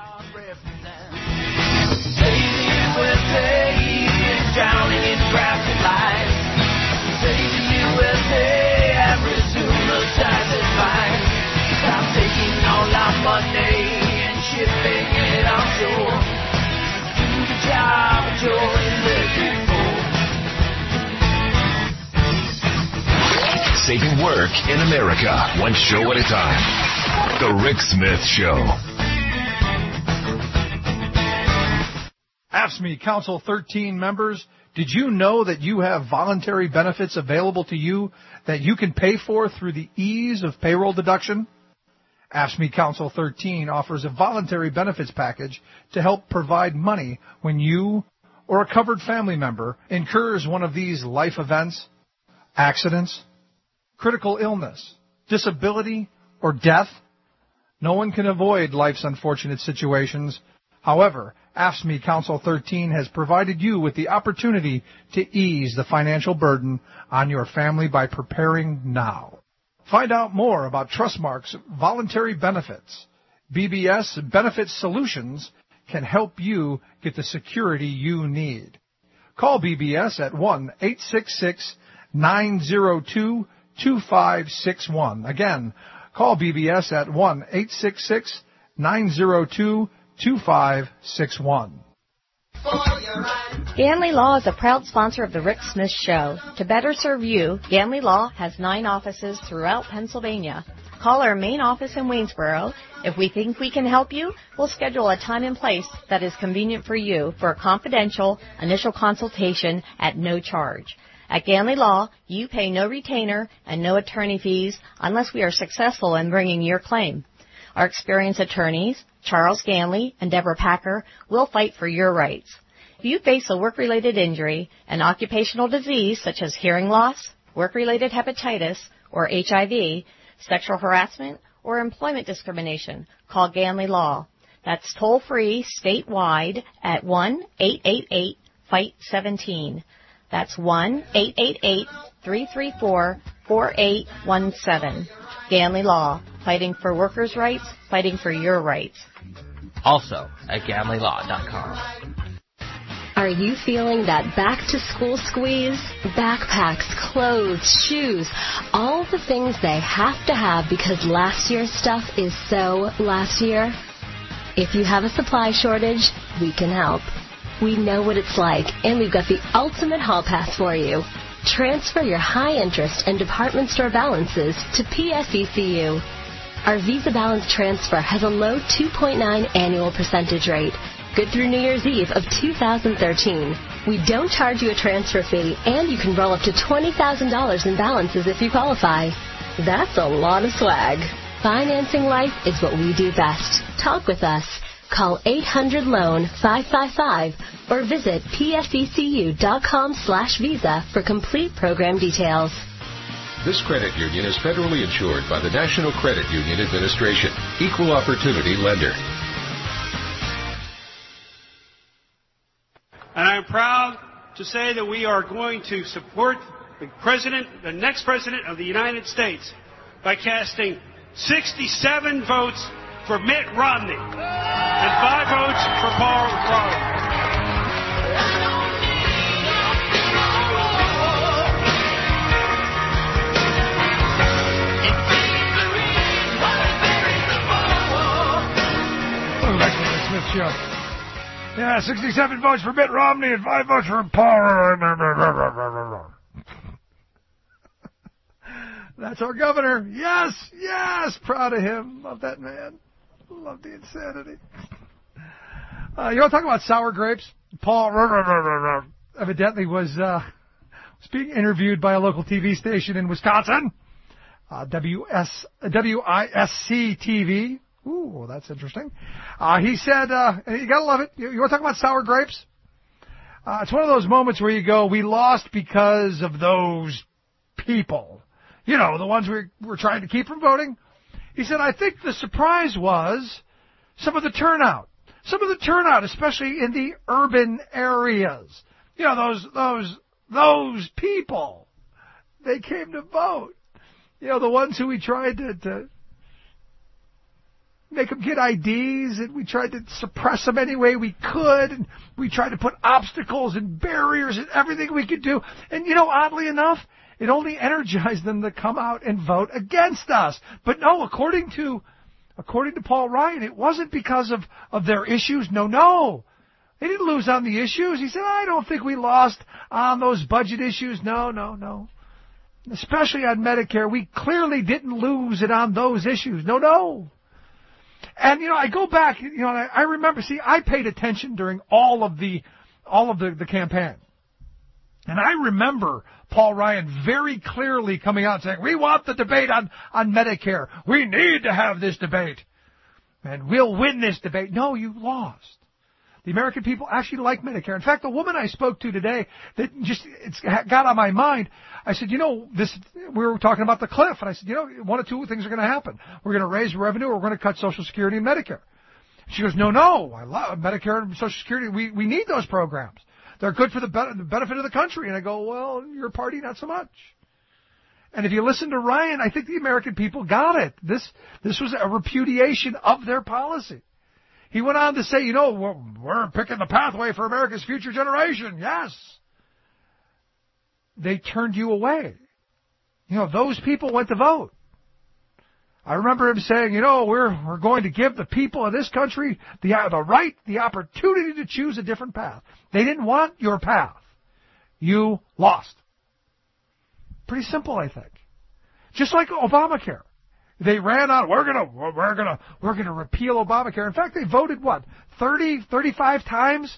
Drowning in traffic lights. Say the U S A, have resumed the ties and fines. Stop taking all our money and shipping it offshore. Do the job that you're elected for. Saving work in America, one show at a time. The Rick Smith Show. A F S C M E Council thirteen members, did you know that you have voluntary benefits available to you that you can pay for through the ease of payroll deduction? A F S C M E Council thirteen offers a voluntary benefits package to help provide money when you or a covered family member incurs one of these life events, accidents, critical illness, disability, or death. No one can avoid life's unfortunate situations. However, A F S C M E Council thirteen has provided you with the opportunity to ease the financial burden on your family by preparing now. Find out more about Trustmark's voluntary benefits. B B S Benefit Solutions can help you get the security you need. Call B B S at one eight six six, nine zero two, two five six one. Again, call B B S at one eight six six, nine zero two, two five six one. Ganley Law is a proud sponsor of the Rick Smith Show. To better serve you, Ganley Law has nine offices throughout Pennsylvania. Call our main office in Waynesboro. If we think we can help you, we'll schedule a time and place that is convenient for you for a confidential initial consultation at no charge. At Ganley Law, you pay no retainer and no attorney fees unless we are successful in bringing your claim. Our experienced attorneys, Charles Ganley and Deborah Packer, will fight for your rights. If you face a work-related injury, an occupational disease such as hearing loss, work-related hepatitis, or H I V, sexual harassment, or employment discrimination, call Ganley Law. That's toll-free statewide at one eight eight eight, fight seventeen. That's one eight eight eight, three three four, four eight one seven. Ganley Law, fighting for workers' rights, fighting for your rights. Also at ganley law dot com. Are you feeling that back-to-school squeeze? Backpacks, clothes, shoes, all the things they have to have because last year's stuff is so last year? If you have a supply shortage, we can help. We know what it's like, and we've got the ultimate hall pass for you. Transfer your high-interest and department store balances to P S E C U. Our Visa Balance Transfer has a low two point nine annual percentage rate, good through New Year's Eve of two thousand thirteen. We don't charge you a transfer fee, and you can roll up to twenty thousand dollars in balances if you qualify. That's a lot of swag. Financing life is what we do best. Talk with us. Call eight hundred loan five five five or visit P S E C U dot com slash visa for complete program details. This credit union is federally insured by the National Credit Union Administration. Equal opportunity lender. And I'm proud to say that we are going to support the president, the next president of the United States, by casting sixty-seven votes for Mitt Romney and five votes for Paul Ryan. Welcome back to the Rick Smith Show. Yeah, sixty-seven votes for Mitt Romney and five votes for Paul. That's our governor. Yes, yes, proud of him. Love that man. Love the insanity. Uh, you want to talk about sour grapes? Paul evidently was uh, was being interviewed by a local T V station in Wisconsin, uh, W S W I S C T V, Ooh, that's interesting. Uh, he said, uh, you gotta love it. You, you want to talk about sour grapes? Uh, it's one of those moments where you go, we lost because of those people. You know, the ones we were trying to keep from voting. He said, I think the surprise was some of the turnout. Some of the turnout, especially in the urban areas. You know, those, those, those people. They came to vote. You know, the ones who we tried to, to make them get I Ds, and we tried to suppress them any way we could, and we tried to put obstacles and barriers and everything we could do. And, you know, oddly enough, it only energized them to come out and vote against us. But no, according to according to Paul Ryan, it wasn't because of, of their issues. No, no. They didn't lose on the issues. He said, I don't think we lost on those budget issues. No, no, no. Especially on Medicare, we clearly didn't lose it on those issues. No, no. And, you know, I go back, you know, I, I remember, see, I paid attention during all of the, all of the, the campaign. And I remember Paul Ryan very clearly coming out saying, we want the debate on, on Medicare. We need to have this debate. And we'll win this debate. No, you lost. The American people actually like Medicare. In fact, the woman I spoke to today that just it's got on my mind, I said, you know, this we were talking about the cliff, and I said, you know, one of two things are going to happen. We're going to raise revenue, or we're going to cut Social Security and Medicare. She goes, no, no, I love Medicare and Social Security. We we need those programs. They're good for the benefit of the country. And I go, well, your party, not so much. And if you listen to Ryan, I think the American people got it. This this was a repudiation of their policy. He went on to say, you know, we're, we're picking the pathway for America's future generation. Yes. They turned you away. You know, those people went to vote. I remember him saying, you know, we're we're going to give the people of this country the the right, the opportunity to choose a different path. They didn't want your path. You lost. Pretty simple, I think. Just like Obamacare. They ran out, we're gonna, we're gonna, we're gonna repeal Obamacare. In fact, they voted what, thirty, thirty-five times?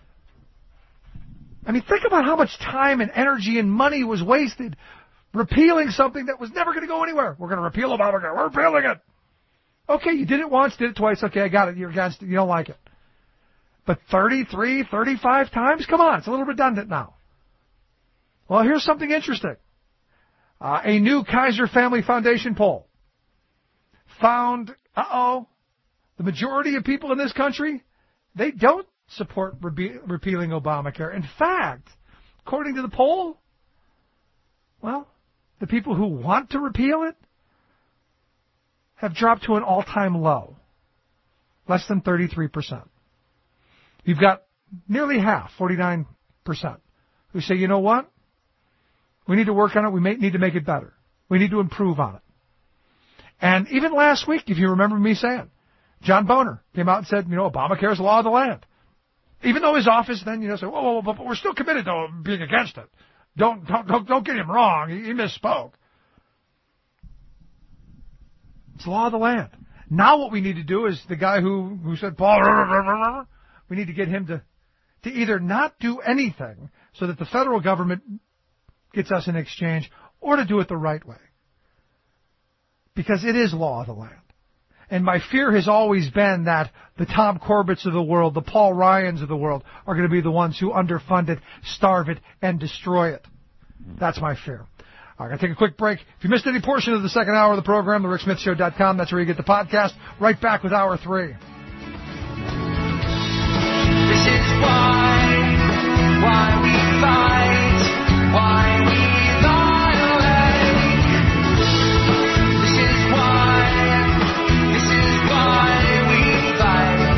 I mean, think about how much time and energy and money was wasted repealing something that was never gonna go anywhere. We're gonna repeal Obamacare, we're repealing it. Okay, you did it once, did it twice, okay, I got it, you're against it, you don't like it. But thirty-three, thirty-five times? Come on, it's a little redundant now. Well, here's something interesting. Uh, a new Kaiser Family Foundation poll found, uh-oh, the majority of people in this country, they don't support rebe- repealing Obamacare. In fact, according to the poll, well, the people who want to repeal it have dropped to an all-time low, less than thirty-three percent. You've got nearly half, forty-nine percent, who say, you know what? We need to work on it. We may need to make it better. We need to improve on it. And even last week, if you remember me saying, John Boehner came out and said, you know, Obamacare is the law of the land. Even though his office then, you know, said, whoa, whoa, whoa, but we're still committed to being against it. Don't, don't, don't, don't get him wrong. He, he misspoke. It's the law of the land. Now what we need to do is the guy who, who said, Paul, rah, rah, rah, rah, we need to get him to, to either not do anything so that the federal government gets us in exchange, or to do it the right way. Because it is law of the land. And my fear has always been that the Tom Corbetts of the world, the Paul Ryans of the world, are going to be the ones who underfund it, starve it, and destroy it. That's my fear. I'm going to take a quick break. If you missed any portion of the second hour of the program, the rick smith show dot com, that's where you get the podcast. Right back with hour three. This is why, why we fight, why we violate. This is why, this is why we fight.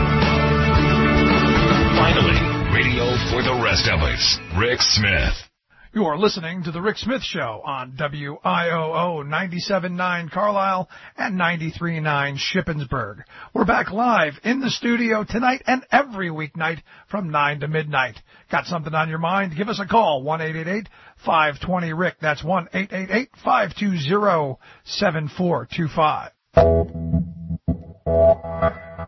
Finally, radio for the rest of us. Rick Smith. You are listening to The Rick Smith Show on W I O O ninety-seven point nine Carlisle and ninety-three point nine Shippensburg. We're back live in the studio tonight and every weeknight from nine to midnight. Got something on your mind? Give us a call, one eight eight eight, five two zero, R I C K. That's one eight eight eight, five two zero, seven four two five.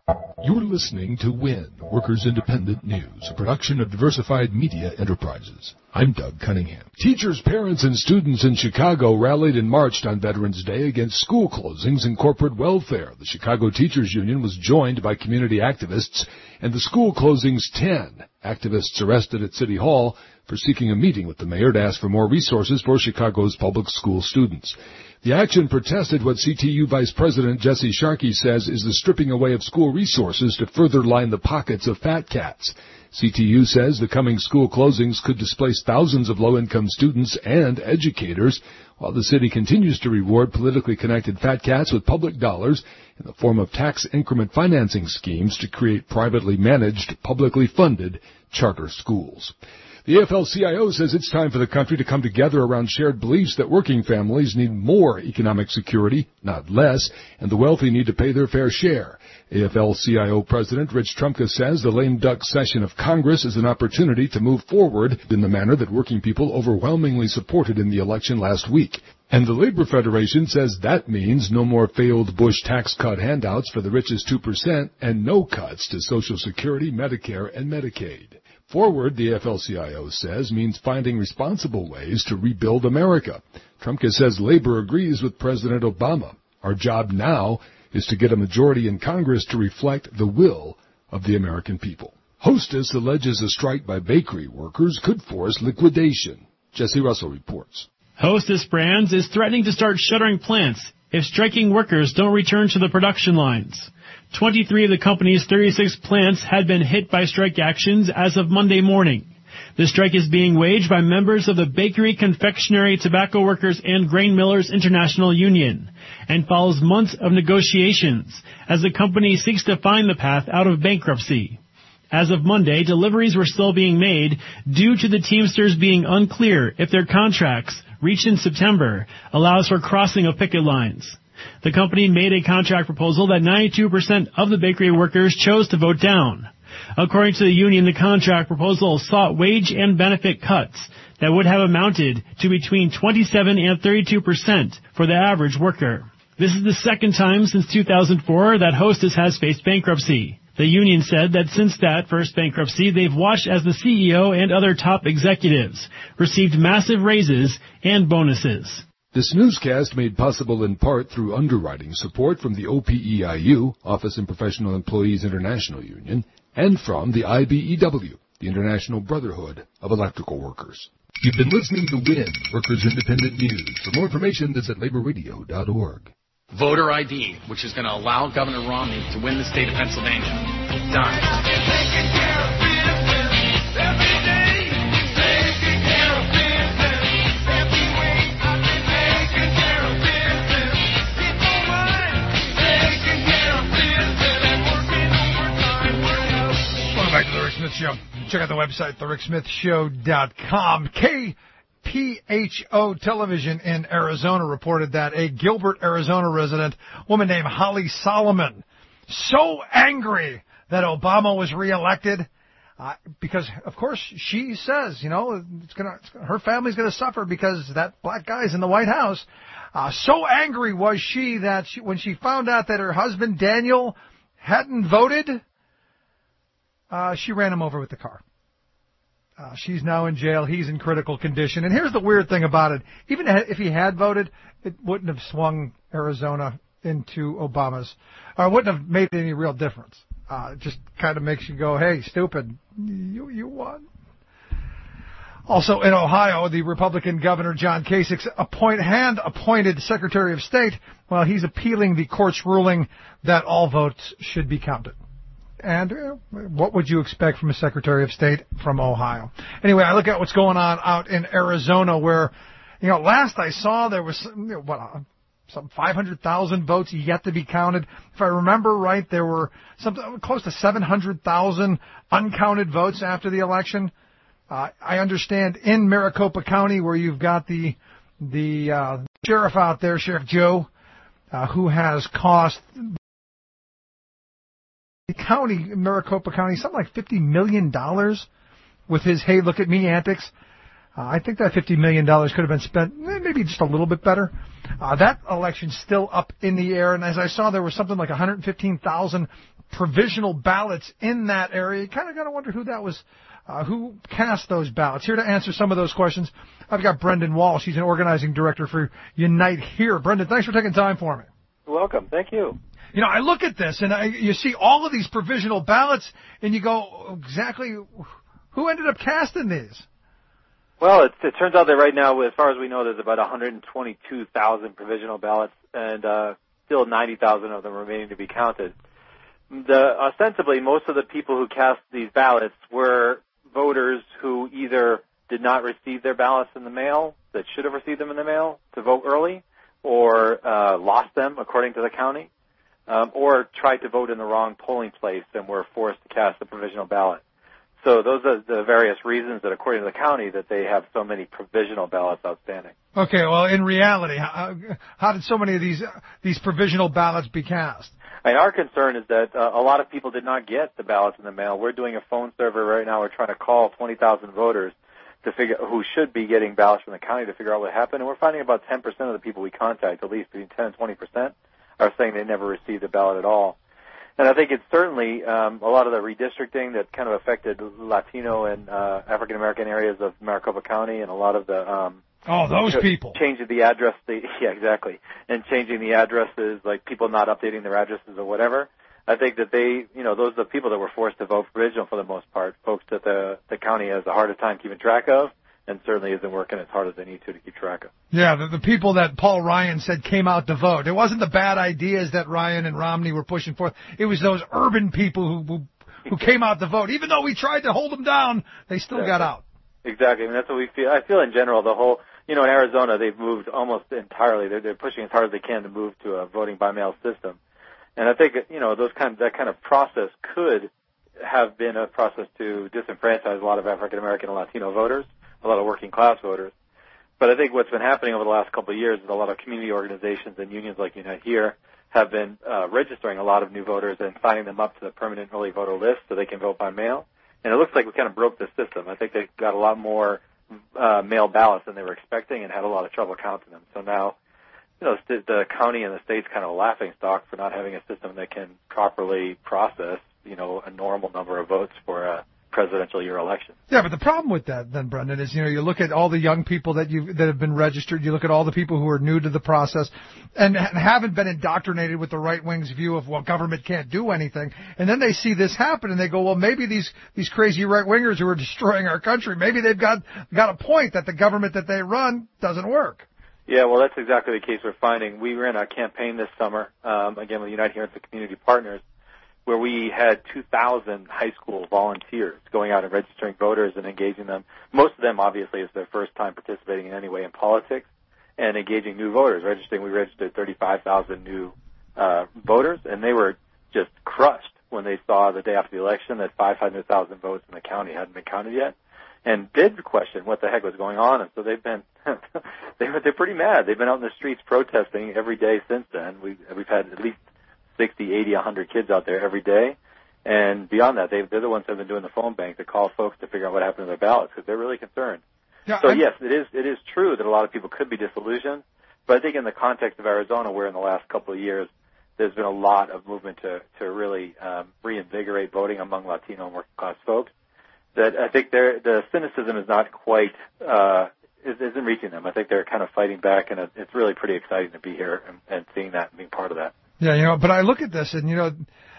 You're listening to WIN, Workers Independent News, a production of Diversified Media Enterprises. I'm Doug Cunningham. Teachers, parents, and students in Chicago rallied and marched on Veterans Day against school closings and corporate welfare. The Chicago Teachers Union was joined by community activists, and the school closings ten. Activists arrested at City Hall for seeking a meeting with the mayor to ask for more resources for Chicago's public school students. The action protested what C T U Vice President Jesse Sharkey says is the stripping away of school resources to further line the pockets of fat cats. C T U says the coming school closings could displace thousands of low-income students and educators, while the city continues to reward politically connected fat cats with public dollars in the form of tax increment financing schemes to create privately managed, publicly funded charter schools. The A F L C I O says it's time for the country to come together around shared beliefs that working families need more economic security, not less, and the wealthy need to pay their fair share. A F L C I O President Rich Trumka says the lame duck session of Congress is an opportunity to move forward in the manner that working people overwhelmingly supported in the election last week. And the Labor Federation says that means no more failed Bush tax cut handouts for the richest two percent and no cuts to Social Security, Medicare, and Medicaid. Forward, the A F L C I O says, means finding responsible ways to rebuild America. Trumka says labor agrees with President Obama. Our job now is to get a majority in Congress to reflect the will of the American people. Hostess alleges a strike by bakery workers could force liquidation. Jesse Russell reports. Hostess Brands is threatening to start shuttering plants if striking workers don't return to the production lines. twenty-three of the company's thirty-six plants had been hit by strike actions as of Monday morning. The strike is being waged by members of the Bakery, Confectionery, Tobacco Workers, and Grain Millers International Union and follows months of negotiations as the company seeks to find the path out of bankruptcy. As of Monday, deliveries were still being made due to the Teamsters being unclear if their contracts, reached in September, allows for crossing of picket lines. The company made a contract proposal that ninety-two percent of the bakery workers chose to vote down. According to the union, the contract proposal sought wage and benefit cuts that would have amounted to between twenty-seven and thirty-two percent for the average worker. This is the second time since two thousand four that Hostess has faced bankruptcy. The union said that since that first bankruptcy, they've watched as the C E O and other top executives received massive raises and bonuses. This newscast made possible in part through underwriting support from the O P E I U, Office and Professional Employees International Union, and from the I B E W, the International Brotherhood of Electrical Workers. You've been listening to WIN, Workers Independent News. For more information, visit labor radio dot org. Voter I D, which is going to allow Governor Romney to win the state of Pennsylvania. Done. Back to the Rick Smith Show. Check out the website, the rick smith show dot com. K P H O Television in Arizona reported that a Gilbert, Arizona resident, woman named Holly Solomon, so angry that Obama was reelected, uh, because, of course, she says, you know, it's gonna, it's gonna, her family's going to suffer because that black guy's in the White House. Uh, so angry was she that she, when she found out that her husband, Daniel, hadn't voted, Uh, she ran him over with the car. Uh, she's now in jail. He's in critical condition. And here's the weird thing about it. Even if he had voted, it wouldn't have swung Arizona into Obama's, or wouldn't have made any real difference. Uh, it just kind of makes you go, hey, stupid, you, you won. Also in Ohio, the Republican Governor John Kasich's appoint, hand-appointed Secretary of State, well, he's appealing the court's ruling that all votes should be counted. And uh, what would you expect from a Secretary of State from Ohio? Anyway, I look at what's going on out in Arizona where, you know, last I saw there was, you know, what, uh, some five hundred thousand votes yet to be counted. If I remember right, there were something close to seven hundred thousand uncounted votes after the election. Uh, I understand in Maricopa County where you've got the, the uh, sheriff out there, Sheriff Joe, uh, who has cost the county, Maricopa County, something like fifty million dollars with his hey, look at me antics. Uh, I think that fifty million dollars could have been spent maybe just a little bit better. Uh, that election's still up in the air, and as I saw, there was something like one hundred fifteen thousand provisional ballots in that area. You kind of got to wonder who that was, uh, who cast those ballots. Here to answer some of those questions, I've got Brendan Walsh. He's an organizing director for Unite Here. Brendan, thanks for taking time for me. You're welcome. Thank you. You know, I look at this, and I, you see all of these provisional ballots, and you go, exactly, who ended up casting these? Well, it, it turns out that right now, as far as we know, there's about one hundred twenty-two thousand provisional ballots, and uh, still ninety thousand of them remaining to be counted. The, ostensibly, most of the people who cast these ballots were voters who either did not receive their ballots in the mail, that should have received them in the mail to vote early, or uh, lost them, according to the county, um, or tried to vote in the wrong polling place and were forced to cast a provisional ballot. So those are the various reasons that, according to the county, that they have so many provisional ballots outstanding. Okay, well, in reality, how, how did so many of these these provisional ballots be cast? I mean, our concern is that uh, a lot of people did not get the ballots in the mail. We're doing a phone survey right now. We're trying to call twenty thousand voters to figure who should be getting ballots from the county to figure out what happened. And we're finding about ten percent of the people we contact, at least between ten and twenty percent, are saying they never received a ballot at all. And I think it's certainly um, a lot of the redistricting that kind of affected Latino and uh, African American areas of Maricopa County, and a lot of the um, oh those ch- people changing the address. The, yeah, exactly, and changing the addresses, like people not updating their addresses or whatever. I think that they, you know, those are the people that were forced to vote provisional for the most part. Folks that the the county has a harder time keeping track of, and certainly isn't working as hard as they need to to keep track of. Yeah, the, the people that Paul Ryan said came out to vote. It wasn't the bad ideas that Ryan and Romney were pushing forth. It was those urban people who who, who came out to vote. Even though we tried to hold them down, they still exactly. got out. Exactly. I mean, that's what we feel. I feel in general, the whole, you know, in Arizona, they've moved almost entirely. They're, they're pushing as hard as they can to move to a voting by mail system. And I think, you know, those kind of, that kind of process could have been a process to disenfranchise a lot of African American and Latino voters, a lot of working class voters. But I think what's been happening over the last couple of years is a lot of community organizations and unions like Unite Here have been uh, registering a lot of new voters and signing them up to the permanent early voter list so they can vote by mail. And it looks like we kind of broke the system. I think they got a lot more uh, mail ballots than they were expecting and had a lot of trouble counting them. So now, you know, the, the county and the state's kind of a laughing stock for not having a system that can properly process, you know, a normal number of votes for a presidential year election. Yeah, but the problem with that then, Brendan, is, you know, you look at all the young people that you that have been registered, you look at all the people who are new to the process and haven't been indoctrinated with the right wing's view of, well, government can't do anything, and then they see this happen and they go, well, maybe these these crazy right wingers who are destroying our country, maybe they've got got a point that the government that they run doesn't work. Yeah, well, that's exactly the case we're finding. We ran a campaign this summer, um, again with Unite Here and some community partners, where we had two thousand high school volunteers going out and registering voters and engaging them. Most of them, obviously, is their first time participating in any way in politics and engaging new voters. Registering, we registered thirty-five thousand new uh, voters, and they were just crushed when they saw the day after the election that five hundred thousand votes in the county hadn't been counted yet, and did question what the heck was going on. And so they've been they were, they're pretty mad. They've been out in the streets protesting every day since then. We, we've had at least sixty, eighty, one hundred kids out there every day. And beyond that, they've, they're the ones who have been doing the phone bank to call folks to figure out what happened to their ballots because they're really concerned. Yeah, so, I'm... yes, it is it is true that a lot of people could be disillusioned. But I think in the context of Arizona, where in the last couple of years there's been a lot of movement to, to really um, reinvigorate voting among Latino and working class folks, that I think the cynicism is not quite uh, isn't reaching them. I think they're kind of fighting back, and it's really pretty exciting to be here and, and seeing that and being part of that. Yeah, you know, but I look at this and, you know,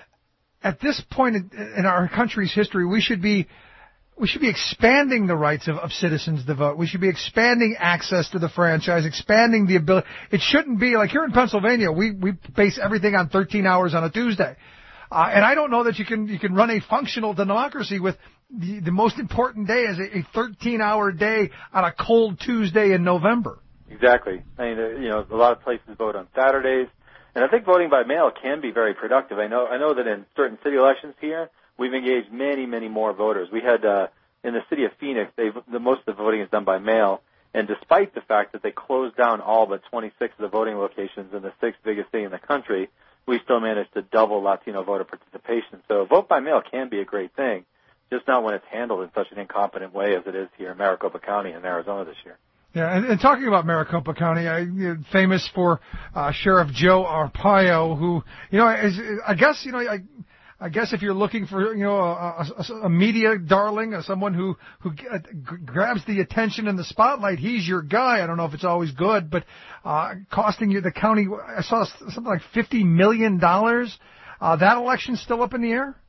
at this point in, in our country's history, we should be we should be expanding the rights of, of citizens to vote. We should be expanding access to the franchise, expanding the ability. It shouldn't be like here in Pennsylvania, we, we base everything on thirteen hours on a Tuesday. Uh, and I don't know that you can you can run a functional democracy with the, the most important day as a thirteen-hour day on a cold Tuesday in November. Exactly. I mean, you know, a lot of places vote on Saturdays. And I think voting by mail can be very productive. I know I know that in certain city elections here, we've engaged many, many more voters. We had, uh, in the city of Phoenix, they've, the most of the voting is done by mail. And despite the fact that they closed down all but twenty-six of the voting locations in the sixth biggest city in the country, we still managed to double Latino voter participation. So vote by mail can be a great thing, just not when it's handled in such an incompetent way as it is here in Maricopa County in Arizona this year. Yeah, and, and talking about Maricopa County, I, you know, famous for uh, Sheriff Joe Arpaio, who, you know, is, I guess, you know, I, I guess if you're looking for, you know, a, a, a media darling, or someone who who g- grabs the attention and the spotlight, he's your guy. I don't know if it's always good, but uh, costing you the county, I saw something like fifty million dollars. Uh, that election's still up in the air?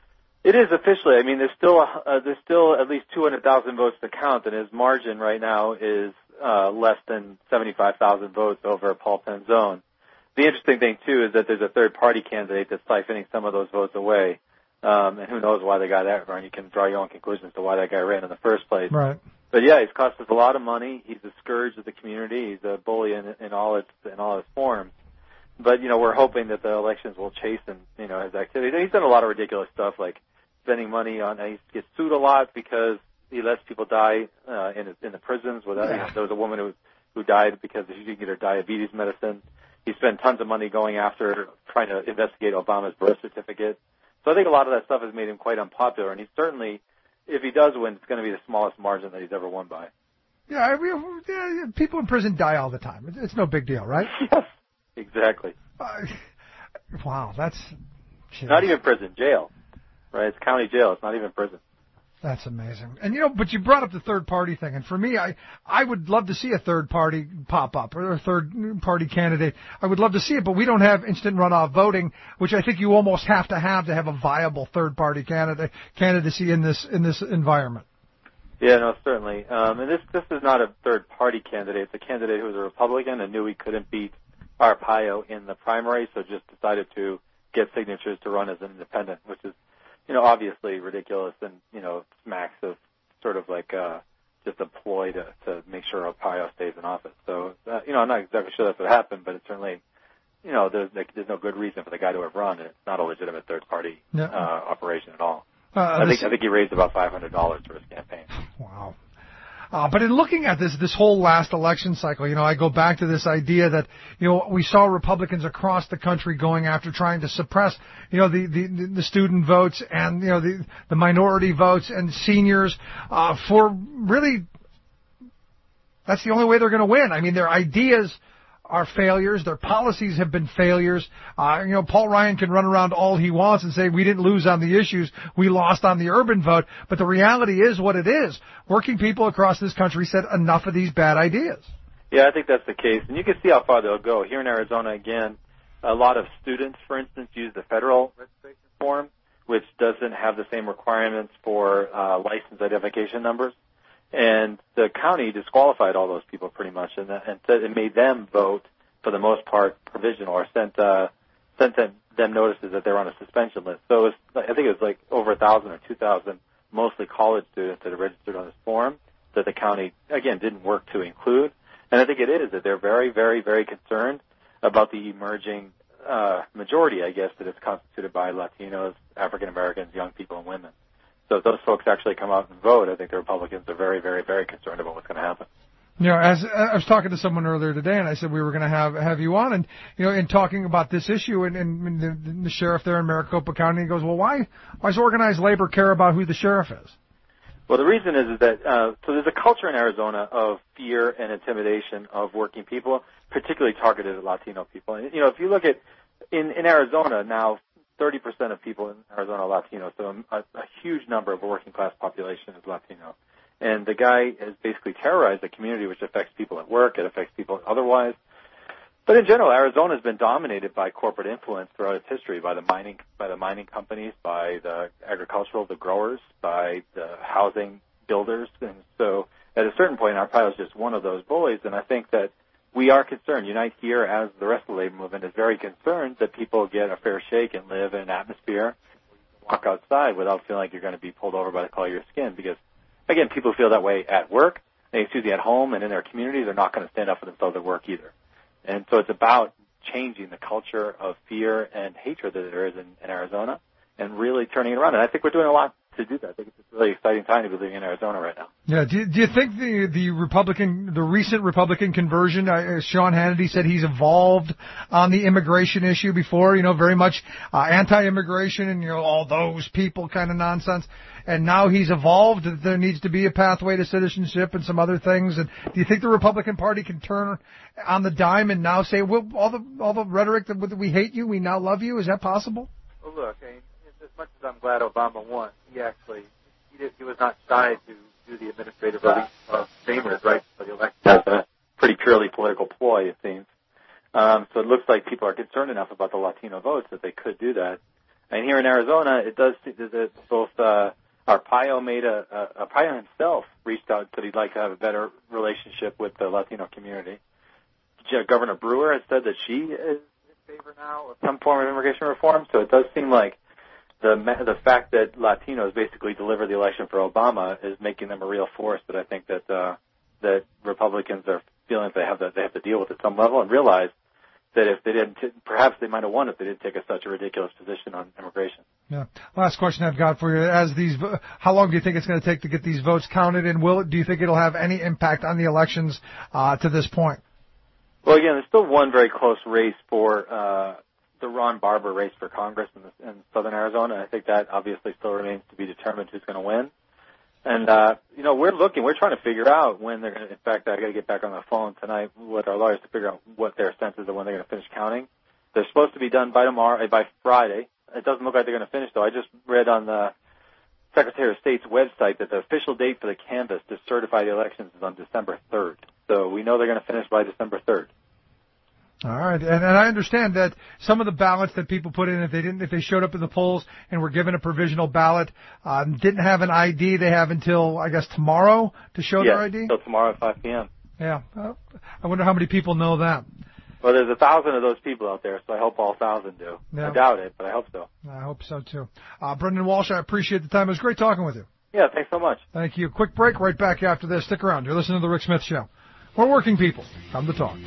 It is officially. I mean, there's still uh, there's still at least two hundred thousand votes to count, and his margin right now is uh, less than seventy-five thousand votes over Paul Penzone. The interesting thing, too, is that there's a third-party candidate that's siphoning some of those votes away, um, and who knows why the guy that ran. You can draw your own conclusions as to why that guy ran in the first place. Right. But, yeah, he's cost us a lot of money. He's a scourge of the community. He's a bully in, in all its in all its forms. But, you know, we're hoping that the elections will chasten, you know, his activities. And he's done a lot of ridiculous stuff, like spending money on, he gets sued a lot because he lets people die uh, in in the prisons. Without, yeah. you know, there was a woman who who died because she didn't get her diabetes medicine. He spent tons of money going after trying to investigate Obama's birth certificate. So I think a lot of that stuff has made him quite unpopular. And he's certainly, if he does win, it's going to be the smallest margin that he's ever won by. Yeah, I mean, yeah, people in prison die all the time. It's, it's no big deal, right? Yes, exactly. Uh, wow, that's... Geez. Not even prison, jail. Right? It's county jail. It's not even prison. That's amazing. And, you know, but you brought up the third-party thing. And for me, I, I would love to see a third-party pop up or a third-party candidate. I would love to see it, but we don't have instant runoff voting, which I think you almost have to have to have a viable third-party candidate candidacy in this in this environment. Yeah, no, certainly. Um, and this this is not a third-party candidate. It's a candidate who was a Republican and knew he couldn't beat Arpaio in the primary, so just decided to get signatures to run as an independent, which is, you know, obviously ridiculous and, you know, smacks of sort of like uh, just a ploy to, to make sure Arpaio stays in office. So, uh, you know, I'm not exactly sure that's what happened, but it's certainly, you know, there's, there's no good reason for the guy to have run, and it's not a legitimate third-party yeah. uh, operation at all. Uh, I think I think he raised about five hundred dollars for his campaign. Wow. Uh, but in looking at this, this whole last election cycle, you know, I go back to this idea that, you know, we saw Republicans across the country going after trying to suppress, you know, the, the, the student votes and, you know, the, the minority votes and seniors, uh, for really, that's the only way they're going to win. I mean, their ideas are failures. Their policies have been failures. Uh, you know, Paul Ryan can run around all he wants and say we didn't lose on the issues, we lost on the urban vote. But the reality is what it is. Working people across this country said enough of these bad ideas. Yeah, I think that's the case. And you can see how far they'll go. Here in Arizona, again, a lot of students, for instance, use the federal registration form, which doesn't have the same requirements for uh, license identification numbers. And the county disqualified all those people pretty much, and, and said it made them vote for the most part provisional, or sent uh, sent them notices that they were on a suspension list. So it was, I think it was like over a thousand or two thousand, mostly college students that are registered on this form that the county again didn't work to include. And I think it is that they're very, very, very concerned about the emerging uh, majority, I guess, that is constituted by Latinos, African Americans, young people, and women. So if those folks actually come out and vote, I think the Republicans are very, very, very concerned about what's going to happen. You know, as I was talking to someone earlier today, and I said we were going to have have you on, and you know, in talking about this issue, and, and the, the sheriff there in Maricopa County, he goes, "Well, why why does organized labor care about who the sheriff is?" Well, the reason is, is that uh, so there's a culture in Arizona of fear and intimidation of working people, particularly targeted at Latino people. And you know, if you look at in in Arizona now, thirty percent of people in Arizona are Latino, so a, a huge number of the working class population is Latino. And the guy has basically terrorized the community, which affects people at work, it affects people otherwise. But in general, Arizona has been dominated by corporate influence throughout its history, by the mining, by the mining companies, by the agricultural, the growers, by the housing builders. And so at a certain point, Arpaio is just one of those bullies, and I think that we are concerned. Unite Here, as the rest of the labor movement, is very concerned that people get a fair shake and live in an atmosphere, walk outside without feeling like you're going to be pulled over by the color of your skin. Because, again, people feel that way at work, and excuse me, at home and in their communities. They're not going to stand up for themselves at work either. And so it's about changing the culture of fear and hatred that there is in, in Arizona and really turning it around. And I think we're doing a lot to do that. I think it's a really exciting time to be living in Arizona right now. Yeah. Do you, do you think the the Republican, the recent Republican conversion, uh, Sean Hannity said he's evolved on the immigration issue before, you know, very much uh, anti-immigration and, you know, all those people kind of nonsense. And now he's evolved that there needs to be a pathway to citizenship and some other things. And do you think the Republican Party can turn on the dime and now say, well, all the all the rhetoric that we hate you, we now love you? Is that possible? Well, look, I mean, the much as I'm glad Obama won, he actually he, did, he was not shy to do the administrative release of Stamers right for the election. That's a pretty purely political ploy, it seems. Um, so it looks like people are concerned enough about the Latino votes that they could do that. And here in Arizona, it does seem that both uh, Arpaio made a, a Arpaio himself reached out that he'd like to have a better relationship with the Latino community. Governor Brewer has said that she is in favor now of some form of immigration reform. So it does seem like the the fact that Latinos basically delivered the election for Obama is making them a real force that I think that uh, that Republicans are feeling that they have to, they have to deal with at some level and realize that if they didn't, t- perhaps they might have won if they didn't take a, such a ridiculous position on immigration. Yeah. Last question I've got for you: As these, how long do you think it's going to take to get these votes counted? And will it, do you think it'll have any impact on the elections uh, to this point? Well, again, there's still one very close race for uh, the Ron Barber race for Congress in, the, in southern Arizona. I think that obviously still remains to be determined who's going to win. And, uh, you know, we're looking, we're trying to figure out when they're going to, in fact, I got to get back on the phone tonight with our lawyers to figure out what their sense is of when they're going to finish counting. They're supposed to be done by tomorrow, by Friday. It doesn't look like they're going to finish, though. I just read on the Secretary of State's website that the official date for the canvass to certify the elections is on December third. So we know they're going to finish by December third. All right, and, and I understand that some of the ballots that people put in, if they didn't, if they showed up in the polls and were given a provisional ballot, um, didn't have an I D, they have until I guess tomorrow to show yes, their I D. Until tomorrow at five p.m. Yeah, uh, I wonder how many people know that. Well, there's a thousand of those people out there, so I hope all thousand do. Yeah. I doubt it, but I hope so. I hope so too. Uh, Brendan Walsh, I appreciate the time. It was great talking with you. Yeah, thanks so much. Thank you. Quick break. Right back after this. Stick around. You're listening to the Rick Smith Show. We're working people. Come to talk.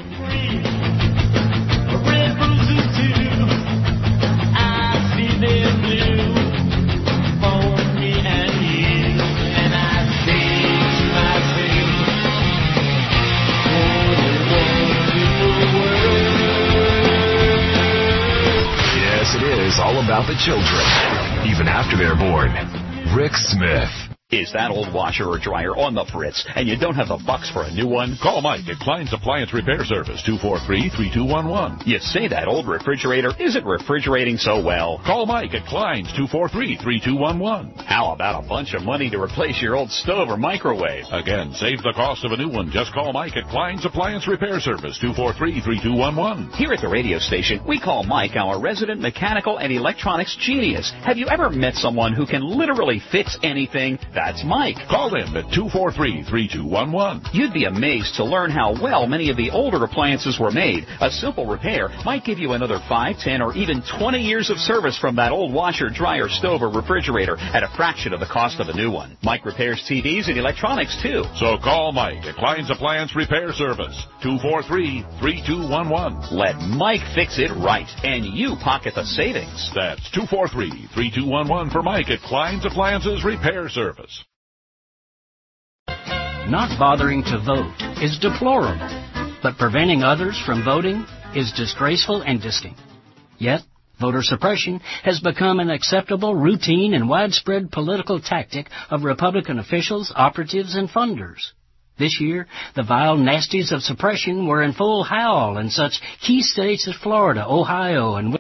Yes, it is all about the children, even after they're born. Rick Smith. Is that old washer or dryer on the fritz and you don't have the bucks for a new one? Call Mike at Klein's Appliance Repair Service, two four three, three two one one. You say that old refrigerator isn't refrigerating so well. Call Mike at Klein's, two four three, three two one one. How about a bunch of money to replace your old stove or microwave? Again, save the cost of a new one. Just call Mike at Klein's Appliance Repair Service, two four three, three two one one. Here at the radio station, we call Mike our resident mechanical and electronics genius. Have you ever met someone who can literally fix anything? That's Mike. Call him at two four three, three two one one. You'd be amazed to learn how well many of the older appliances were made. A simple repair might give you another five, ten, or even twenty years of service from that old washer, dryer, stove, or refrigerator at a fraction of the cost of a new one. Mike repairs T Vs and electronics, too. So call Mike at Klein's Appliance Repair Service, two four three, three two one one. Let Mike fix it right, and you pocket the savings. That's two four three, three two one one for Mike at Klein's Appliances Repair Service. Not bothering to vote is deplorable, but preventing others from voting is disgraceful and distinct. Yet, voter suppression has become an acceptable, routine, and widespread political tactic of Republican officials, operatives, and funders. This year, the vile nasties of suppression were in full howl in such key states as Florida, Ohio, and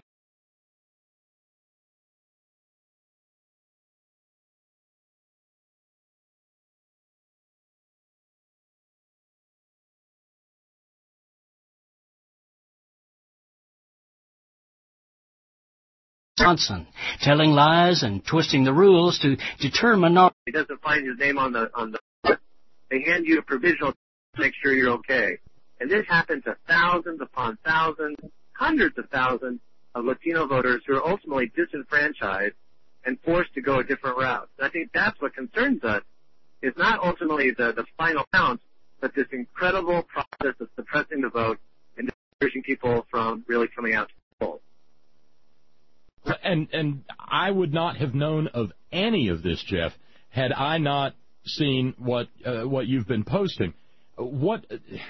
Wisconsin, telling lies and twisting the rules to deter minorities. He doesn't find his name on the on the. They hand you a provisional to make sure you're okay, and this happened to thousands upon thousands, hundreds of thousands of Latino voters who are ultimately disenfranchised and forced to go a different route. And I think that's what concerns us, is not ultimately the the final count, but this incredible process of suppressing the vote and discouraging people from really coming out to the polls. And and I would not have known of any of this, Jeff, had I not seen what uh, what you've been posting. What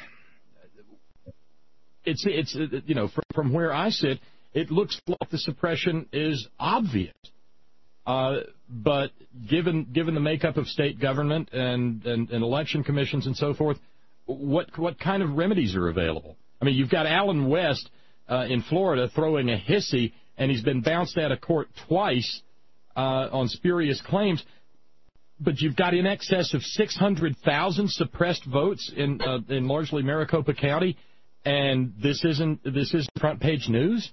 it's it's uh, you know from, from where I sit, it looks like the suppression is obvious. Uh, but given given the makeup of state government and, and, and election commissions and so forth, what what kind of remedies are available? I mean, you've got Alan West uh, in Florida throwing a hissy. And he's been bounced out of court twice uh, on spurious claims. But you've got in excess of six hundred thousand suppressed votes in uh, in largely Maricopa County, and this isn't this isn't front page news.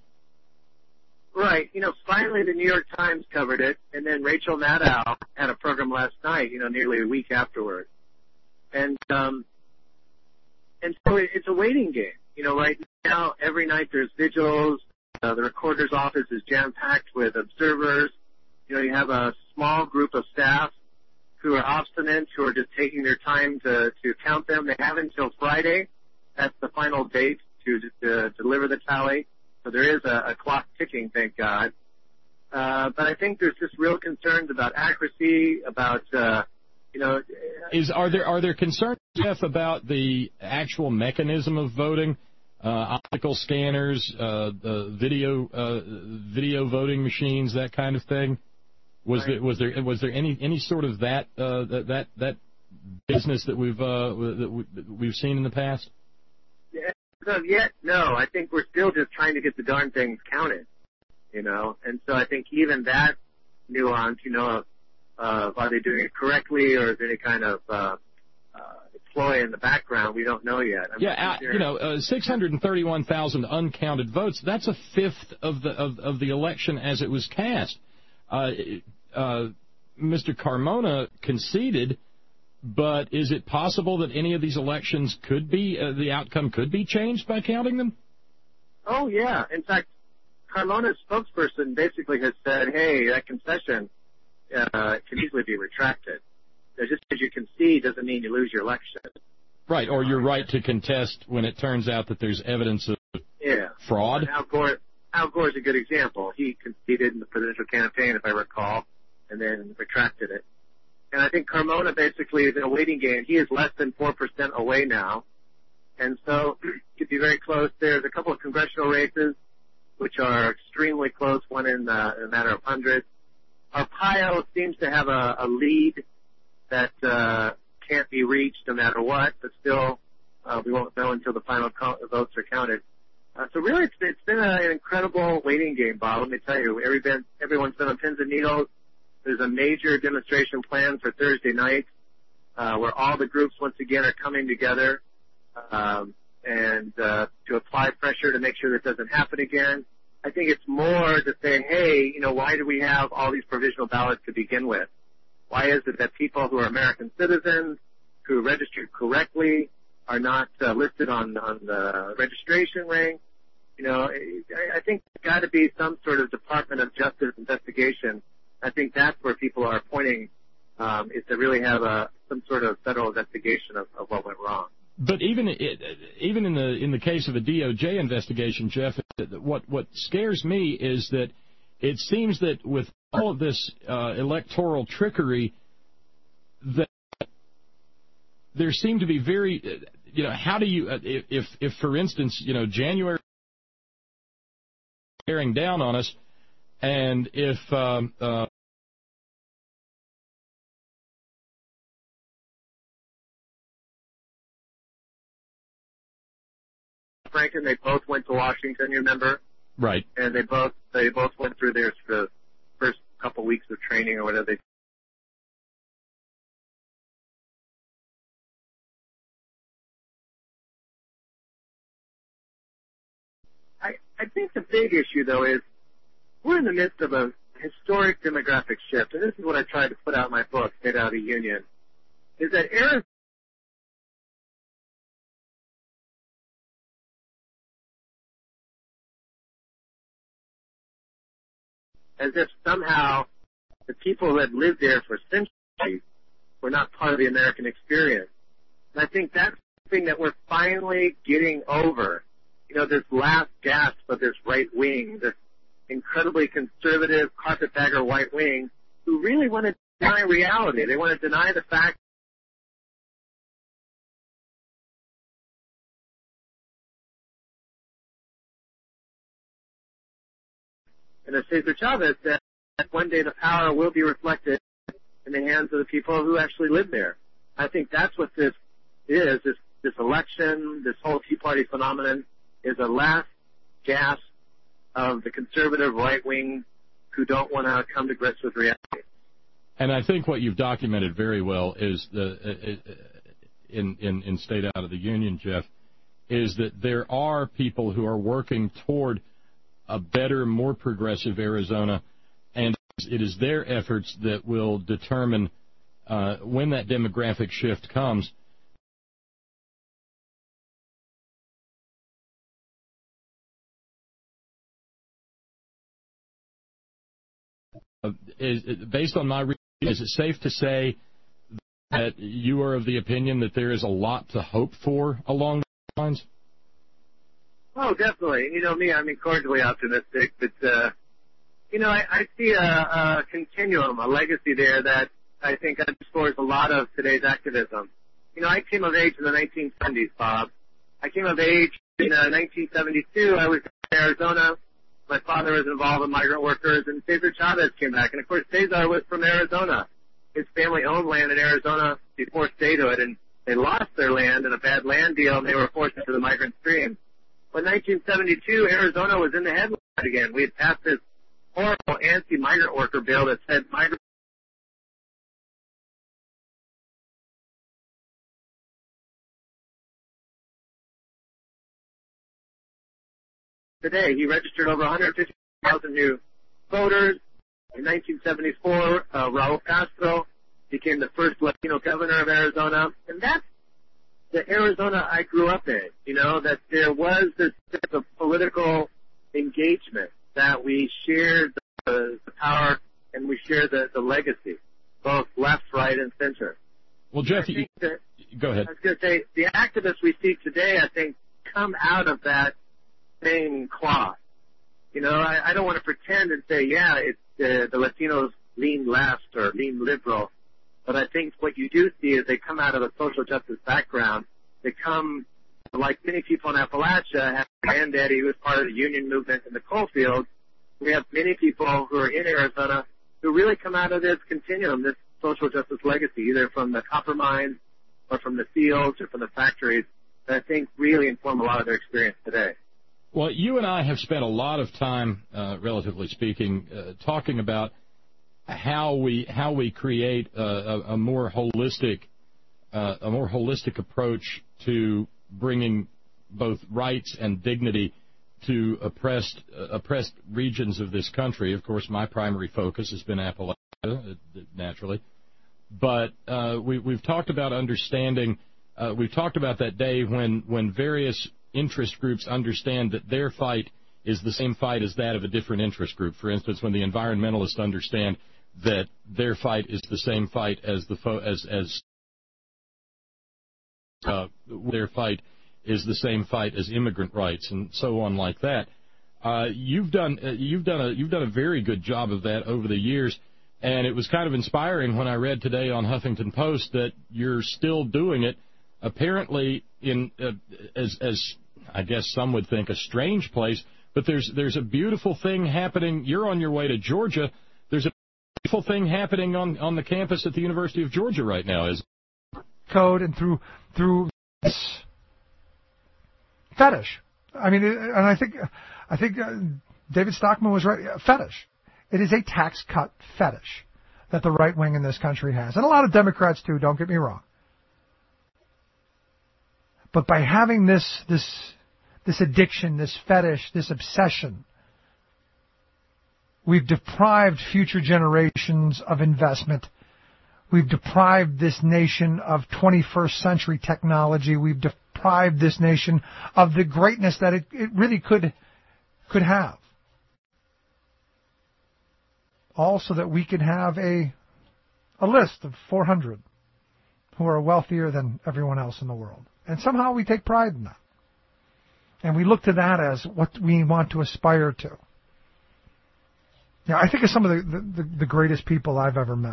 Right. You know, finally the New York Times covered it, and then Rachel Maddow had a program last night. You know, nearly a week afterward, and um, and so it, it's a waiting game. You know, right now every night there's vigils. Uh, the recorder's office is jam packed with observers. You know, you have a small group of staff who are obstinate, who are just taking their time to, to count them. They have until Friday. That's the final date to, to deliver the tally. So there is a, a clock ticking, thank God. Uh, but I think there's just real concerns about accuracy, about, uh, you know... Is Are there are there concerns, Jeff, about the actual mechanism of voting? Uh, optical scanners, uh, uh, video uh, video voting machines, that kind of thing? Was there was there was there any any sort of that uh, that that that business that we've uh, that we've seen in the past? Yeah, as of yet, no. I think we're still just trying to get the darn things counted, you know. And so I think even that nuance, you know, uh, are they doing it correctly, or is there any kind of uh, uh, ploy in the background? We don't know yet. I'm yeah, uh, you know, uh, six hundred thirty-one thousand uncounted votes. That's a fifth of the of, of the election as it was cast. Uh, uh, Mister Carmona conceded, but is it possible that any of these elections could be, uh, the outcome could be changed by counting them? Oh, yeah. In fact, Carmona's spokesperson basically has said, hey, that concession uh, can easily be retracted. So just because you concede doesn't mean you lose your election. Right, or your right to contest when it turns out that there's evidence of yeah. fraud. And Al Gore, Al Gore is a good example. He conceded in the presidential campaign, if I recall, and then retracted it. And I think Carmona basically is in a waiting game. He is less than four percent away now. And so it could be very close. There's a couple of congressional races which are extremely close, one in, uh, in a matter of hundreds. Arpaio seems to have a, a lead that uh, can't be reached no matter what, but still uh, we won't know until the final co- votes are counted. Uh, so really, it's, it's been a, an incredible waiting game, Bob. Let me tell you, every been, everyone's been on pins and needles. There's a major demonstration planned for Thursday night, uh, where all the groups once again are coming together um, and uh, to apply pressure to make sure that doesn't happen again. I think it's more to say, hey, you know, why do we have all these provisional ballots to begin with? Why is it that people who are American citizens, who registered correctly, are not uh, listed on, on the registration ring? You know, I, I think there's got to be some sort of Department of Justice investigation. I think that's where people are pointing, um, is to really have a, some sort of federal investigation of, of what went wrong. But even it, even in the in the case of a D O J investigation, Jeff, what what scares me is that it seems that with all of this uh, electoral trickery, that there seem to be very, you know, how do you, if, if for instance, you know, January bearing down on us, and if um, uh, Franken, they both went to Washington, you remember? Right. And they both they both went through their the first couple weeks of training or whatever they. I I think the big issue though is we're in the midst of a historic demographic shift, and this is what I tried to put out in my book, State Out of the Union, is that Arizona. As if somehow the people who had lived there for centuries were not part of the American experience. And I think that's something that we're finally getting over. You know, this last gasp of this right wing, this incredibly conservative carpetbagger white wing, who really want to deny reality. They want to deny the fact and as Cesar Chavez said, that one day the power will be reflected in the hands of the people who actually live there. I think that's what this is, this, this election, this whole Tea Party phenomenon is a last gasp of the conservative right-wing who don't want to come to grips with reality. And I think what you've documented very well is the uh, in, in in State Out of the Union, Jeff, is that there are people who are working toward a better, more progressive Arizona, and it is their efforts that will determine uh, when that demographic shift comes. Uh, is, based on my reading, is it safe to say that you are of the opinion that there is a lot to hope for along those lines? Oh, definitely. You know me, I'm cordially optimistic, but, uh, you know, I, I see a, a continuum, a legacy there that I think underscores a lot of today's activism. You know, I came of age in the nineteen seventies, Bob. I came of age in uh, nineteen seventy-two. I was in Arizona. My father was involved with migrant workers, and Cesar Chavez came back. And, of course, Cesar was from Arizona. His family owned land in Arizona before statehood, and they lost their land in a bad land deal, and they were forced into the migrant stream. But in nineteen seventy-two, Arizona was in the headlines again. We had passed this horrible anti-migrant worker bill that said migrant today. He registered over one hundred fifty thousand new voters. In nineteen seventy-four, uh, Raul Castro became the first Latino governor of Arizona. And that's the Arizona I grew up in, you know, that there was this type of political engagement, that we shared the, the power and we shared the, the legacy, both left, right, and center. Well, Jeff, you, that, go ahead. I was going to say, the activists we see today, I think, come out of that same cloth. You know, I, I don't want to pretend and say, yeah, it's uh, the Latinos lean left or lean liberal, but I think what you do see is they come out of a social justice background. They come, like many people in Appalachia, have a granddaddy who was part of the union movement in the coal fields. We have many people who are in Arizona who really come out of this continuum, this social justice legacy, either from the copper mines or from the fields or from the factories, that I think really inform a lot of their experience today. Well, you and I have spent a lot of time, uh, relatively speaking, uh, talking about how we how we create a, a, a more holistic uh, a more holistic approach to bringing both rights and dignity to oppressed uh, oppressed regions of this country. Of course, my primary focus has been Appalachia, uh, naturally, but uh, we, we've talked about understanding. Uh, we've talked about that day when when various interest groups understand that their fight is the same fight as that of a different interest group. For instance, when the environmentalists understand that their fight is the same fight as the fo- as as uh, their fight is the same fight as immigrant rights, and so on like that. Uh, you've done uh, you've done a you've done a very good job of that over the years, and it was kind of inspiring when I read today on Huffington Post that you're still doing it. Apparently, in uh, as as I guess some would think a strange place, but there's there's a beautiful thing happening. You're on your way to Georgia. There's a beautiful thing happening on, on the campus at the University of Georgia right now. Is code and through through this fetish. I mean, and I think I think uh, David Stockman was right. Fetish. It is a tax cut fetish that the right wing in this country has, and a lot of Democrats too. Don't get me wrong. But by having this this this addiction, this fetish, this obsession, we've deprived future generations of investment. We've deprived this nation of twenty-first century technology. We've deprived this nation of the greatness that it, it really could could have. All so that we can have a a list of four hundred who are wealthier than everyone else in the world. And somehow we take pride in that. And we look to that as what we want to aspire to. Now, I think of some of the, the, the greatest people I've ever met.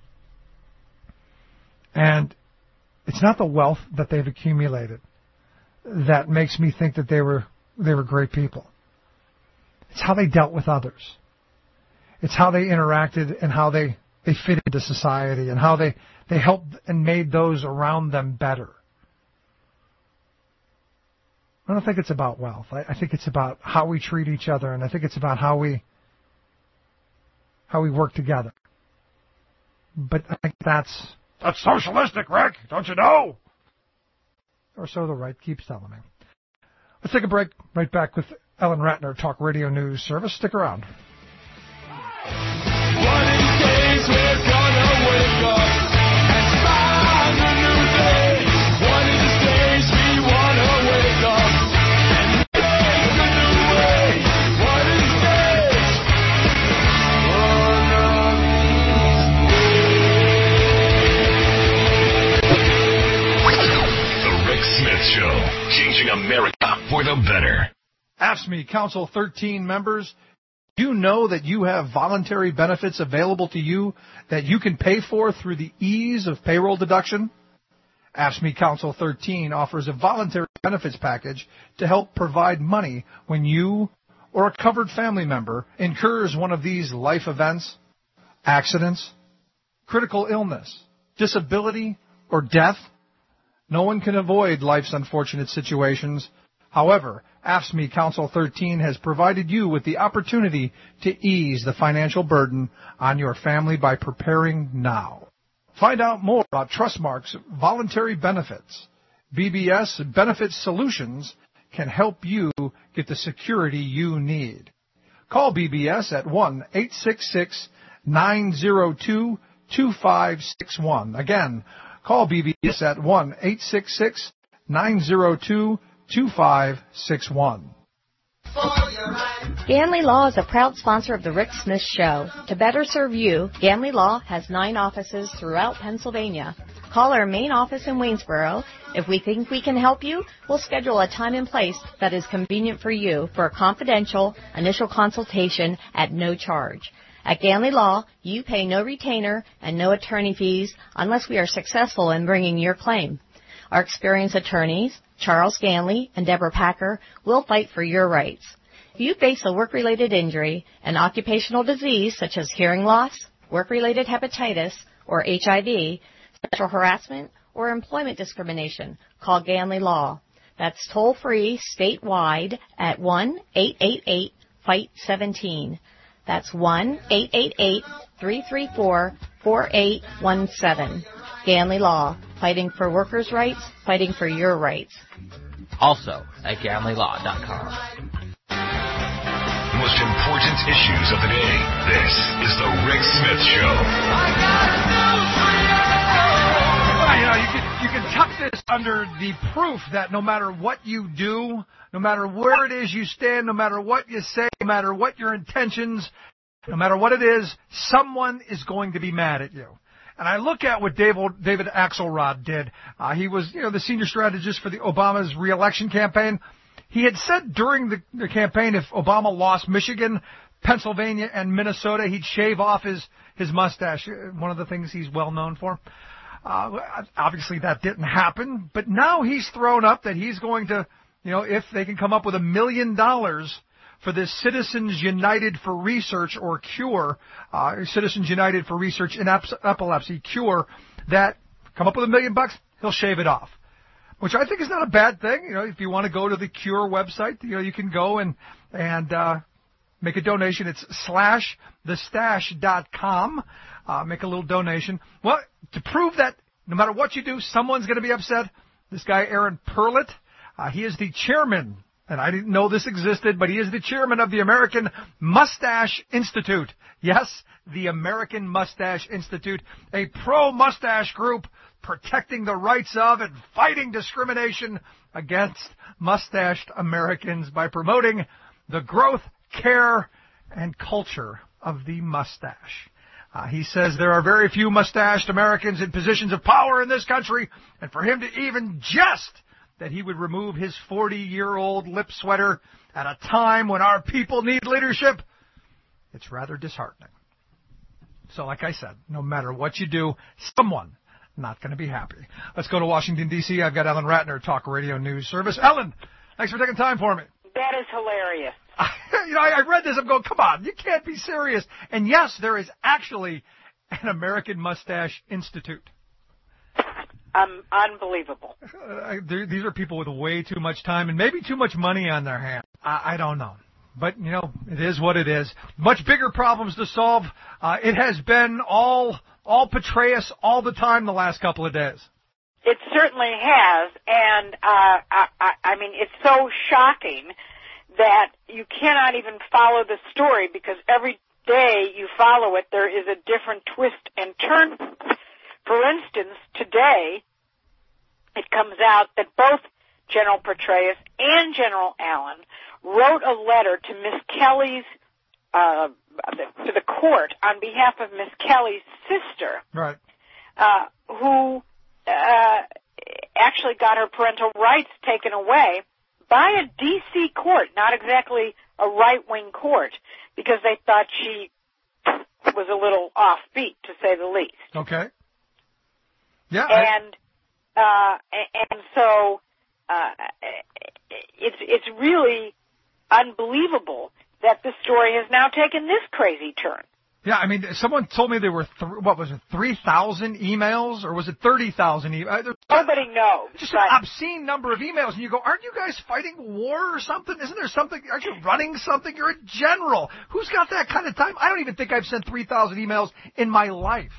And it's not the wealth that they've accumulated that makes me think that they were they were great people. It's how they dealt with others. It's how they interacted and how they, they fit into society and how they, they helped and made those around them better. I don't think it's about wealth. I, I think it's about how we treat each other, and I think it's about how we how we work together. But I think that's that's socialistic, Rick. Don't you know? Or so the right keeps telling me. Let's take a break. Right back with Ellen Ratner, Talk Radio News Service. Stick around. One of these days we're gonna wake up and find a new day. One of these days we wanna wake up and make a new way. One of these days. One of these days. The Rick Smith Show, changing America for the better. A F S C M E Council thirteen members, you know that you have voluntary benefits available to you that you can pay for through the ease of payroll deduction? A F S C M E Council thirteen offers a voluntary benefits package to help provide money when you or a covered family member incurs one of these life events, accidents, critical illness, disability, or death. No one can avoid life's unfortunate situations. However, A F S C M E Council thirteen has provided you with the opportunity to ease the financial burden on your family by preparing now. Find out more about Trustmark's voluntary benefits. B B S Benefit Solutions can help you get the security you need. Call B B S at one eight six six, nine zero two, two five six one. Again, call B B S at one eight six six, nine zero two, two five six one. Ganley Law is a proud sponsor of the Rick Smith Show. To better serve you, Ganley Law has nine offices throughout Pennsylvania. Call our main office in Waynesboro. If we think we can help you, we'll schedule a time and place that is convenient for you for a confidential initial consultation at no charge. At Ganley Law, you pay no retainer and no attorney fees unless we are successful in bringing your claim. Our experienced attorneys, Charles Ganley and Deborah Packer, will fight for your rights. If you face a work-related injury, an occupational disease such as hearing loss, work-related hepatitis, or H I V, sexual harassment, or employment discrimination, call Ganley Law. That's toll-free statewide at one eight eight eight, fight seventeen. That's one eight eight eight, three three four, four eight one seven. Ganley Law, fighting for workers' rights, fighting for your rights. Also at ganley law dot com. The most important issues of the day. This is the Rick Smith Show. Well, you know, you can, you can tuck this under the proof that no matter what you do, no matter where it is you stand, no matter what you say, no matter what your intentions, no matter what it is, someone is going to be mad at you. And I look at what David, David Axelrod did. Uh, he was, you know, the senior strategist for the Obama's reelection campaign. He had said during the, the campaign if Obama lost Michigan, Pennsylvania, and Minnesota, he'd shave off his, his mustache, one of the things he's well known for. Uh, obviously that didn't happen, but now he's thrown up that he's going to, you know, if they can come up with a million dollars for this Citizens United for Research or CURE, uh, Citizens United for Research in Epilepsy, CURE, that come up with a million bucks, he'll shave it off. Which I think is not a bad thing. You know, if you want to go to the CURE website, you know, you can go and, and, uh, make a donation. It's slash the stash dot com. Uh, make a little donation. Well, to prove that no matter what you do, someone's going to be upset, this guy, Aaron Perlett, uh, he is the chairman. And I didn't know this existed, but he is the chairman of the American Mustache Institute. Yes, the American Mustache Institute, a pro-mustache group protecting the rights of and fighting discrimination against mustached Americans by promoting the growth, care, and culture of the mustache. Uh, he says there are very few mustached Americans in positions of power in this country, and for him to even jest that he would remove his forty-year-old lip sweater at a time when our people need leadership, it's rather disheartening. So like I said, no matter what you do, someone not going to be happy. Let's go to Washington, D C I've got Ellen Ratner, Talk Radio News Service. Ellen, thanks for taking time for me. That is hilarious. You know, I, I read this, I'm going, come on, you can't be serious. And yes, there is actually an American Mustache Institute. Um, unbelievable. Uh, these are people with way too much time and maybe too much money on their hands. I, I don't know. But, you know, it is what it is. Much bigger problems to solve. Uh, it has been all all Petraeus all the time the last couple of days. It certainly has, and uh, I, I, I mean, it's so shocking that you cannot even follow the story because every day you follow it, there is a different twist and turn. For instance, today it comes out that both General Petraeus and General Allen wrote a letter to Miss Kelly's, uh, to the court on behalf of Miss Kelly's sister, right? Uh, who uh, actually got her parental rights taken away by a D C court, not exactly a right-wing court, because they thought she was a little offbeat, to say the least. Okay. Yeah. And uh, and so uh, it's it's really unbelievable that the story has now taken this crazy turn. Yeah, I mean, someone told me there were, th- what was it, three thousand emails, or was it thirty thousand emails? Nobody knows. Just an obscene number of emails, and you go, aren't you guys fighting war or something? Isn't there something, aren't you running something? You're a general. Who's got that kind of time? I don't even think I've sent three thousand emails in my life.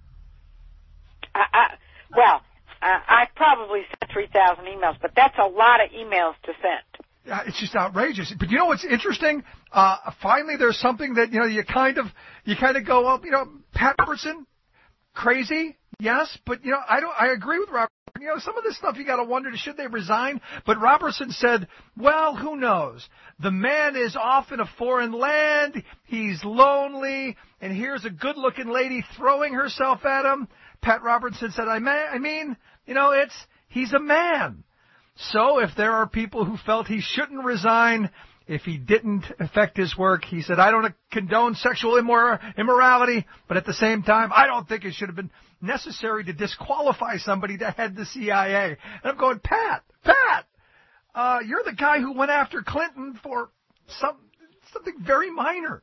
I, I, well, uh, I probably sent three thousand emails, but that's a lot of emails to send. Uh, it's just outrageous. But you know what's interesting? Uh, finally, there's something that, you know, you kind of, you kind of go, well, you know, Pat Robertson, crazy, yes, but, you know, I don't, I agree with Robertson. You know, some of this stuff you got to wonder, should they resign? But Robertson said, well, who knows? The man is off in a foreign land, he's lonely, and here's a good-looking lady throwing herself at him. Pat Robertson said, I, may, I mean, you know, it's, he's a man. So if there are people who felt he shouldn't resign if he didn't affect his work, he said, I don't condone sexual immor- immorality, but at the same time, I don't think it should have been necessary to disqualify somebody to head the C I A. And I'm going, Pat, Pat, uh, you're the guy who went after Clinton for some something very minor.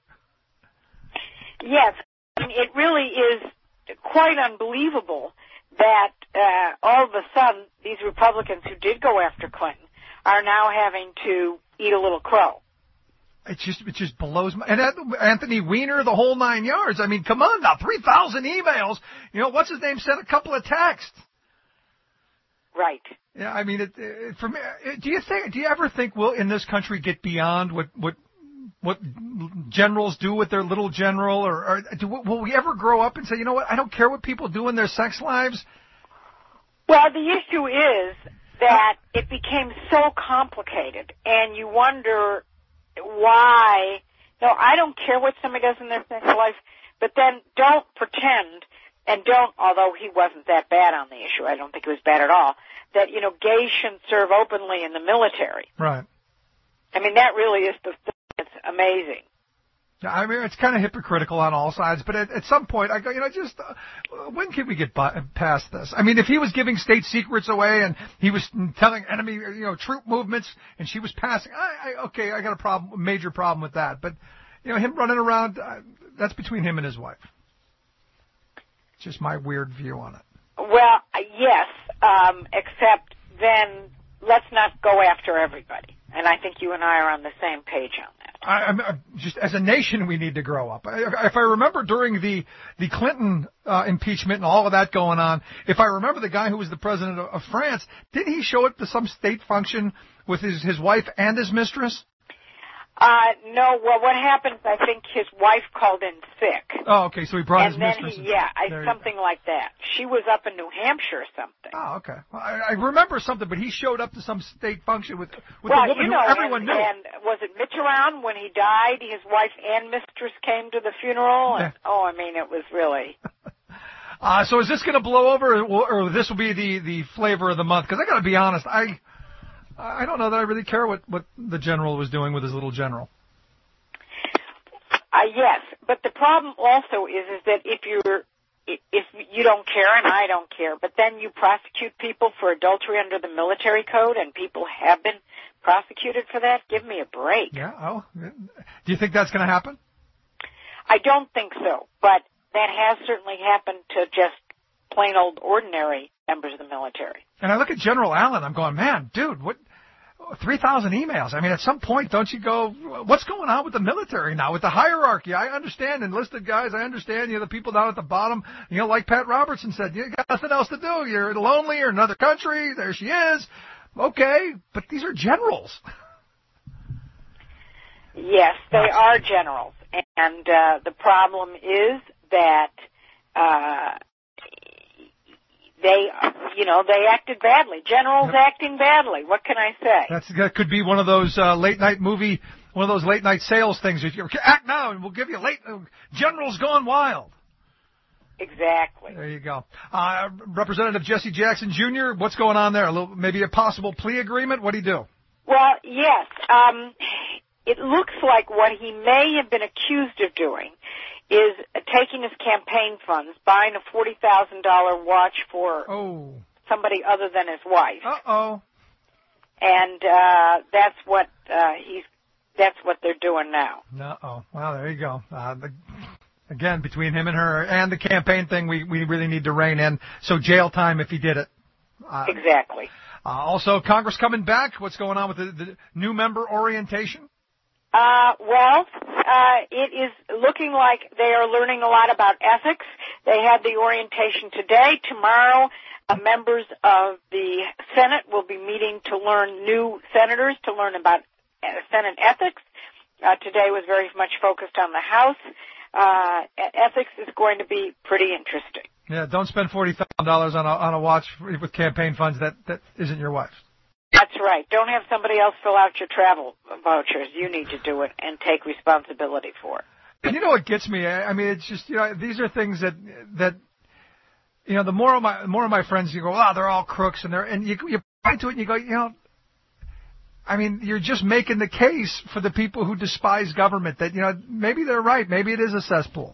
Yes, I mean, it really is quite unbelievable that uh, all of a sudden these Republicans who did go after Clinton are now having to eat a little crow. It just it just blows my... And Anthony Weiner, the whole nine yards. I mean, come on now, three thousand emails. You know, what's his name sent a couple of texts. Right. Yeah, I mean, it, it, for me, it, do you think? Do you ever think we'll in this country get beyond what what what generals do with their little general, or, or do, will we ever grow up and say, you know what, I don't care what people do in their sex lives? Well, the issue is that it became so complicated, and you wonder why. No, I don't care what somebody does in their sex life, but then don't pretend, and don't, although he wasn't that bad on the issue, I don't think he was bad at all, that, you know, gays shouldn't serve openly in the military. Right. I mean, that really is the thing. It's amazing. I mean, it's kind of hypocritical on all sides, but at, at some point, I go, you know, just uh, when can we get by, past this? I mean, if he was giving state secrets away and he was telling enemy, you know, troop movements, and she was passing, I, I okay, I got a problem, a major problem with that. But you know, him running around, uh, that's between him and his wife. It's just my weird view on it. Well, yes, um, except then let's not go after everybody. And I think you and I are on the same page on that. I, I'm, uh, just as a nation, we need to grow up. I, if I remember during the the Clinton uh, impeachment and all of that going on, if I remember the guy who was the president of, of France, didn't he show up to some state function with his his wife and his mistress? Uh, no, well, what happened, I think his wife called in sick. Oh, okay, so he brought and his then mistress. He, yeah, I, something like that. She was up in New Hampshire or something. Oh, okay. Well, I, I remember something, but he showed up to some state function with, with well, a woman you know, who everyone and, knew. And was it Mitterrand when he died? His wife and mistress came to the funeral. And, yeah. Oh, I mean, it was really... uh, so is this going to blow over, or, or this will be the, the flavor of the month? Because I got to be honest, I I don't know that I really care what, what the general was doing with his little general. Uh, yes, but the problem also is is that if you're if you don't care and I don't care, but then you prosecute people for adultery under the military code, and people have been prosecuted for that, give me a break. Yeah. Oh, do you think that's going to happen? I don't think so, but that has certainly happened to just plain old ordinary members of the military. And I look at General Allen, I'm going, man, dude, what? three thousand emails. I mean, at some point, don't you go, what's going on with the military now, with the hierarchy? I understand enlisted guys. I understand, you know, the people down at the bottom, you know, like Pat Robertson said, you got nothing else to do. You're lonely. You're in another country. There she is. Okay, but these are generals. Yes, they are generals. And uh, the problem is that uh, they, you know, they acted badly. Generals yep. acting badly. What can I say? That's, that could be one of those uh, late-night movie, one of those late-night sales things. If you act now, and we'll give you late uh, Generals Gone Wild. Exactly. There you go. Uh, Representative Jesse Jackson Junior, what's going on there? A little, maybe a possible plea agreement? What do you do? Well, yes. Um, it looks like what he may have been accused of doing is taking his campaign funds, buying a forty thousand dollars watch for oh. somebody other than his wife. Uh-oh. And uh, that's what uh, he's. That's what they're doing now. Uh-oh. Well, there you go. Uh, the, again, between him and her and the campaign thing, we, we really need to rein in. So jail time if he did it. Uh, exactly. Uh, also, Congress coming back. What's going on with the, the new member orientation? Uh, well, uh, it is looking like they are learning a lot about ethics. They had the orientation today. Tomorrow, uh, members of the Senate will be meeting to learn new senators, to learn about uh, Senate ethics. Uh, today was very much focused on the House. Uh, ethics is going to be pretty interesting. Yeah, don't spend forty thousand dollars on a, on a watch with campaign funds that, that isn't your wife's. That's right. Don't have somebody else fill out your travel vouchers. You need to do it and take responsibility for it. And you know what gets me? I mean, it's just, you know, these are things that, that, you know, the more of my, more of my friends, you go, oh, they're all crooks, and they're, and you, you point to it and you go, you know, I mean, you're just making the case for the people who despise government that, you know, maybe they're right. Maybe it is a cesspool.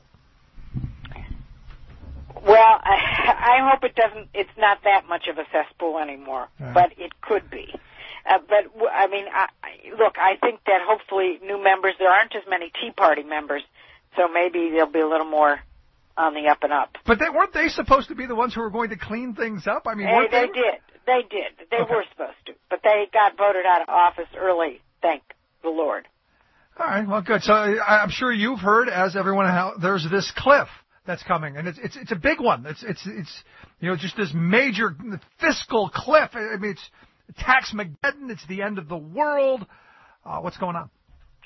Well, I, I hope it doesn't, it's not that much of a cesspool anymore, right. But it could be. Uh, but, I mean, I, look, I think that hopefully new members, there aren't as many Tea Party members, so maybe they'll be a little more on the up and up. But they, weren't they supposed to be the ones who were going to clean things up? I mean, hey, they, they did. They did. They okay. were supposed to. But they got voted out of office early, thank the Lord. All right, well, good. So I'm sure you've heard, as everyone, how there's this cliff that's coming, and it's it's it's a big one. It's it's it's you know just this major fiscal cliff. I mean, it's Tax-mageddon. It's the end of the world. Uh, what's going on?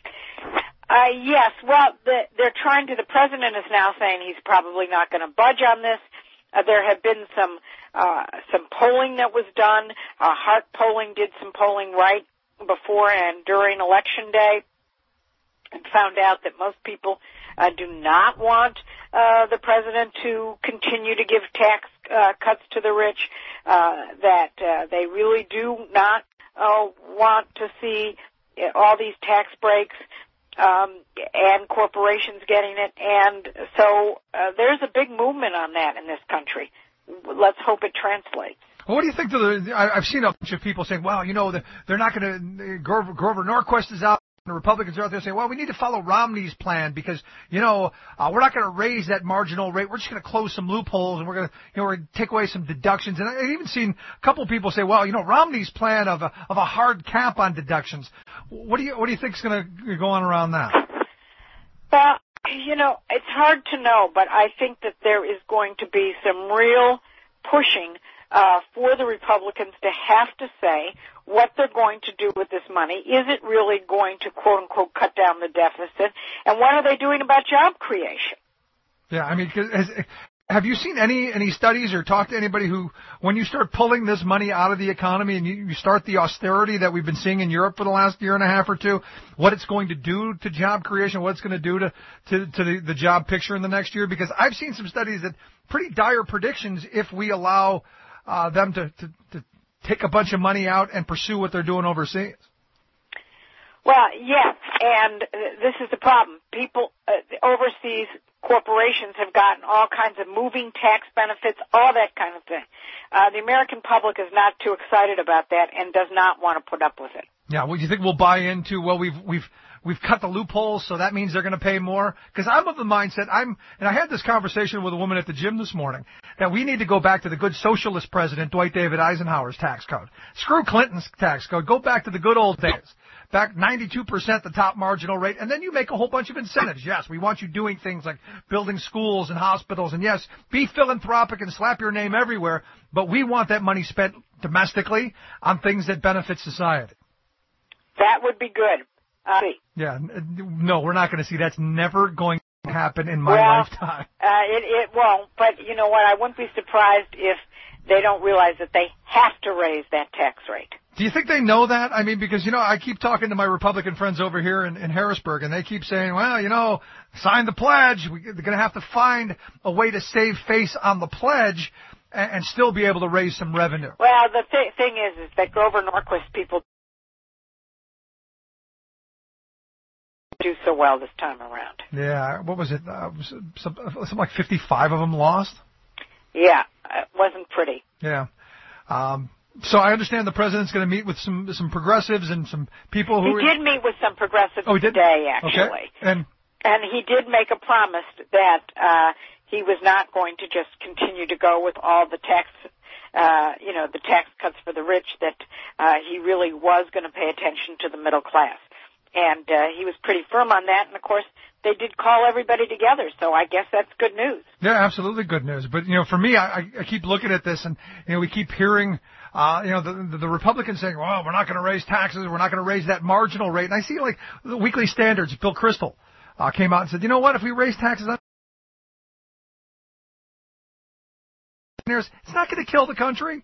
Uh, yes. Well, the, they're trying to. The president is now saying he's probably not going to budge on this. Uh, there have been some uh, some polling that was done. Uh, Hart Polling did some polling right before and during Election Day, and found out that most people uh, do not want uh, the president to continue to give tax uh, cuts to the rich, uh, that uh, they really do not uh, want to see all these tax breaks um, and corporations getting it. And so uh, there's a big movement on that in this country. Let's hope it translates. Well, what do you think to the, I, I've seen a bunch of people saying, well, you know, they're not going to, Grover, Grover Norquist is out. The Republicans are out there saying, well, we need to follow Romney's plan because, you know, uh, we're not going to raise that marginal rate. We're just going to close some loopholes and we're going to, you know, we're going to take away some deductions. And I've even seen a couple of people say, well, you know, Romney's plan of a, of a hard cap on deductions. What do you, what do you think is going to go on around that? Well, you know, it's hard to know, but I think that there is going to be some real pushing uh, for the Republicans to have to say what they're going to do with this money. Is it really going to, quote-unquote, cut down the deficit? And what are they doing about job creation? Yeah, I mean, 'cause has, have you seen any any studies or talked to anybody who, when you start pulling this money out of the economy and you, you start the austerity that we've been seeing in Europe for the last year and a half or two, what it's going to do to job creation, what it's going to do to, to, to the, the job picture in the next year? Because I've seen some studies that pretty dire predictions if we allow uh, them to, to, to take a bunch of money out and pursue what they're doing overseas. Well, yes, and this is the problem. People, uh, overseas corporations have gotten all kinds of moving tax benefits, all that kind of thing. Uh, the American public is not too excited about that and does not want to put up with it. Yeah, well, do you think we'll buy into, well, we've, we've, we've cut the loopholes, so that means they're going to pay more? Because I'm of the mindset, I'm, and I had this conversation with a woman at the gym this morning, that we need to go back to the good socialist president, Dwight David Eisenhower's tax code. Screw Clinton's tax code. Go back to the good old days. Back ninety-two percent the top marginal rate, and then you make a whole bunch of incentives. Yes, we want you doing things like building schools and hospitals, and yes, be philanthropic and slap your name everywhere, but we want that money spent domestically on things that benefit society. That would be good. Uh, Yeah, no, we're not going to see. That's never going to happen in my well, lifetime. Uh, it, it won't, but you know what? I wouldn't be surprised if they don't realize that they have to raise that tax rate. Do you think they know that? I mean, because, you know, I keep talking to my Republican friends over here in, in Harrisburg, and they keep saying, well, you know, sign the pledge. We, they're going to have to find a way to save face on the pledge and, and still be able to raise some revenue. Well, the th- thing is, is that Grover Norquist people do so well this time around. Yeah, what was it? Uh, was it some, something like fifty-five of them lost? Yeah, it wasn't pretty. Yeah. Um, so I understand the president's going to meet with some some progressives and some people who... He did meet with some progressives oh, he did? today, actually. Okay. And And he did make a promise that uh, he was not going to just continue to go with all the tax, uh, you know, the tax cuts for the rich, that uh, he really was going to pay attention to the middle class. And uh, he was pretty firm on that. And, of course, they did call everybody together. So I guess that's good news. Yeah, absolutely good news. But, you know, for me, I, I keep looking at this and, you know, we keep hearing, uh, you know, the, the, the Republicans saying, well, we're not going to raise taxes. We're not going to raise that marginal rate. And I see, like, the Weekly Standards, Bill Kristol uh, came out and said, you know what, if we raise taxes on it's not going to kill the country.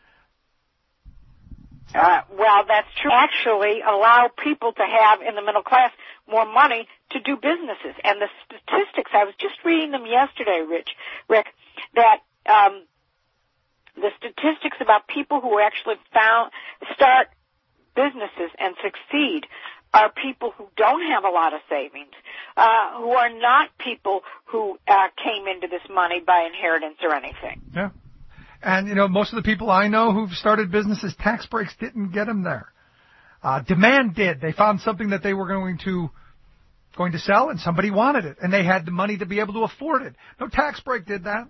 Uh, well, that's true. Actually allow people to have, in the middle class, more money to do businesses. And the statistics, I was just reading them yesterday, Rich, Rick, that um, the statistics about people who actually found start businesses and succeed are people who don't have a lot of savings, uh, who are not people who uh, came into this money by inheritance or anything. Yeah. And, you know, most of the people I know who've started businesses, tax breaks didn't get them there. Uh, demand did. They found something that they were going to going to sell, and somebody wanted it, and they had the money to be able to afford it. No tax break did that.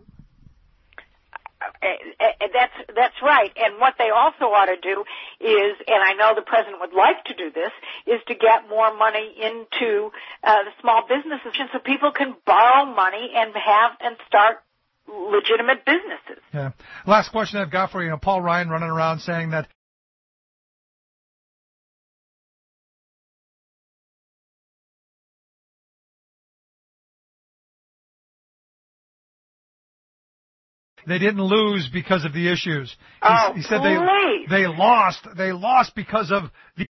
Uh, that's that's right. And what they also ought to do is, and I know the president would like to do this, is to get more money into uh, the small businesses so people can borrow money and have and start legitimate businesses. Yeah. Last question I've got for you. You know, Paul Ryan running around saying that they didn't lose because of the issues. He, oh, he said please. they they lost. They lost because of the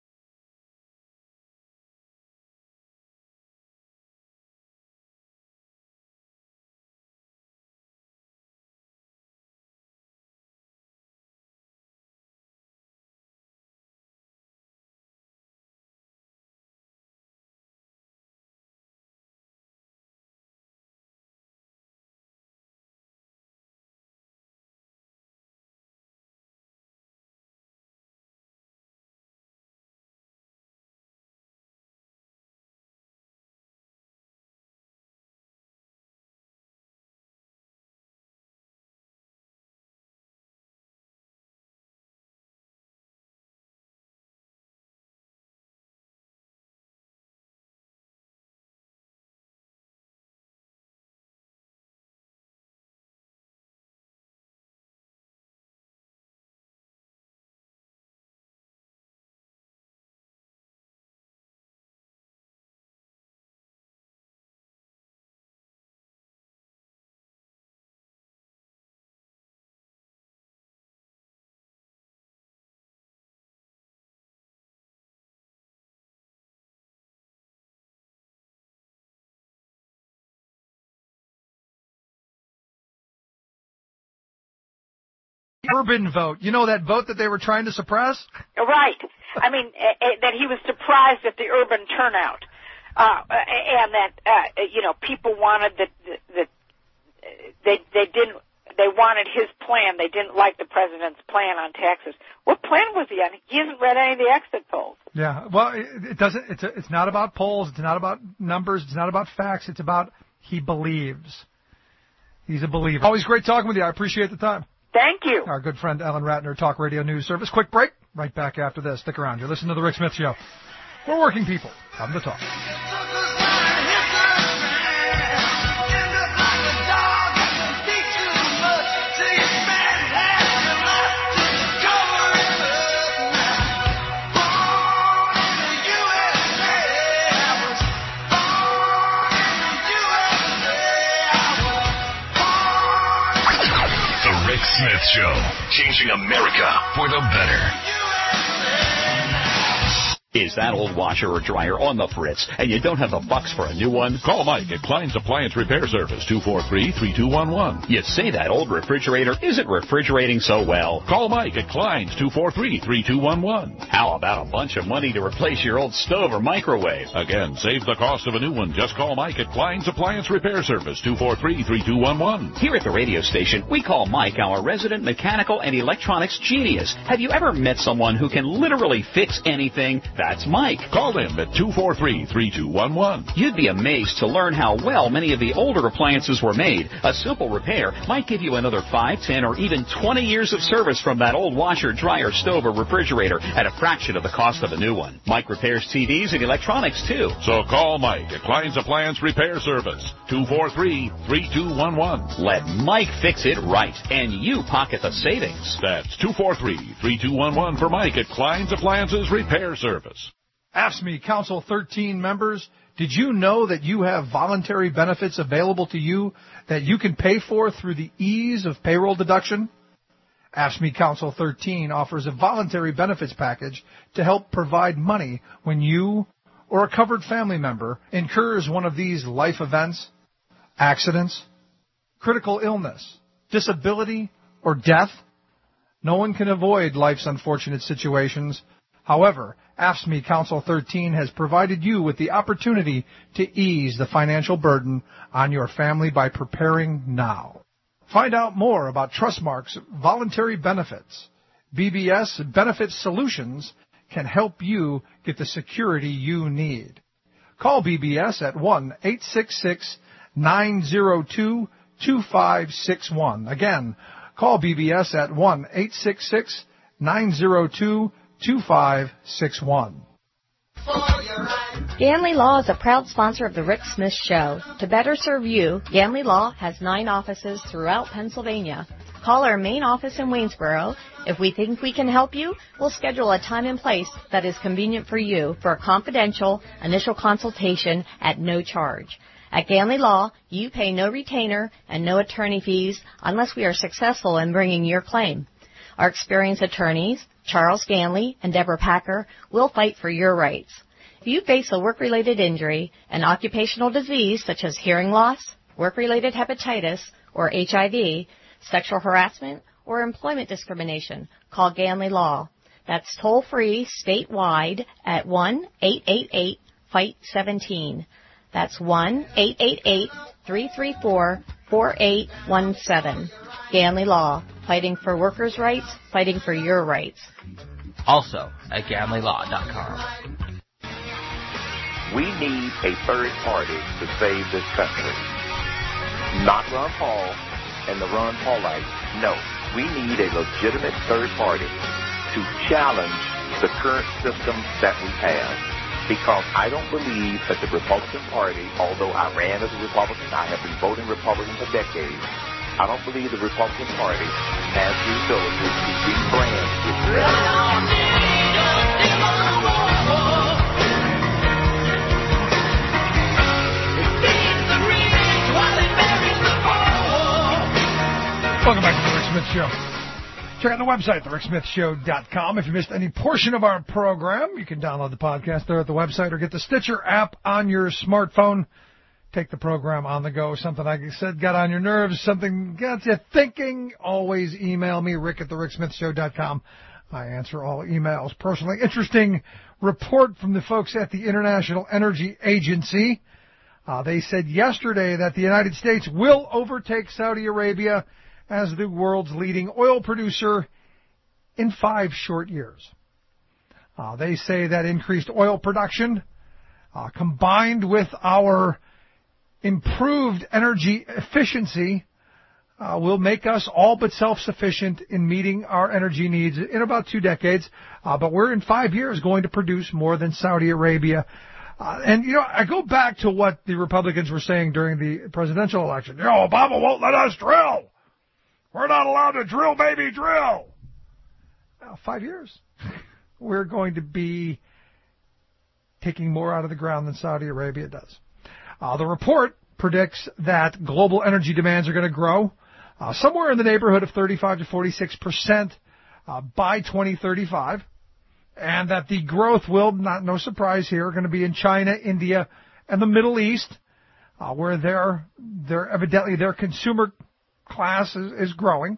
urban vote. You know, that vote that they were trying to suppress? Right. I mean, uh, that he was surprised at the urban turnout, uh, and that uh, you know people wanted that that they they didn't they wanted his plan. They didn't like the president's plan on taxes. What plan was he on? He hasn't read any of the exit polls. Yeah. Well, it, it doesn't. It's a, it's not about polls. It's not about numbers. It's not about facts. It's about he believes. He's a believer. Always great talking with you. I appreciate the time. Thank you. Our good friend Ellen Ratner, Talk Radio News Service. Quick break. Right back after this. Stick around. You're listening to The Rick Smith Show. We're working people. Come to talk. Smith Show, changing America for the better. Is that old washer or dryer on the fritz and you don't have the bucks for a new one? Call Mike at Klein's Appliance Repair Service, two four three, three two one one. You say that old refrigerator isn't refrigerating so well. Call Mike at Klein's, two four three, three two one one. How about a bunch of money to replace your old stove or microwave? Again, save the cost of a new one. Just call Mike at Klein's Appliance Repair Service, two four three, three two one one. Here at the radio station, we call Mike our resident mechanical and electronics genius. Have you ever met someone who can literally fix anything? That's Mike. Call him at two four three, three two one one. You'd be amazed to learn how well many of the older appliances were made. A simple repair might give you another five, ten, or even twenty years of service from that old washer, dryer, stove, or refrigerator at a fraction of the cost of a new one. Mike repairs T Vs and electronics, too. So call Mike at Klein's Appliance Repair Service, two four three, three two one one. Let Mike fix it right, and you pocket the savings. That's two four three, three two one one for Mike at Klein's Appliances Repair Service. A F S C M E Council thirteen members, did you know that you have voluntary benefits available to you that you can pay for through the ease of payroll deduction? A F S C M E Council thirteen offers a voluntary benefits package to help provide money when you or a covered family member incurs one of these life events, accidents, critical illness, disability, or death. No one can avoid life's unfortunate situations. However, A F S C M E Council thirteen has provided you with the opportunity to ease the financial burden on your family by preparing now. Find out more about Trustmark's voluntary benefits. B B S Benefit Solutions can help you get the security you need. Call B B S at one eight six six, nine zero two, two five six one. Again, call B B S at one eight six six, nine zero two, two five six one. Ganley Law is a proud sponsor of the Rick Smith Show. To better serve you, Ganley Law has nine offices throughout Pennsylvania. Call our main office in Waynesboro. If we think we can help you, we'll schedule a time and place that is convenient for you for a confidential initial consultation at no charge. At Ganley Law, you pay no retainer and no attorney fees unless we are successful in bringing your claim. Our experienced attorneys, Charles Ganley and Deborah Packer, will fight for your rights. If you face a work-related injury, an occupational disease such as hearing loss, work-related hepatitis, or H I V, sexual harassment, or employment discrimination, call Ganley Law. That's toll-free statewide at one eight eight eight, fight seventeen. That's one eight eight eight, three three four, four eight one seven. Ganley Law, fighting for workers' rights, fighting for your rights. Also at Ganley Law dot com. We need a third party to save this country. Not Ron Paul and the Ron Paulites. No, we need a legitimate third party to challenge the current system that we have. Because I don't believe that the Republican Party, although I ran as a Republican, I have been voting Republican for decades, I don't believe the Republican Party has the ability to rebrand itself. Welcome back to the Rick Smith Show. Check out the website, the rick smith show dot com. If you missed any portion of our program, you can download the podcast there at the website or get the Stitcher app on your smartphone. Take the program on the go. Something like I said got on your nerves, something got you thinking, always email me, rick at the rick smith show dot com. I answer all emails personally. Interesting report from the folks at the International Energy Agency. Uh, they said yesterday that the United States will overtake Saudi Arabia as the world's leading oil producer in five short years. Uh, they say that increased oil production, uh, combined with our improved energy efficiency, uh, will make us all but self-sufficient in meeting our energy needs in about two decades. Uh, but we're in five years going to produce more than Saudi Arabia. Uh, and, you know, I go back to what the Republicans were saying during the presidential election. You know, Obama won't let us drill. We're not allowed to drill, baby, drill. Now, five years. We're going to be taking more out of the ground than Saudi Arabia does. Uh, the report predicts that global energy demands are going to grow uh, somewhere in the neighborhood of thirty-five to forty-six percent uh, by twenty thirty-five, and that the growth will, not no surprise here, going to be in China, India, and the Middle East, uh, where their, their evidently their consumer class is, is growing.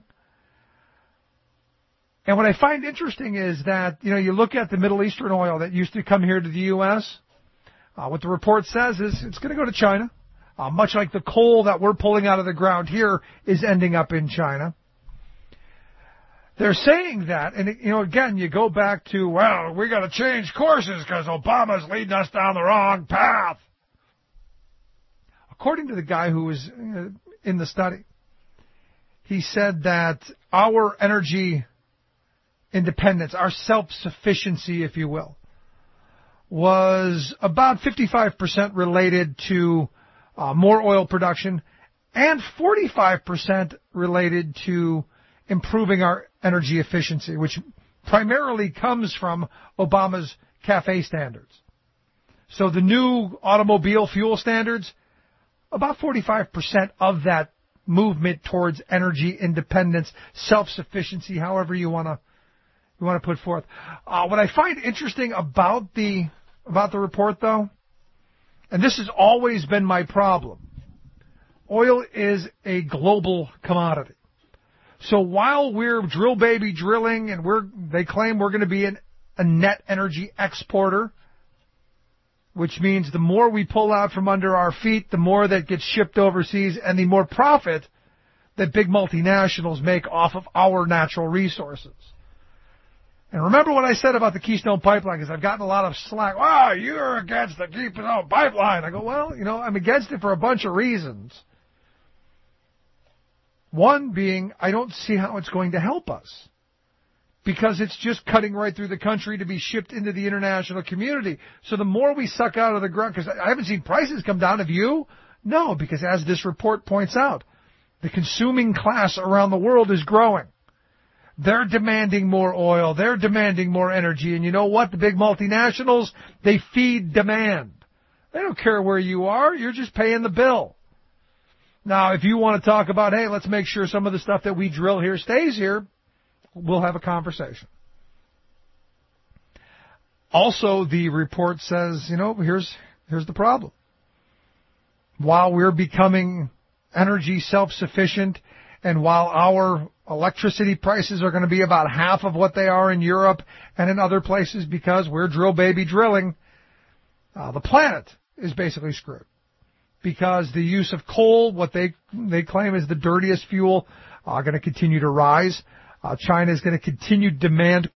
And what I find interesting is that, you know, you look at the Middle Eastern oil that used to come here to the U S, uh, what the report says is it's going to go to China. Uh, much like the coal that we're pulling out of the ground here is ending up in China. They're saying that, and, you know, again, you go back to, well, we got to change courses because Obama's leading us down the wrong path. According to the guy who was in the study, he said that our energy independence, our self-sufficiency, if you will, was about fifty-five percent related to uh, more oil production and forty-five percent related to improving our energy efficiency, which primarily comes from Obama's CAFE standards. So the new automobile fuel standards, about forty-five percent of that movement towards energy independence, self-sufficiency, however you want to you want to put forth. Uh, what I find interesting about the about the report, though, and this has always been my problem, oil is a global commodity. So while we're drill baby drilling and we're they claim we're going to be an, a net energy exporter, which means the more we pull out from under our feet, the more that gets shipped overseas and the more profit that big multinationals make off of our natural resources. And remember what I said about the Keystone Pipeline, because I've gotten a lot of slack. Wow, you're against the Keystone Pipeline. I go, well, you know, I'm against it for a bunch of reasons. One being, I don't see how it's going to help us, because it's just cutting right through the country to be shipped into the international community. So the more we suck out of the ground, because I haven't seen prices come down. Have you? No, because as this report points out, the consuming class around the world is growing. They're demanding more oil. They're demanding more energy. And you know what? The big multinationals, they feed demand. They don't care where you are. You're just paying the bill. Now, if you want to talk about, hey, let's make sure some of the stuff that we drill here stays here, we'll have a conversation. Also, the report says, you know, here's here's the problem. While we're becoming energy self-sufficient, and while our electricity prices are going to be about half of what they are in Europe and in other places because we're drill baby drilling, uh, the planet is basically screwed. Because the use of coal, what they they claim is the dirtiest fuel, are uh, going to continue to rise. Uh, China is going to continue to demand